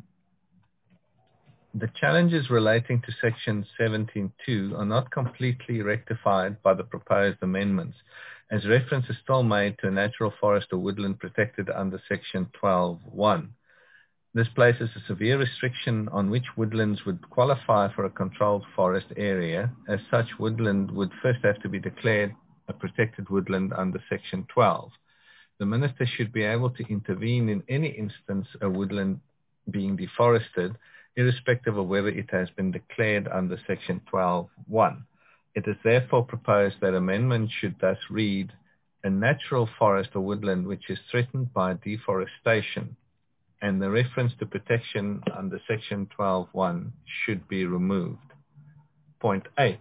The challenges relating to Section seventeen two are not completely rectified by the proposed amendments, as reference is still made to a natural forest or woodland protected under Section twelve one. This places a severe restriction on which woodlands would qualify for a controlled forest area. As such, woodland would first have to be declared a protected woodland under Section twelve. The Minister should be able to intervene in any instance a woodland being deforested, irrespective of whether it has been declared under Section twelve one. It is therefore proposed that amendment should thus read, a natural forest or woodland which is threatened by deforestation, and the reference to protection under Section twelve one should be removed. Point eight.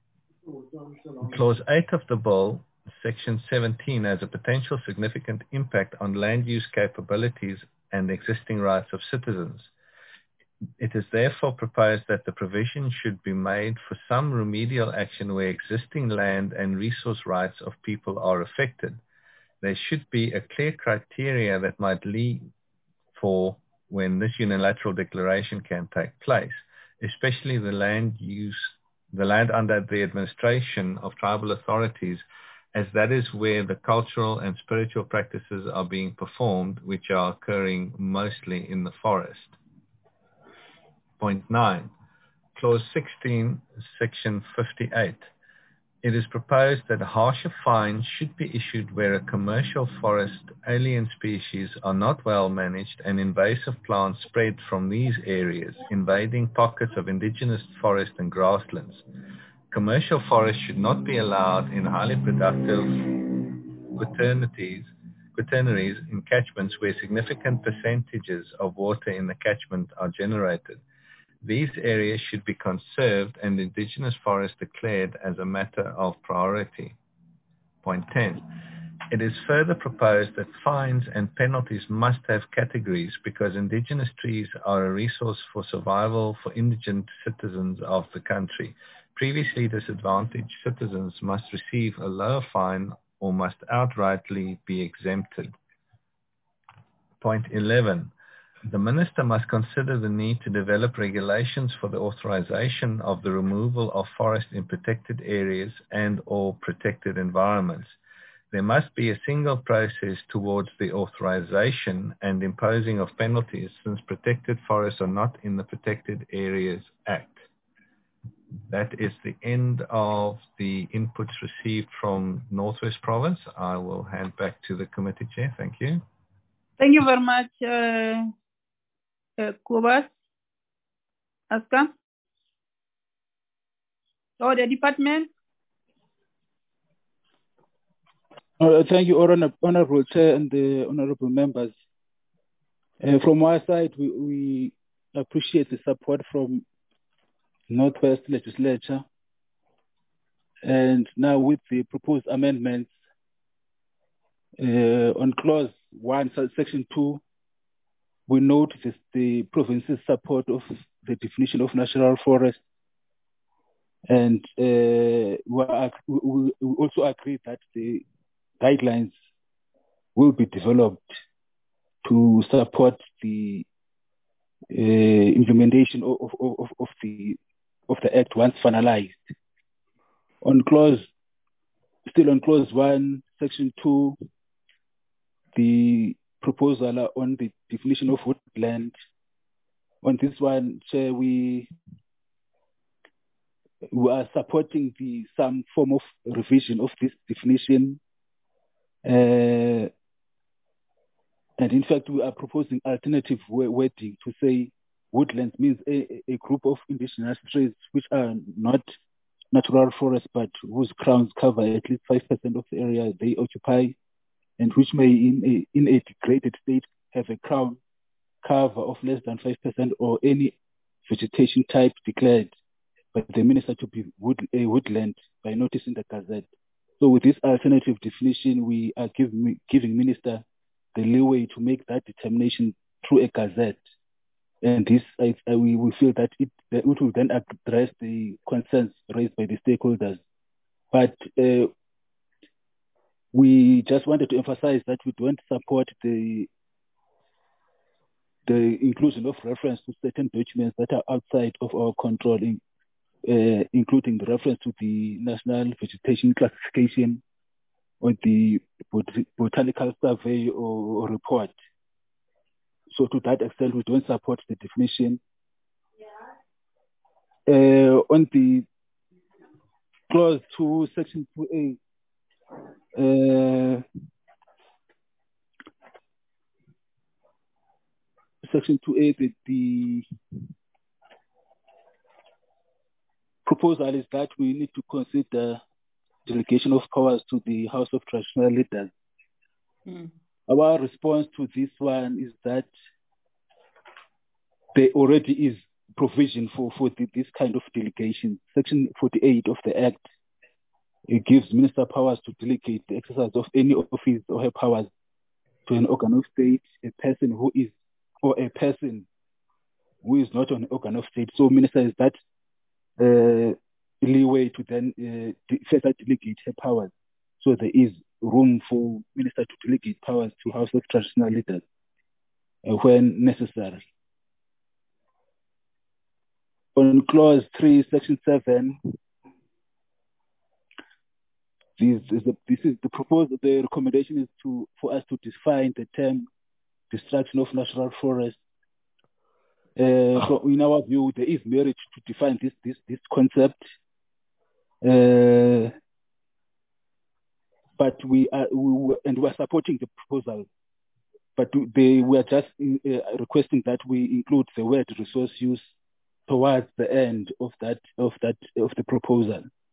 Clause eight of the bill, Section seventeen, has a potential significant impact on land use capabilities and existing rights of citizens. It is therefore proposed that the provision should be made for some remedial action where existing land and resource rights of people are affected. There should be a clear criteria that might lead for when this unilateral declaration can take place, especially the land use, the land under the administration of tribal authorities, as that is where the cultural and spiritual practices are being performed, which are occurring mostly in the forest. Point nine. Clause sixteen, Section fifty-eight. It is proposed that a harsher fine should be issued where a commercial forest alien species are not well managed and invasive plants spread from these areas, invading pockets of indigenous forest and grasslands. Commercial forests should not be allowed in highly productive quaternities, quaternaries in catchments where significant percentages of water in the catchment are generated. These areas should be conserved and indigenous forests declared as a matter of priority. Point ten. It is further proposed that fines and penalties must have categories because indigenous trees are a resource for survival for indigent citizens of the country. Previously disadvantaged citizens must receive a lower fine or must outrightly be exempted. Point eleven. The Minister must consider the need to develop regulations for the authorization of the removal of forest in protected areas and or protected environments. There must be a single process towards the authorization and imposing of penalties since protected forests are not in the Protected Areas Act. That is the end of the inputs received from Northwest Province. I will hand back to the committee chair. Thank you. Thank you very much, uh, uh, Cobus. Aska? Oh, the department? Uh, thank you, Honor- Honorable Chair and the honorable members. Uh, from our side, we, we appreciate the support from Northwest Legislature. And now with the proposed amendments uh, on clause one, section two, we note this, the province's support of the definition of natural forest. And uh, we, are, we, we also agree that the guidelines will be developed to support the uh, implementation of, of, of, of the of the Act once finalized. On clause, still on clause one, section two, the proposal on the definition of woodland. On this one, Chair, we we are supporting the some form of revision of this definition. Uh, and in fact, we are proposing alternative wording to say woodland means a, a group of indigenous trees which are not natural forests but whose crowns cover at least five percent of the area they occupy, and which may in a, in a degraded state have a crown cover of less than five percent or any vegetation type declared by the minister to be wood, a woodland by notice in the Gazette. So with this alternative definition, we are give, giving minister the leeway to make that determination through a Gazette. And this, I, I, we, we feel that it, that it will then address the concerns raised by the stakeholders. But uh, we just wanted to emphasize that we don't support the the inclusion of reference to certain documents that are outside of our control, in, uh, including the reference to the National Vegetation Classification or the bot Botanical Survey or, or report. So to that extent, we don't support the definition. Uh, on the clause two, section two A, uh, section two A, the, the proposal is that we need to consider delegation of powers to the House of Traditional Leaders. Mm. Our response to this one is that there already is provision for, for the, this kind of delegation. Section forty-eight of the Act, it gives minister powers to delegate the exercise of any office or her powers to an organ of state, a person who is, or a person who is not an organ of state. So minister is that uh, leeway to then uh, further delegate her powers. So there is room for minister to delegate powers to House of Traditional Leaders uh, when necessary. On clause three, section seven, this is the, this is the proposal. The recommendation is to for us to define the term destruction of natural forest. Uh, so in our view, there is merit to define this this this concept. Uh, but we are we, and we are supporting the proposal. But they were just uh, requesting that we include the word resource use towards the end of that of that of the proposal.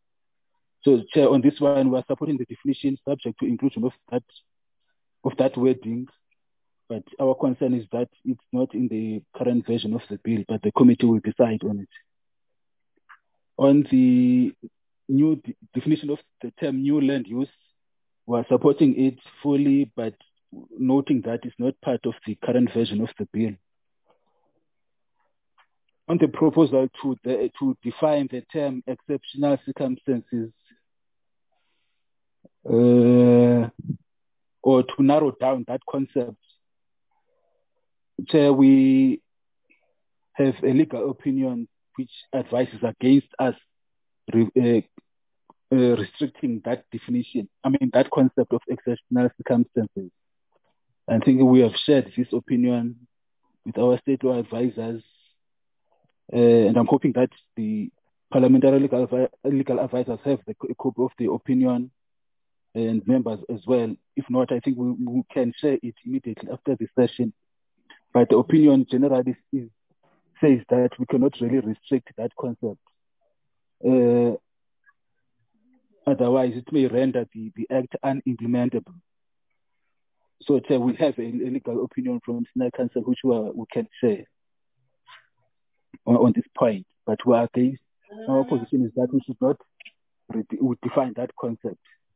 So, Chair, on this one, we are supporting the definition subject to inclusion of that of that wording. But our concern is that it's not in the current version of the bill, but the committee will decide on it. On the new de- definition of the term new land use, we are supporting it fully, but noting that it's not part of the current version of the bill. On the proposal to, the, to define the term exceptional circumstances, uh, or to narrow down that concept, Chair, we have a legal opinion which advises against us re, uh, uh, restricting that definition, I mean that concept of exceptional circumstances. I think we have shared this opinion with our state law advisors, uh, and I'm hoping that the parliamentary legal, legal advisors have the, a copy of the opinion and members as well. If not, I think we, we can share it immediately after the session. But the opinion generally is, says that we cannot really restrict that concept. Uh, otherwise, it may render the, the act unimplementable. So uh, we have a, a legal opinion from Senior Council which we, are, we can share on, on this point. But we are against, our position is that we should not re- we define that concept.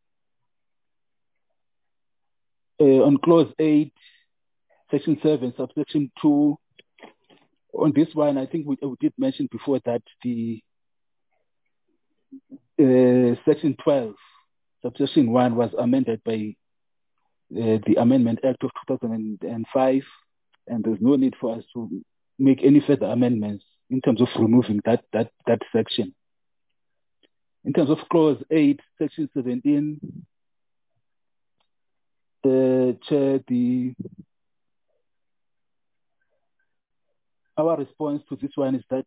Uh, on clause eight, section seven, subsection two, on this one, I think we, we did mention before that the uh, section twelve, subsection one was amended by uh, the Amendment Act of two thousand five, and there's no need for us to make any further amendments in terms of removing that, that, that section. In terms of clause eight, section seventeen, the Chair, the our response to this one is that,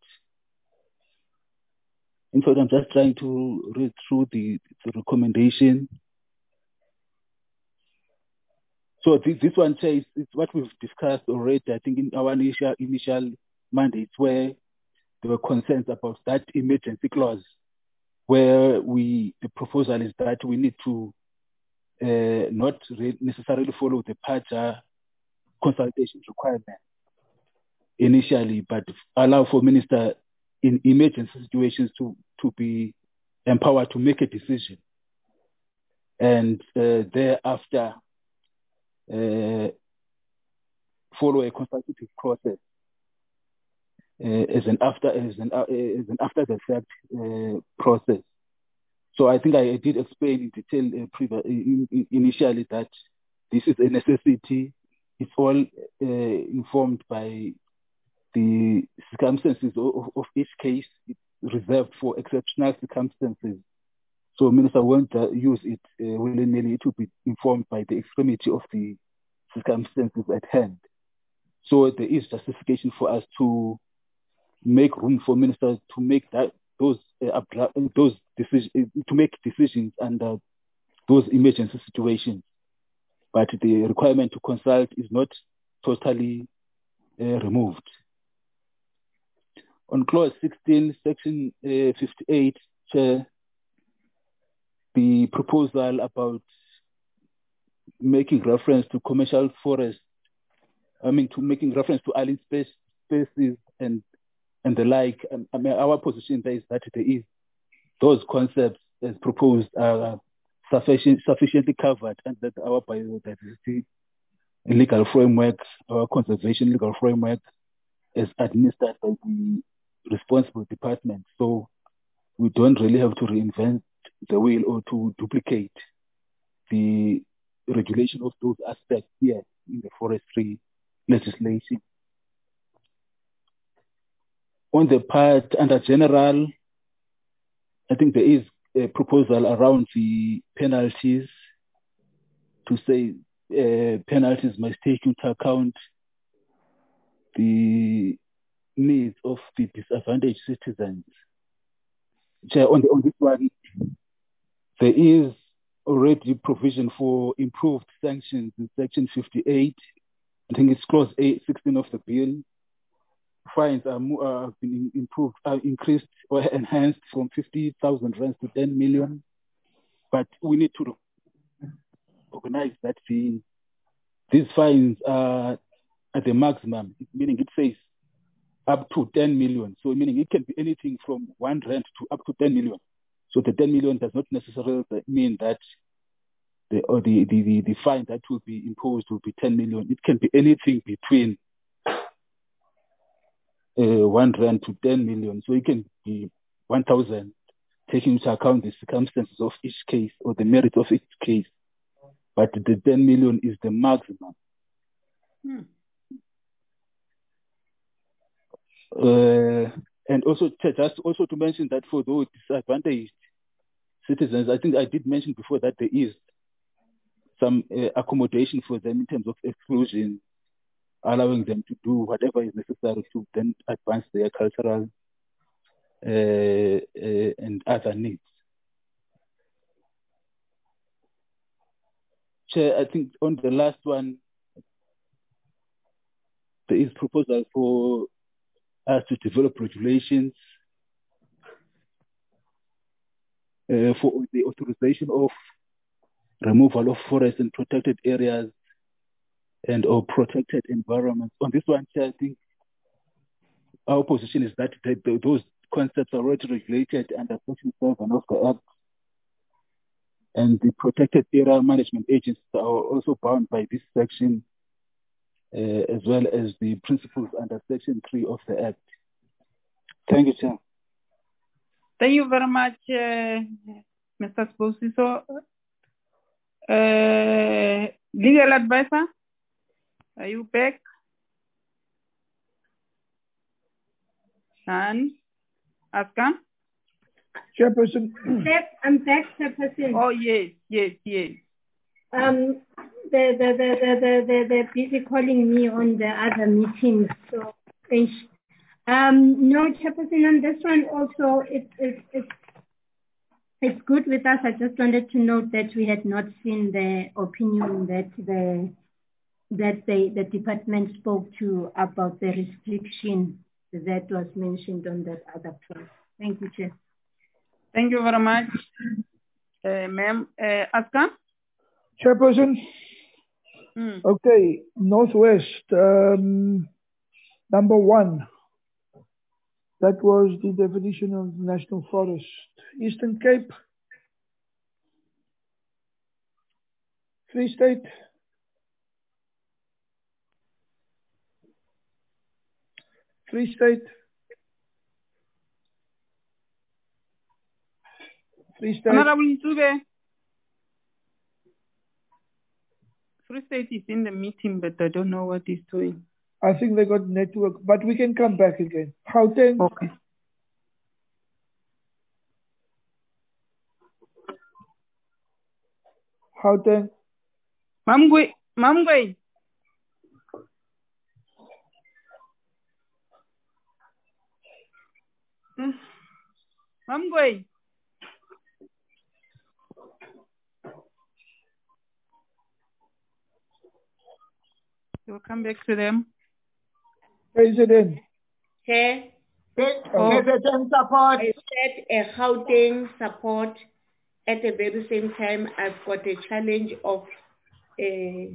in fact, I'm just trying to read through the, the recommendation. So this, this one, Chair, is, is what we've discussed already, I think, in our initial, initial mandates, where there were concerns about that emergency clause, where we the proposal is that we need to uh, not re- necessarily follow the P A J A consultation requirement initially, but allow for minister in emergency situations to, to be empowered to make a decision. And uh, thereafter, uh, follow a consultative process uh, as an after as an, uh, as an after the fact uh, process. So I think I, I did explain in detail uh, previous, in, in, initially that this is a necessity. It's all uh, informed by the circumstances of, of each case. It's reserved for exceptional circumstances. So Minister won't uh, use it uh, willy-nilly. It will be informed by the extremity of the circumstances at hand. So there is justification for us to make room for ministers to make that those uh, those decisions to make decisions under those emergency situations. But the requirement to consult is not totally uh, removed. On clause sixteen, section uh, fifty-eight, Chair, the proposal about making reference to commercial forest, I mean, to making reference to island space, spaces and and the like. Um, I mean, our position there is that there is those concepts as proposed are sufficient, sufficiently covered, and that our biodiversity legal framework, our conservation legal framework, is administered by the responsible department. So we don't really have to reinvent the wheel or to duplicate the regulation of those aspects here in the forestry legislation. On the part under general, I think there is a proposal around the penalties to say uh, penalties must take into account the needs of the disadvantaged citizens. On, the, on this one, there is already provision for improved sanctions in section fifty-eight. I think it's clause eight, sixteen of the bill. Fines are uh, been improved, are increased or enhanced from fifty thousand rands to ten million. but we need to organize that the, these fines are at the maximum, meaning it says up to ten million. So meaning it can be anything from one rand to up to ten million. So the ten million does not necessarily mean that the or the, the, the, the fine that will be imposed will be ten million. It can be anything between uh, one rand to ten million. So it can be one thousand, taking into account the circumstances of each case or the merit of each case. But the ten million is the maximum. Hmm. Uh, and also, just also to mention that for those disadvantaged citizens, I think I did mention before that there is some uh, accommodation for them in terms of exclusion, allowing them to do whatever is necessary to then advance their cultural uh, uh, and other needs. Chair, I think on the last one, there is proposal for us to develop regulations uh, for the authorization of removal of forests and protected areas and or protected environments. On this one, Chair, I think our position is that the, the, those concepts are already regulated under Section seven of the Act, and the protected area management agencies are also bound by this section, uh, as well as the principles under Section three of the Act. Thank you, Chair. Thank you very much, uh, Mister Sposiso. Uh, legal advisor, are you back? And Aska? Chairperson. I'm back, I'm back, Chairperson. Oh, yes, yes, yes. Um, the, the, the, the, the, the, they're busy calling me on the other meetings, so thanks. Um, no, Chairperson, on this one also, it, it, it, it's good with us. I just wanted to note that we had not seen the opinion that the that the, the department spoke to about the restriction that was mentioned on that other point. Thank you, Chair. Thank you very much, uh, ma'am. Uh, Aska? Chairperson. Mm. Okay, Northwest, um, number one. That was the definition of national forest. Eastern Cape, Free State, Free State, Free State. Honorable Ntube. Free State is in the meeting, but I don't know what he's doing. I think they got network, but we can come back again. Gauteng. Okay. Gauteng. Mamgwe, Mamgwe. Mamgwe. We'll come back to them. President. Chair. Oh. President support. I said a Gauteng support. At the very same time, I've got a challenge of uh,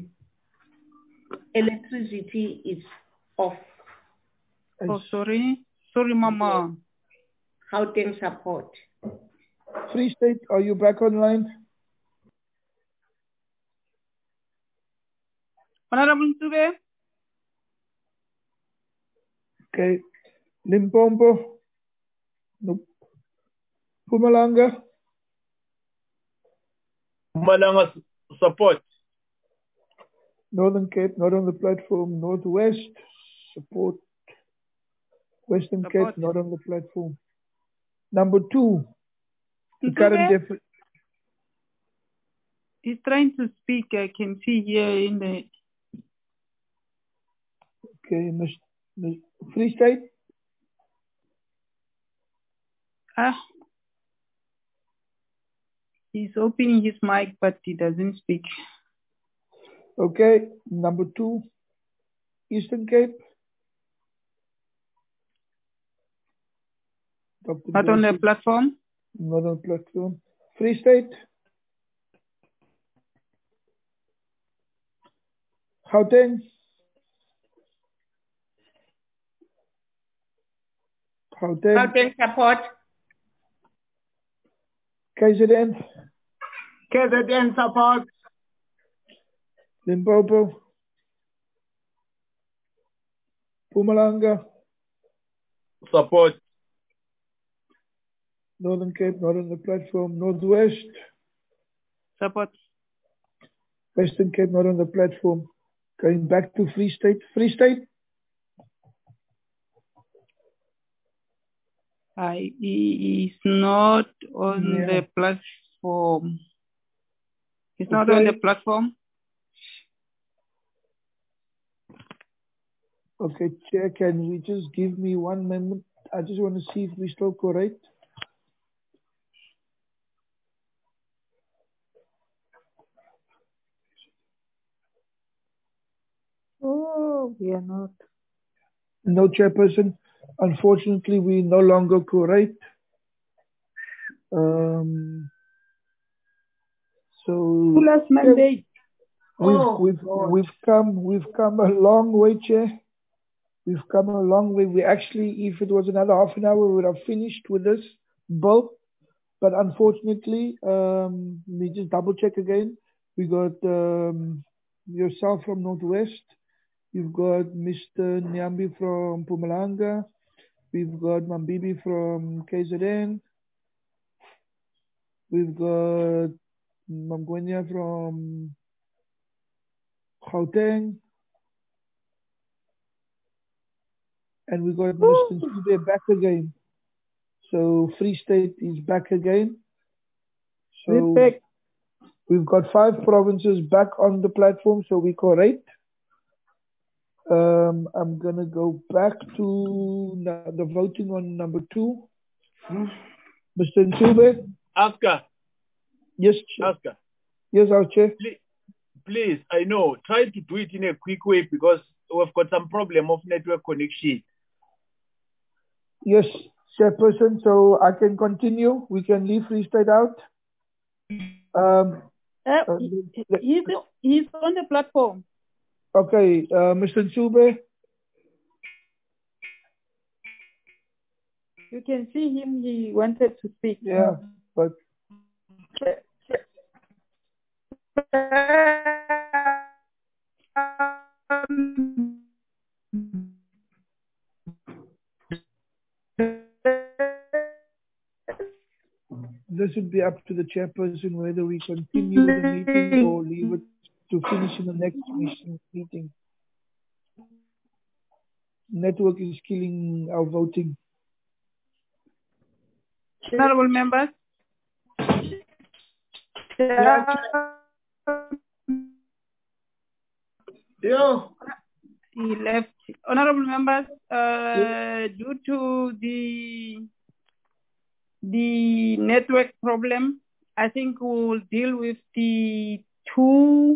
electricity is off. Oh, sorry. Sorry, Mama. Gauteng support. Free State, are you back online? Honorable Ntube. Okay. Limpopo. Nope. Mpumalanga. Mpumalanga support. Northern Cape, not on the platform. Northwest, support. Western Support. Cape, not on the platform. Number two, the Ntube? current defi- He's trying to speak. I can see here in the... Okay, Miss Miss Free State. Ah. He's opening his mic, but he doesn't speak. Okay, number two, Eastern Cape. Doctor Not on the Joseph, platform? not on the platform. Free State. Gauteng. Gauteng. Gauteng support. K Z N. K Z N support. Limpopo. Mpumalanga. Support. Northern Cape, not on the platform. Northwest. Support. Western Cape, not on the platform. Going back to Free State. Free State. I, he is not on Yeah. the platform. He's not Okay. on the platform. Okay, Chair, can we just give me one moment? I just want to see if we're still correct. Oh, we are not. No, Chairperson. Unfortunately, we no longer correct. Um, so Last Monday. we've Oh, we've God. we've come we've come a long way, Chair. We've come a long way. We actually, if it was another half an hour, we would have finished with this bill. But unfortunately, um, let me just double check again. We got um, yourself from Northwest. You've got Mister Nyambi from Mpumalanga. We've got Mambibi from K Z N. We've got Mamgwenya from Gauteng. And we got Mister Ntube back again. So Free State is back again. So We're back. We've got five provinces back on the platform, so we correct. Um, I'm going to go back to the voting on number two. Mister Ntube? Asker. Yes, Chair. Asker. Yes, our Chair. Please, please, I know, try to do it in a quick way because we've got some problem of network connection. Yes, Chairperson, so I can continue. We can leave Free State out. Um, Uh, uh, he's, he's on the platform. okay, uh, Mister Ntube? You can see him. He wanted to speak. Yeah, but... This would be up to the chairperson whether we continue with the meeting or leave it to finish in the next meeting. Network is killing our voting. Honorable members. Yeah. Yeah. He left. Honorable members, uh, yeah. due to the the network problem, I think we will deal with the two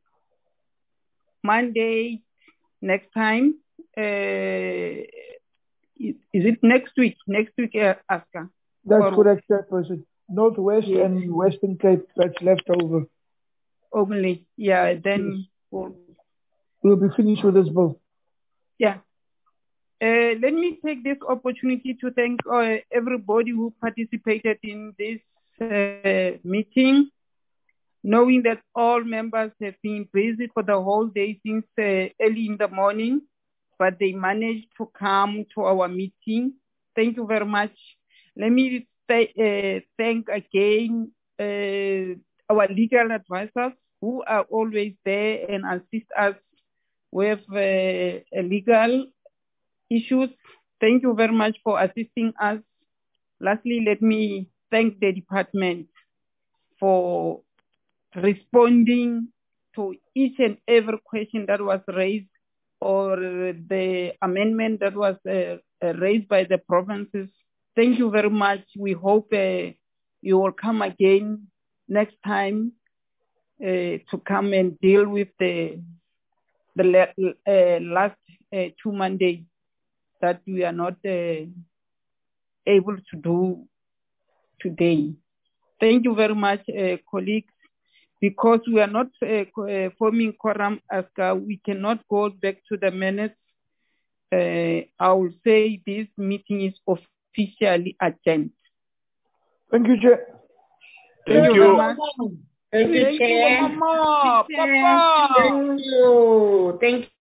mandates next time. Uh, is, is it next week? Next week, uh, Asker? That's or, correct, Chairperson. Northwest yes. and Western Cape, that's left over. Only, yeah, then yes. we'll, we'll be finished with this bill. Yeah. Uh, let me take this opportunity to thank uh, everybody who participated in this uh, meeting, knowing that all members have been busy for the whole day since uh, early in the morning, but they managed to come to our meeting. Thank you very much. Let me th- uh, thank again uh, our legal advisors who are always there and assist us with uh, legal issues. Thank you very much for assisting us. Lastly, let me thank the department for responding to each and every question that was raised or the amendment that was uh, raised by the provinces. Thank you very much. We hope uh, you will come again next time uh, to come and deal with the, the uh, last uh, two Mondays that we are not uh, able to do today. Thank you very much, uh, colleagues. because we are not uh, uh, forming quorum, Aska, we cannot go back to the minutes. Uh, I will say this meeting is officially adjourned. Thank you, Chair. Thank, Thank you. you. Thank Thank you, you, Chair. Mama. Papa. Thank you. Thank you.